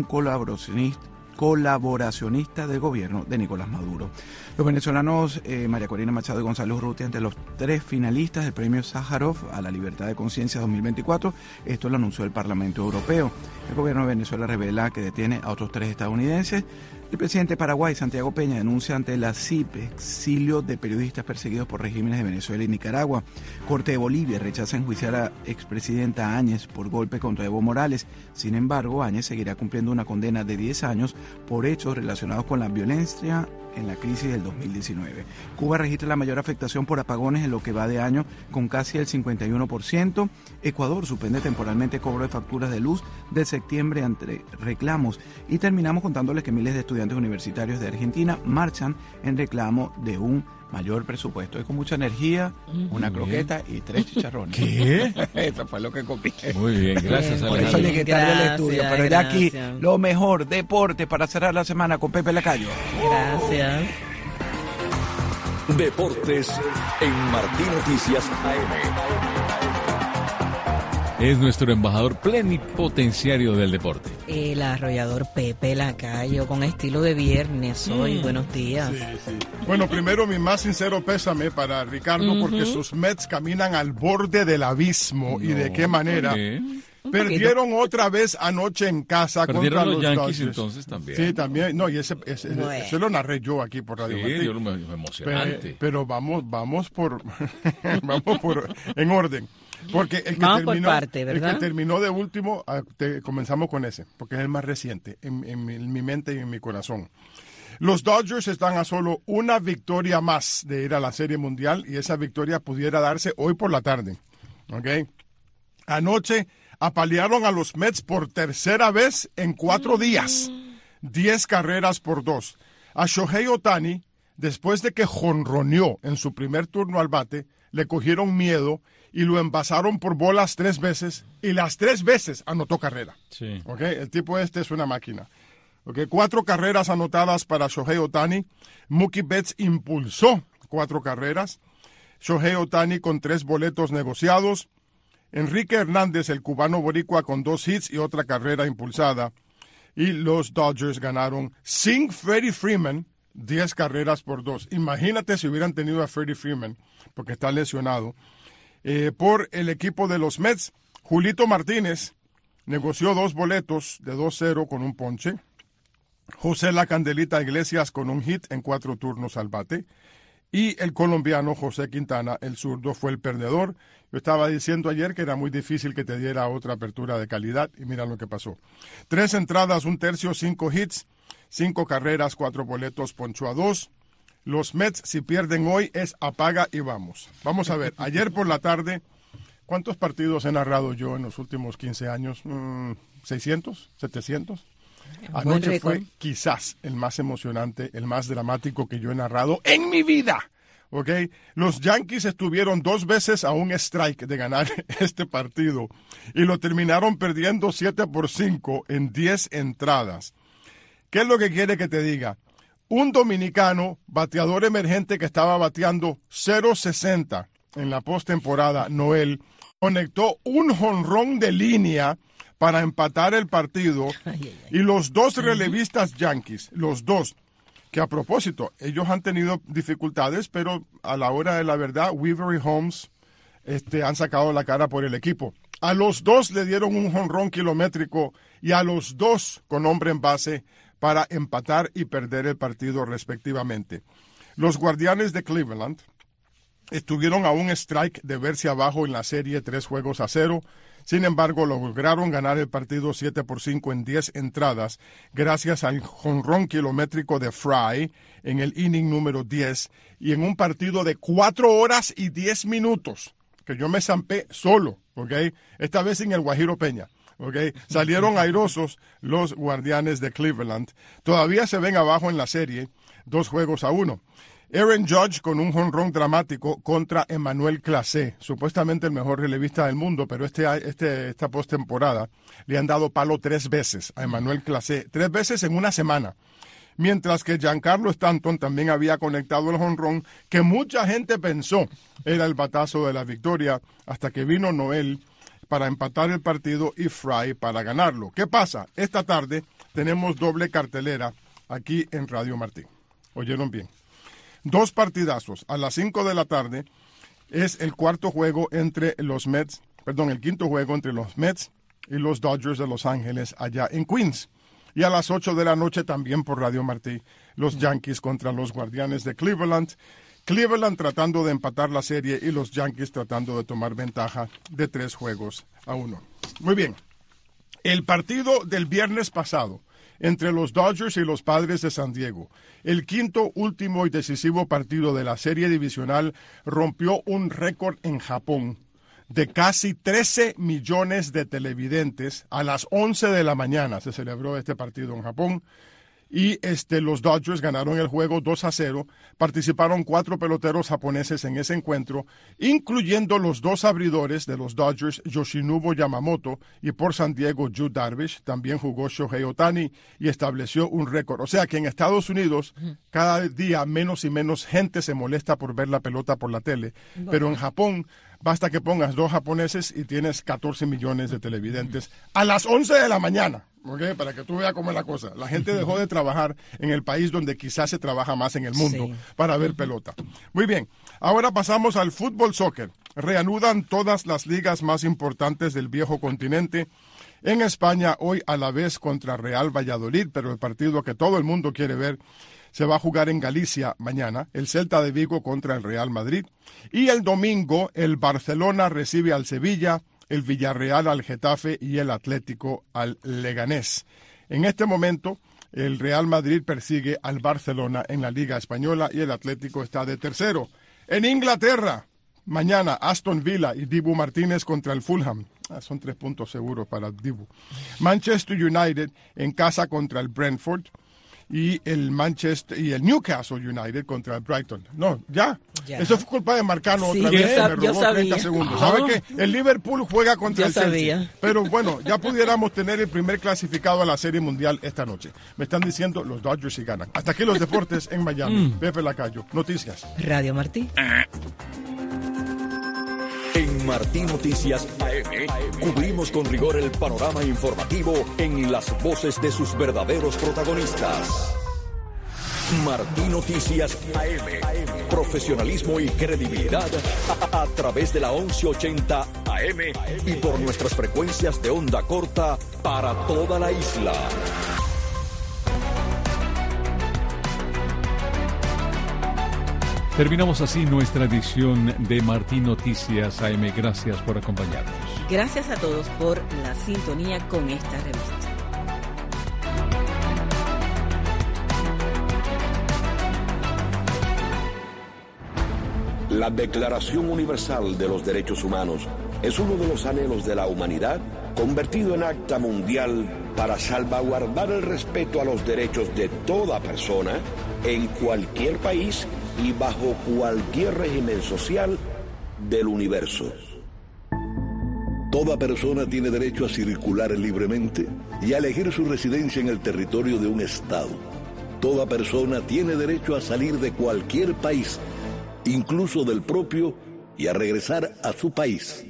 colaboracionista del gobierno de Nicolás Maduro. Los venezolanos María Corina Machado y Gonzalo Urrutia entre los 3 finalistas del premio Sájarov a la Libertad de Conciencia 2024. Esto lo anunció el Parlamento Europeo. El gobierno de Venezuela revela que detiene a otros 3 estadounidenses. El presidente de Paraguay, Santiago Peña, denuncia ante la CIP exilio de periodistas perseguidos por regímenes de Venezuela y Nicaragua. Corte de Bolivia rechaza enjuiciar a expresidenta Áñez por golpe contra Evo Morales. Sin embargo, Áñez seguirá cumpliendo una condena de 10 años por hechos relacionados con la violencia en la crisis del 2019. Cuba registra la mayor afectación por apagones en lo que va de año, con casi el 51%. Ecuador suspende temporalmente cobro de facturas de luz de septiembre ante reclamos. Y terminamos contándoles que miles de estudiantes universitarios de Argentina marchan en reclamo de un mayor presupuesto. Es con mucha energía, una croqueta y 3 chicharrones. ¿Qué? Eso fue lo que copié. Muy bien, gracias, Alejandro. Por eso llegué tarde al estudio, pero ya aquí lo mejor, deporte para cerrar la semana con Pepe Lacayo. Gracias. Deportes en Martí Noticias AM. Es nuestro embajador plenipotenciario del deporte. El arrollador Pepe Lacayo, con estilo de viernes hoy. Buenos días. Sí. Bueno, primero mi más sincero pésame para Ricardo, porque sus Mets caminan al borde del abismo. ¿Y de qué manera? Perdieron otra vez anoche en casa contra los Yankees, Dodgers. Entonces también. Sí, también. No, y ese lo narré yo aquí por Radio Martí. Sí, emocionante. Pero vamos por en orden. Porque el que terminó de último, comenzamos con ese, porque es el más reciente en mi mente y en mi corazón. Los Dodgers están a solo una victoria más de ir a la Serie Mundial, y esa victoria pudiera darse hoy por la tarde. ¿Okay? Anoche apalearon a los Mets por tercera vez en 4 días. 10 carreras por 2. A Shohei Ohtani, después de que jonroneó en su primer turno al bate, le cogieron miedo y lo envasaron por bolas 3 veces, y las 3 veces anotó carrera. Sí. ¿Okay? El tipo este es una máquina. ¿Okay? 4 carreras anotadas para Shohei Ohtani. Mookie Betts impulsó 4 carreras. Shohei Ohtani con 3 boletos negociados. Enrique Hernández, el cubano boricua, con 2 hits y otra carrera impulsada. Y los Dodgers ganaron sin Freddie Freeman, 10 carreras por 2. Imagínate si hubieran tenido a Freddie Freeman, porque está lesionado. Por el equipo de los Mets, Julito Martínez negoció 2 boletos de 2-0 con un ponche. José La Candelita Iglesias con un hit en 4 turnos al bate. Y el colombiano José Quintana, el zurdo, fue el perdedor. Yo estaba diciendo ayer que era muy difícil que te diera otra apertura de calidad, y mira lo que pasó. 3 entradas, 1 tercio, 5 hits, 5 carreras, 4 boletos, ponchó a 2. Los Mets, si pierden hoy, es apaga y vamos. Vamos a ver, ayer por la tarde, ¿cuántos partidos he narrado yo en los últimos 15 años? ¿600? ¿700? Anoche fue quizás el más emocionante, el más dramático que yo he narrado en mi vida. ¿Ok? Los Yankees estuvieron 2 veces a un strike de ganar este partido y lo terminaron perdiendo 7-5 en 10 entradas. ¿Qué es lo que quiere que te diga? Un dominicano, bateador emergente que estaba bateando 0.60 en la postemporada, Noel, conectó un jonrón de línea para empatar el partido. Y los 2 relevistas Yankees, los 2, que a propósito, ellos han tenido dificultades, pero a la hora de la verdad, Weaver y Holmes han sacado la cara por el equipo. A los 2 le dieron un jonrón kilométrico y a los 2 con hombre en base para empatar y perder el partido respectivamente. Los Guardianes de Cleveland estuvieron a un strike de verse abajo en la serie 3-0. Sin embargo, lograron ganar el partido 7-5 en 10 entradas gracias al jonrón kilométrico de Fry en el inning número 10 y en un partido de 4 horas y 10 minutos, que yo me zampé solo, ¿ok? Esta vez sin el Guajiro Peña, ¿ok? Salieron airosos los Guardianes de Cleveland. Todavía se ven abajo en la serie, 2-1. Aaron Judge con un jonrón dramático contra Emmanuel Clase, supuestamente el mejor relevista del mundo, pero esta postemporada le han dado palo 3 veces a Emmanuel Clase, 3 veces en una semana. Mientras que Giancarlo Stanton también había conectado el jonrón que mucha gente pensó era el batazo de la victoria, hasta que vino Noel para empatar el partido y Fry para ganarlo. ¿Qué pasa? Esta tarde tenemos doble cartelera aquí en Radio Martí. ¿Oyeron bien? 2 partidazos. A las 5 de la tarde es el quinto juego entre los Mets y los Dodgers de Los Ángeles allá en Queens. Y a las 8 de la noche también por Radio Martí, los Yankees contra los Guardianes de Cleveland. Cleveland tratando de empatar la serie y los Yankees tratando de tomar ventaja de 3-1. Muy bien. El partido del viernes pasado entre los Dodgers y los Padres de San Diego, el quinto, último y decisivo partido de la serie divisional, rompió un récord en Japón de casi 13 millones de televidentes. A las 11 de la mañana se celebró este partido en Japón. Y los Dodgers ganaron el juego 2-0. Participaron 4 peloteros japoneses en ese encuentro, incluyendo los 2 abridores de los Dodgers, Yoshinobu Yamamoto, y por San Diego, Yu Darvish. También jugó Shohei Ohtani y estableció un récord. O sea que en Estados Unidos cada día menos y menos gente se molesta por ver la pelota por la tele. Pero en Japón basta que pongas 2 japoneses y tienes 14 millones de televidentes a las 11 de la mañana. Okay, para que tú veas cómo es la cosa. La gente dejó de trabajar en el país donde quizás se trabaja más en el mundo para ver pelota. Muy bien, ahora pasamos al fútbol soccer. Reanudan todas las ligas más importantes del viejo continente. En España, hoy a la vez contra Real Valladolid, pero el partido que todo el mundo quiere ver se va a jugar en Galicia mañana. El Celta de Vigo contra el Real Madrid. Y el domingo, el Barcelona recibe al Sevilla, el Villarreal al Getafe y el Atlético al Leganés. En este momento, el Real Madrid persigue al Barcelona en la Liga Española y el Atlético está de tercero. En Inglaterra, mañana Aston Villa y Dibu Martínez contra el Fulham. Son 3 puntos seguros para Dibu. Manchester United en casa contra el Brentford. Y el Newcastle United contra el Brighton. No, ya. Eso fue culpa de Marcano otra vez. Me robó 30 segundos. ¿Sabe qué? El Liverpool juega contra el Chelsea. Pero bueno, ya pudiéramos tener el primer clasificado a la Serie Mundial esta noche. Me están diciendo los Dodgers si ganan. Hasta aquí los deportes en Miami. Pepe Lacayo. Noticias. Radio Martí. En Martí Noticias AM cubrimos con rigor el panorama informativo en las voces de sus verdaderos protagonistas. Martí Noticias AM. Profesionalismo y credibilidad a través de la 1180 AM y por nuestras frecuencias de onda corta para toda la isla. Terminamos así nuestra edición de Martí Noticias AM. Gracias por acompañarnos. Gracias a todos por la sintonía con esta revista. La Declaración Universal de los Derechos Humanos es uno de los anhelos de la humanidad convertido en acta mundial para salvaguardar el respeto a los derechos de toda persona en cualquier país y bajo cualquier régimen social del universo. Toda persona tiene derecho a circular libremente y a elegir su residencia en el territorio de un estado. Toda persona tiene derecho a salir de cualquier país, incluso del propio, y a regresar a su país.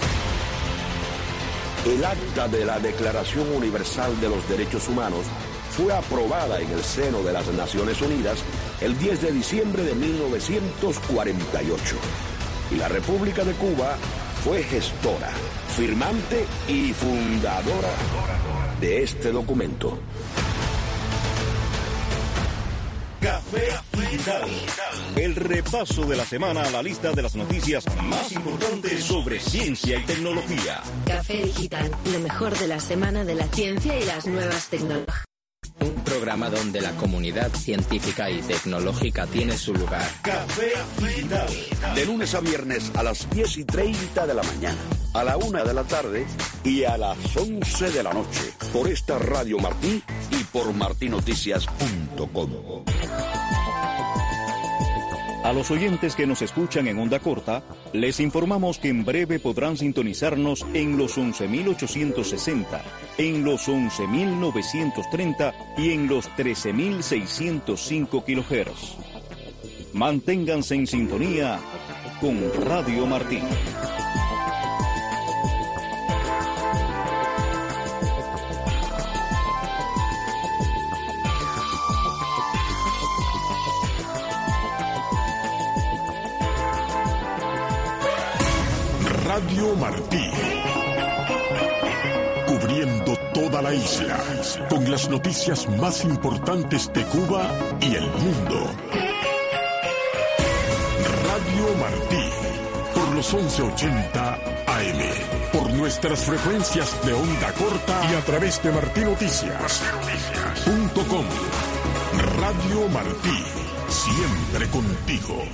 El acta de la Declaración Universal de los Derechos Humanos fue aprobada en el seno de las Naciones Unidas el 10 de diciembre de 1948. Y la República de Cuba fue gestora, firmante y fundadora de este documento. Café Digital. El repaso de la semana a la lista de las noticias más importantes sobre ciencia y tecnología. Café Digital, lo mejor de la semana de la ciencia y las nuevas tecnologías. Un programa donde la comunidad científica y tecnológica tiene su lugar. Café Digital. De lunes a viernes a las 10:30 de la mañana, a la 1 de la tarde y a las 11 de la noche. Por esta Radio Martí y por martinoticias.com. A los oyentes que nos escuchan en onda corta, les informamos que en breve podrán sintonizarnos en los 11.860, en los 11.930 y en los 13.605 kHz. Manténganse en sintonía con Radio Martí. Radio Martí. Cubriendo toda la isla con las noticias más importantes de Cuba y el mundo. Radio Martí. Por los 1180 AM. Por nuestras frecuencias de onda corta y a través de martinoticias.com. Radio Martí. Siempre contigo.